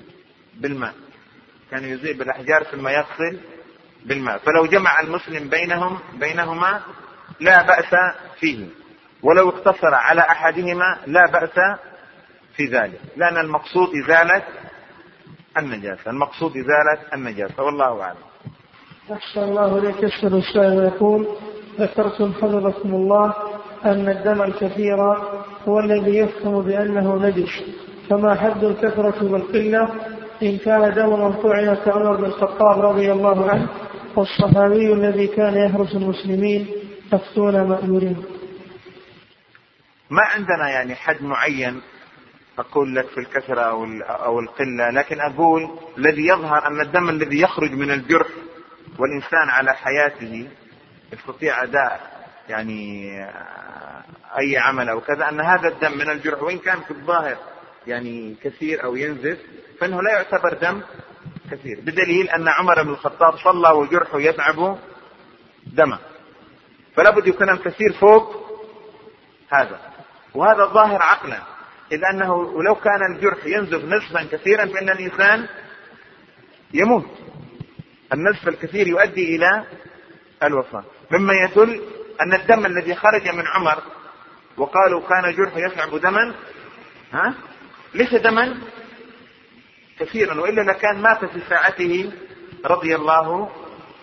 بالماء، فلو جمع المسلم بينهما لا بأس فيه، ولو اقتصر على أحدهما لا بأس في ذلك، لأن المقصود إزالة النجاسة، والله أعلم. أحسن الله إليك. يسأل السائل يقول: ذكرتم حفظكم الله أن الدم الكثير هو الذي يفهم بأنه نجس، فما حد الكثرة والقلة إن كان دم مرفوع كعمر بن الخطاب رضي الله عنه والصحابي الذي كان يحرس المسلمين أفتون مأجورين؟ ما عندنا يعني حد معين أقول لك في الكثرة أو القلة، لكن أقول الذي يظهر أن الدم الذي يخرج من الجرح والإنسان على حياته يستطيع أداء يعني أي عمل أو كذا، أن هذا الدم من الجرح وإن كان في الظاهر يعني كثير أو ينزف فإنه لا يعتبر دم كثير، بدليل أن عمر بن الخطاب صلى وجرحه يتعب دما، فلا بد يكون الكثير فوق هذا، وهذا ظاهر عقلا، إذ أنه لو كان الجرح ينزف نزفا كثيرا فإن الإنسان يموت. النزف الكثير يؤدي إلى الوفاة، مما يدل أن الدم الذي خرج من عمر وقالوا كان جرح يسعب دما ليس دما كثيرا، وإلا لكان مات في ساعته رضي الله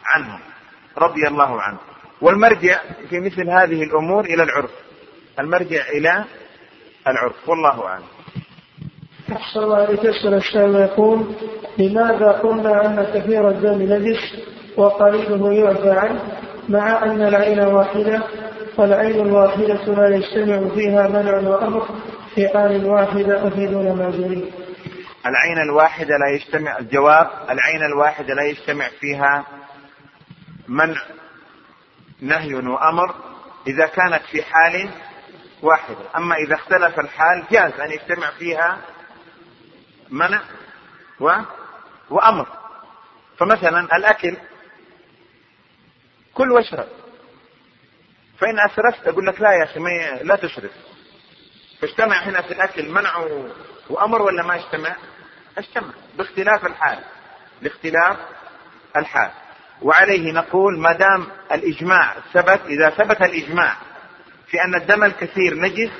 عنه. والمرجع في مثل هذه الأمور إلى العرف، المرجع إلى العرف، والله أعلم. أحسن الله عليك. يسأل السائل يقول: لماذا قلنا أن كثير الدم نجس وقليله يعفى عنه، مع أن العين واحدة، والعين الواحدة لا يجتمع فيها منع وأمر في آن واحدة؟ أفيدونا ما جري. العين الواحدة لا يجتمع، الجواب: العين الواحدة لا يجتمع فيها منع نهي وأمر إذا كانت في حال واحدة، أما إذا اختلف الحال جاز أن يجتمع فيها منع وأمر. فمثلا الأكل، كل واشرب، فإن أسرفت أقول لك لا يا أخي لا تشرف، فاجتمع هنا في الأكل منع وأمر ولا ما اجتمع؟ اجتمع باختلاف الحال. وعليه نقول ما دام الإجماع ثبت، إذا ثبت الإجماع في أن الدم الكثير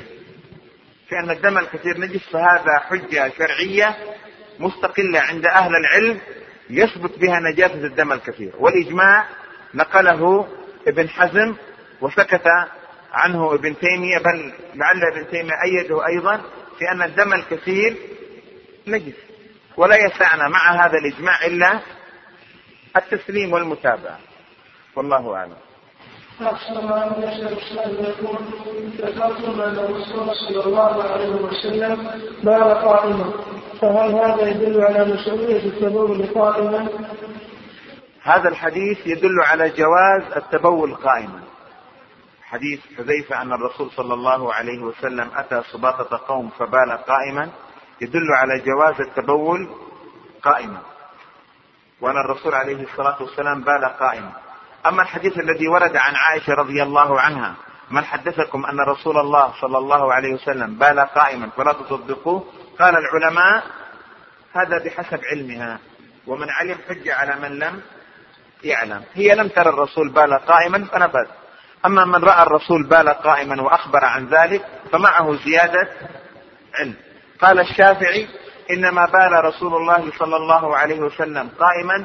نجس، فهذا حجة شرعية مستقلة عند أهل العلم يثبت بها نجاسة الدم الكثير، والإجماع نقله ابن حزم وسكت عنه ابن تيمية، بل لعل ابن تيمية أيده أيضا في أن الدم الكثير نجس، ولا يسعنا مع هذا الإجماع إلا التسليم والمتابعة، والله أعلم. أحسن الله يقول: ذكرتم أن الرسول صلى الله عليه وسلم بال قائما، فهل هذا يدل على مشروعية التبول قائما؟ هذا الحديث يدل على جواز التبول قائما. حديث حذيفة أن الرسول صلى الله عليه وسلم أتى سباطة قوم فبال قائما يدل على جواز التبول قائما، وأن الرسول عليه الصلاة والسلام بال قائما. أما الحديث الذي ورد عن عائشة رضي الله عنها: من حدثكم أن رسول الله صلى الله عليه وسلم بال قائما فلا تصدقوه، قال العلماء هذا بحسب علمها، ومن علم حجة على من لم يعلم. هي لم ترى الرسول بال قائما فنبذ، أما من رأى الرسول بال قائما وأخبر عن ذلك فمعه زيادة علم. قال الشافعي: إنما بال رسول الله صلى الله عليه وسلم قائما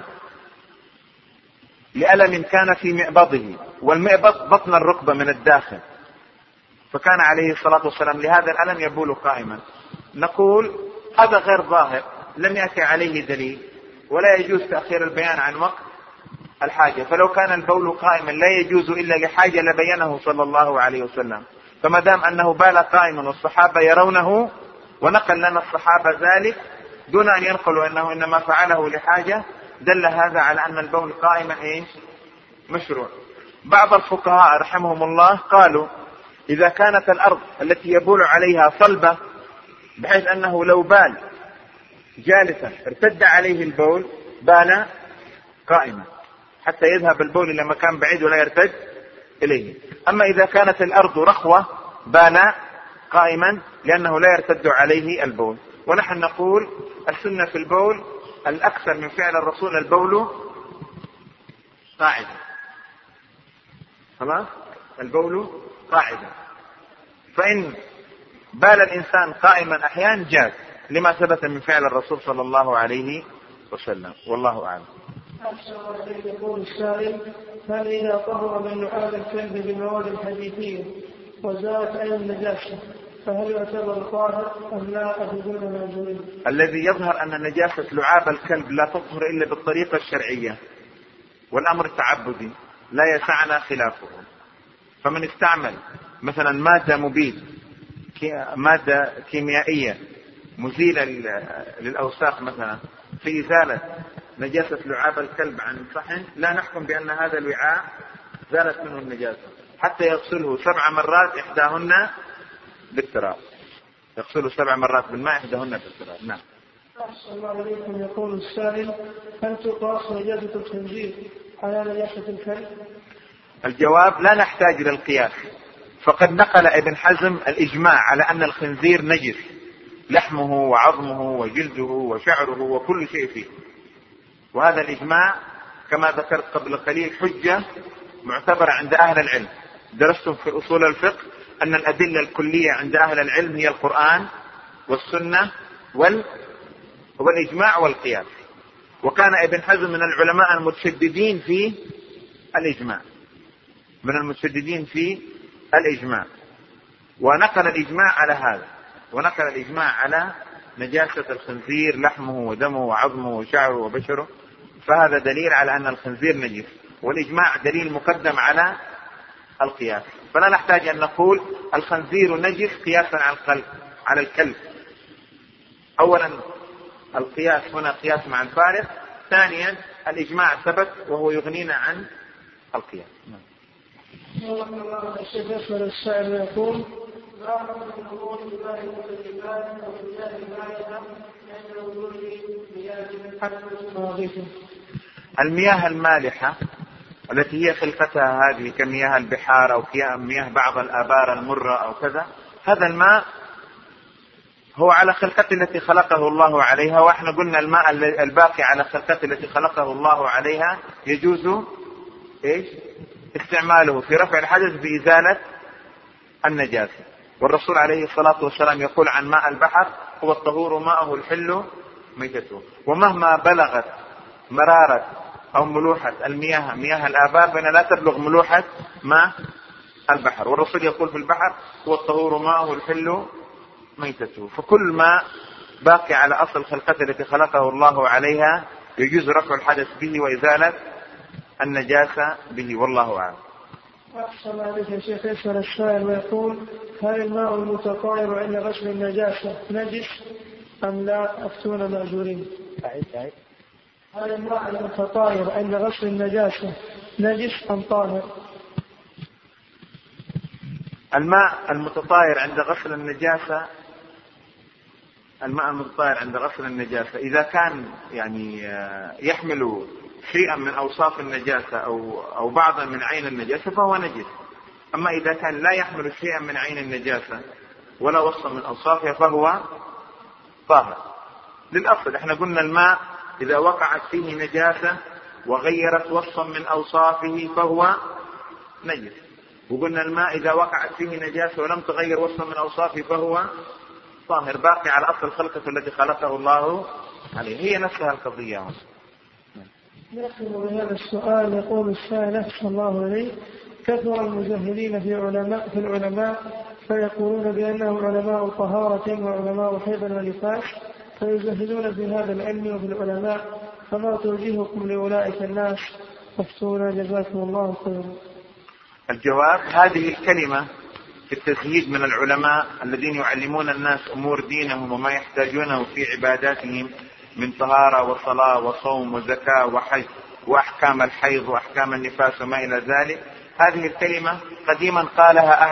لألم كان في مئبضه، والمئبض بطن الركبة من الداخل، فكان عليه الصلاة والسلام لهذا الألم يبول قائما. نقول هذا غير ظاهر، لم يأتي عليه دليل، ولا يجوز تأخير البيان عن وقت الحاجة، فلو كان البول قائما لا يجوز إلا لحاجة لبينه صلى الله عليه وسلم، فما دام أنه بال قائما والصحابة يرونه ونقل لنا الصحابة ذلك دون أن ينقلوا أنه إنما فعله لحاجة، دل هذا على أن البول قائما مشروع. بعض الفقهاء رحمهم الله قالوا: إذا كانت الأرض التي يبول عليها صلبة بحيث أنه لو بال جالسا ارتد عليه البول، بال قائما حتى يذهب البول إلى مكان بعيد ولا يرتد إليه. أما إذا كانت الأرض رخوة بال قائما لأنه لا يرتد عليه البول. ونحن نقول السنة في البول الأكثر من فعل الرسول البول قاعدة، خلاص البول قاعدة، فإن بال الإنسان قائما أحيانا جاز لما ثبت من فعل الرسول صلى الله عليه وسلم، والله أعلم. يقول السائل: هل إذا طهر من لعاب الكلب بالمواد الحديثية وزالت عين النجاسة فهل يعتبر طاهر أم لا؟ أفيدونا ما جري. الذي يظهر أن نجاسة لعاب الكلب لا تطهر إلا بالطريقة الشرعية، والأمر التعبدي لا يسعنا خلافه. فمن استعمل مثلا مادة مبيد، مادة كيميائية مزيل للأوساخ مثلا في إزالة نجاسة لعاب الكلب عن الصحن، لا نحكم بأن هذا الوعاء زالت منه النجاسة حتى يغسله 7 مرات إحداهن بالتراب، يغسله 7 مرات بالماء إحداهن بالتراب. نعم. أحسن الله عليكم. يقول السائل: هل تقاس نجاسة الخنزير على نجاسة الكلب؟ الجواب: لا نحتاج إلى القياس، فقد نقل ابن حزم الإجماع على أن الخنزير نجس، لحمه وعظمه وجلده وشعره وكل شيء فيه، وهذا الإجماع كما ذكرت قبل قليل حجة معتبرة عند أهل العلم. درستم في أصول الفقه أن الأدلة الكلية عند أهل العلم هي القرآن والسنة والإجماع والقياس، وكان ابن حزم من العلماء المتشددين في الإجماع، من المتشددين في الإجماع، ونقل الإجماع على هذا، ونقل الإجماع على نجاسة الخنزير لحمه ودمه وعظمه وشعره وبشره، فهذا دليل على أن الخنزير نجس، والإجماع دليل مقدم على القياس، فلا نحتاج أن نقول الخنزير نجس قياسا على الكلب. أولا القياس هنا قياس مع الفارق، ثانيا الإجماع ثبت وهو يغنينا عن القياس. الشيخ يسأل السائل ويقول: المياه المالحة التي هي خلقتها هذه كمياه البحار أو مياه بعض الآبار المرة أو كذا، هذا الماء هو على خلقته التي خلقه الله عليها، وإحنا قلنا الماء الباقي على خلقته التي خلقه الله عليها يجوز استعماله في رفع الحدث بإزالة النجاسة، والرسول عليه الصلاة والسلام يقول عن ماء البحر: هو الطهور ماءه الحل ميتته. ومهما بلغت مرارة أو ملوحة المياه مياه الآبار فإنها لا تبلغ ملوحة ماء البحر، والرسول يقول في البحر: هو الطهور ماءه الحل ميتته. فكل ماء باقي على أصل خلقته التي خلقه الله عليها يجوز رفع الحدث به وإزالة النجاسة به، والله أعلم. أحسن عليك يا شيخ. يسأل السائل ويقول: هل الماء المتطاير عند غسل النجاسة نجس أم لا؟ أفتونا مأجورين. هل الماء المتطاير عند غسل النجاسة نجس أم طاهر؟ الماء المتطاير عند غسل النجاسة، الماء المتطاير عند غسل النجاسة إذا كان يعني يحمل شيئا من أوصاف النجاسة أو بعضا من عين النجاسة فهو نجس. أما إذا كان لا يحمل شيئا من عين النجاسة ولا وصف من أوصافها فهو طاهر. للأصل احنا قلنا الماء إذا وقعت فيه نجاسة وغيرت وصفا من أوصافه فهو نجس، وقلنا الماء إذا وقعت فيه نجاسة ولم تغير وصفا من أوصافه فهو طاهر، باقي على أصل الخلقة التي خلقه الله عليه. هي نفسها القضية. نختم بهذا السؤال. يقول السائل: أحسن الله عليه، كثر المجاهلين في العلماء فيقولون بأنهم علماء طهارة وعلماء حيض ونفاس، فيزهدون في هذا العلم وفي العلماء، فما توجيهكم لأولئك الناس؟ افتونا جزاكم الله خيرا. الجواب: هذه الكلمة في التزهيد من العلماء الذين يعلمون الناس أمور دينهم وما يحتاجونه في عباداتهم من طهارة وصلاة وصوم وزكاة وحج وأحكام الحيض وأحكام النفاس وما إلى ذلك، هذه الكلمة قديما قالها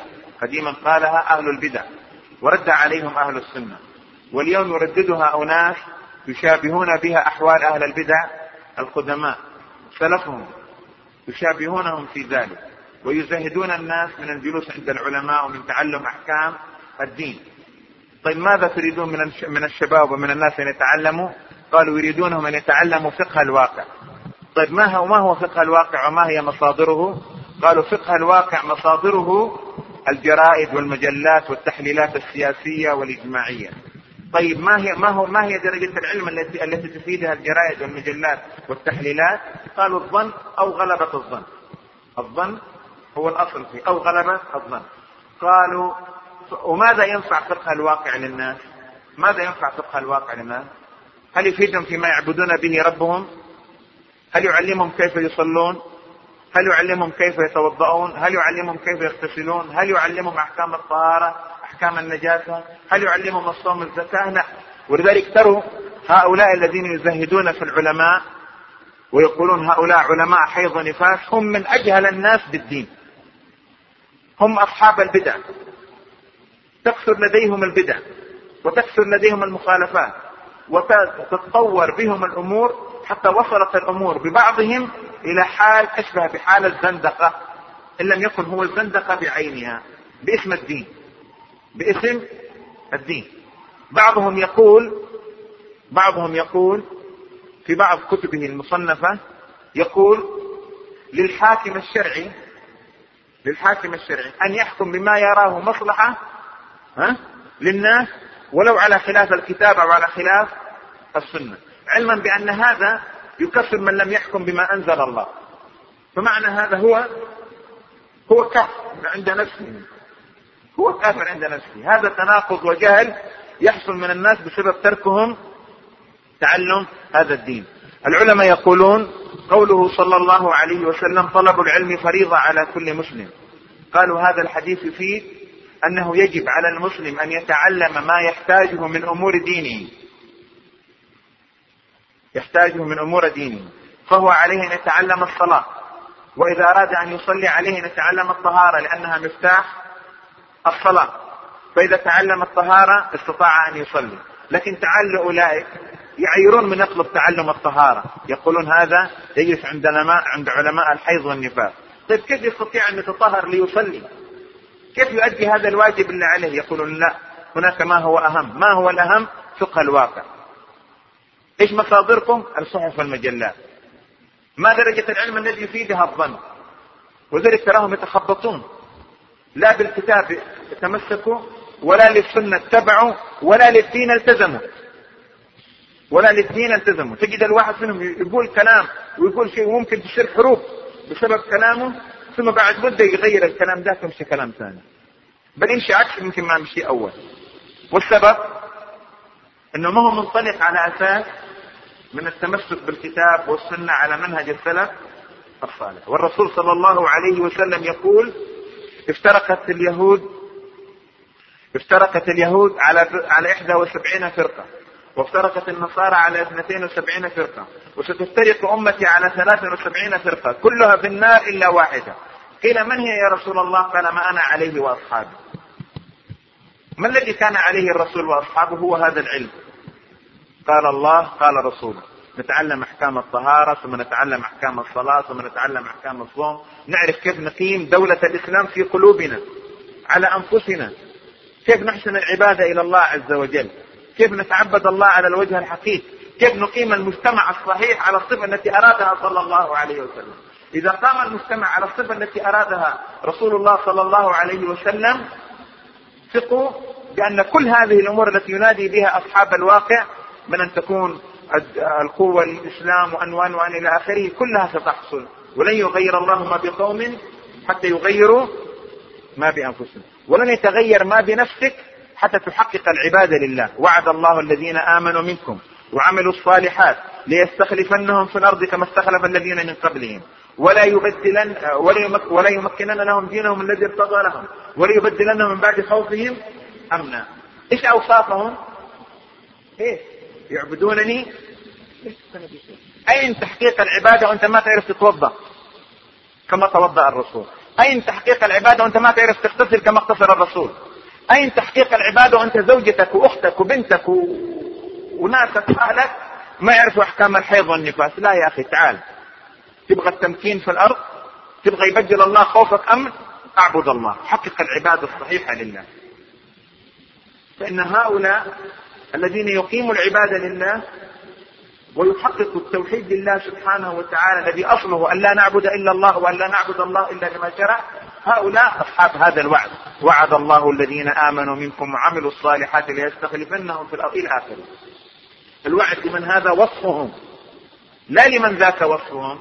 أهل البدع ورد عليهم أهل السنة، واليوم يرددها أناس يشابهون بها أحوال أهل البدع القدماء سلفهم، يشابهونهم في ذلك، ويزهدون الناس من الجلوس عند العلماء ومن تعلم أحكام الدين. طيب ماذا تريدون من الشباب ومن الناس أن يتعلموا؟ قالوا يريدونهم أن يتعلموا فقه الواقع. طيب ما هو فقه الواقع وما هي مصادره؟ قالوا فقه الواقع مصادره الجرائد والمجلات والتحليلات السياسية والإجماعية. طيب ما هي درجة العلم التي تفيدها الجرائد والمجلات والتحليلات؟ قالوا الظن أو غلبة الظن. الظن هو الأصل فيه أو غلبة الظن. قالوا وماذا ينفع فقه الواقع للناس؟ ماذا ينفع فقه الواقع للناس؟ هل يفيدهم فيما يعبدون به ربهم؟ هل يعلمهم كيف يصلون؟ هل يعلمهم كيف يتوضؤون؟ هل يعلمهم كيف يغتسلون؟ هل يعلمهم أحكام الطهارة، أحكام النجاسة؟ هل يعلمهم الصوم الزكاة؟ لا. ولذلك تروا هؤلاء الذين يزهدون في العلماء ويقولون هؤلاء علماء حيض ونفاس هم من أجهل الناس بالدين، هم أصحاب البدع، تكثر لديهم البدع وتكثر لديهم المخالفات وتتطور بهم الأمور حتى وصلت الأمور ببعضهم إلى حال أشبه بحال الزندقة، إن لم يكن هو الزندقة بعينها، باسم الدين، باسم الدين. بعضهم يقول في بعض كتبه المصنفة، يقول للحاكم الشرعي أن يحكم بما يراه مصلحة للناس ولو على خلاف الكتاب أو على خلاف السنة، علما بأن هذا يكفر من لم يحكم بما أنزل الله. فمعنى هذا هو كافر عند نفسه، هو كافر عند نفسه. هذا تناقض وجهل يحصل من الناس بسبب تركهم تعلم هذا الدين. العلماء يقولون قوله صلى الله عليه وسلم طلب العلم فريضة على كل مسلم، قالوا هذا الحديث فيه أنه يجب على المسلم أن يتعلم ما يحتاجه من أمور دينه، فهو عليه أن يتعلم الصلاة، وإذا أراد أن يصلي عليه أن يتعلم الطهارة لأنها مفتاح الصلاة، فإذا تعلم الطهارة استطاع أن يصلي. لكن تعال أولئك يعيرون من يطلب تعلم الطهارة، يقولون هذا يجلس عند علماء الحيض والنفاس. طيب كيف يستطيع أن يتطهر ليصلي؟ كيف يؤدي هذا الواجب اللي عليه؟ يقولون لا، هناك ما هو أهم. ما هو الأهم؟ فقه الواقع. إيش مصادركم؟ الصحف والمجلات. ما درجة العلم الذي يفيدها الظن؟ وذلك تراهم يتخبطون، لا بالكتاب يتمسكوا ولا للسنة اتبعوا ولا للدين التزموا. تجد الواحد منهم يقول كلام ويقول شيء وممكن تصير حروب بسبب كلامه، ثم بعد مدة يغير الكلام ده ويمشي كلام ثاني، بل يمشي عكس يمكن ما مشي أول. والسبب أنه ما هو منطلق على أساس من التمسك بالكتاب والسنة على منهج السلف الصالح. والرسول صلى الله عليه وسلم يقول افترقت اليهود على 71 فرقة، وافترقت النصارى على 72 فرقة، وستفترق أمتي على 73 فرقة كلها في النار إلا واحدة. قيل من هي يا رسول الله؟ قال ما أنا عليه وأصحابي. ما الذي كان عليه الرسول وأصحابه؟ هو هذا العلم. قال الله قال رسوله. نتعلم أحكام الطهارة، ثم نتعلم أحكام الصلاة، ثم نتعلم أحكام الصوم، نعرف كيف نقيم دولة الإسلام في قلوبنا على أنفسنا، كيف نحسن العبادة إلى الله عز وجل، كيف نتعبد الله على الوجه الحقيقي، كيف نقيم المجتمع الصحيح على الصفة التي أرادها صلى الله عليه وسلم. إذا قام المجتمع على الصفة التي أرادها رسول الله صلى الله عليه وسلم، ثقوا بأن كل هذه الأمور التي ينادي بها أصحاب الواقع من أن تكون القوة للإسلام وأنوان إلى آخره كلها ستحصل، ولن يغير الله ما بقوم حتى يغيروا ما بأنفسهم، ولن يتغير ما بنفسك حتى تحقق العبادة لله. وعد الله الذين آمنوا منكم وعملوا الصالحات ليستخلفنهم في الأرض كما استخلف الذين من قبلهم ولا يمكنن لهم دينهم الذي ارتضى لهم وليبدلنهم من بعد خوفهم أمنا. إيش أوصافهم؟ إيه؟ يعبدونني. أين تحقيق العبادة وأنت ما تعرف تتوضأ كما توضأ الرسول؟ أين تحقيق العبادة وأنت ما تعرف تغتسل كما اغتسل الرسول؟ أين تحقيق العبادة وأنت زوجتك وأختك وبنتك وناسك وأهلك ما يعرفوا أحكام الحيض والنفاس؟ لا يا أخي، تعال. تبغى التمكين في الأرض؟ تبغى يبدل الله خوفك أمن؟ أعبد الله، حقق العبادة الصحيحة لله. فإن هؤلاء الذين يقيموا العبادة لله ويحققوا التوحيد لله سبحانه وتعالى الذي أصله أن لا نعبد إلا الله وأن لا نعبد الله إلا لما شرع، هؤلاء أصحاب هذا الوعد. وعد الله الذين آمنوا منكم وعملوا الصالحات ليستخلفنهم في الأرض إلى آخره. الوعد لمن هذا وصفهم، لا لمن ذاك وصفهم.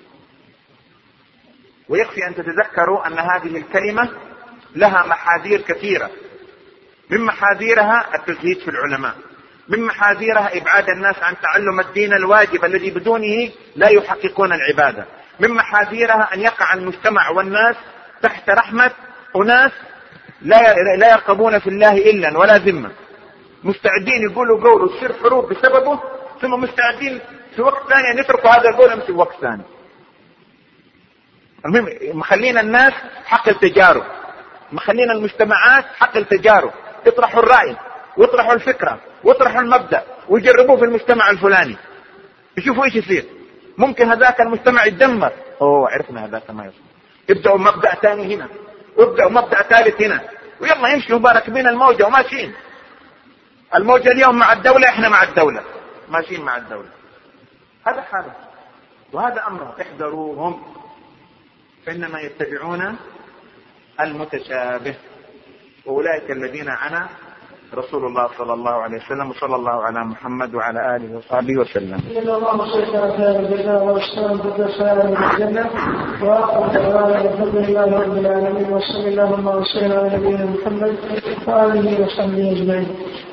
ويكفي أن تتذكروا أن هذه الكلمة لها محاذير كثيرة، من محاذيرها التزهيد في العلماء، من محاذيرها إبعاد الناس عن تعلم الدين الواجب الذي بدونه لا يحققون العبادة، من محاذيرها أن يقع المجتمع والناس تحت رحمة أناس لا يرقبون في الله إلا ولا ذمة، مستعدين يقولوا قول وتصير حروب بسببه، ثم مستعدين في وقت ثاني أن يتركوا هذا القول في وقت ثاني. المهم مخلينا الناس حق التجارب، مخلينا المجتمعات حق التجارب، يطرحوا الرأي ويطرحوا الفكرة ويطرحوا المبدأ ويجربوه في المجتمع الفلاني، يشوفوا ايش يصير. ممكن هذاك المجتمع يتدمر، عرفنا هذاك ما يصير، يبدأوا مبدأ ثاني هنا ويبدأوا مبدأ ثالث هنا، ويلا يمشوا مبارك بين الموجة وماشيين. الموجة اليوم مع الدولة، احنا مع الدولة ماشيين مع الدولة. هذا حاله وهذا أمره، احذروهم فإنما يتبعون المتشابه، وأولئك الذين عنا رسول الله صلى الله عليه وسلم، وصلى الله على محمد وعلى آله وصحبه وسلم. إن الله سيكون خير الجزاء والسلام بالدفاع والجنة، وآخر دعوانا الحمد لله رب العالمين، وصلى اللهم وسلم على نبينا محمد وآله وصحبه أجمعين.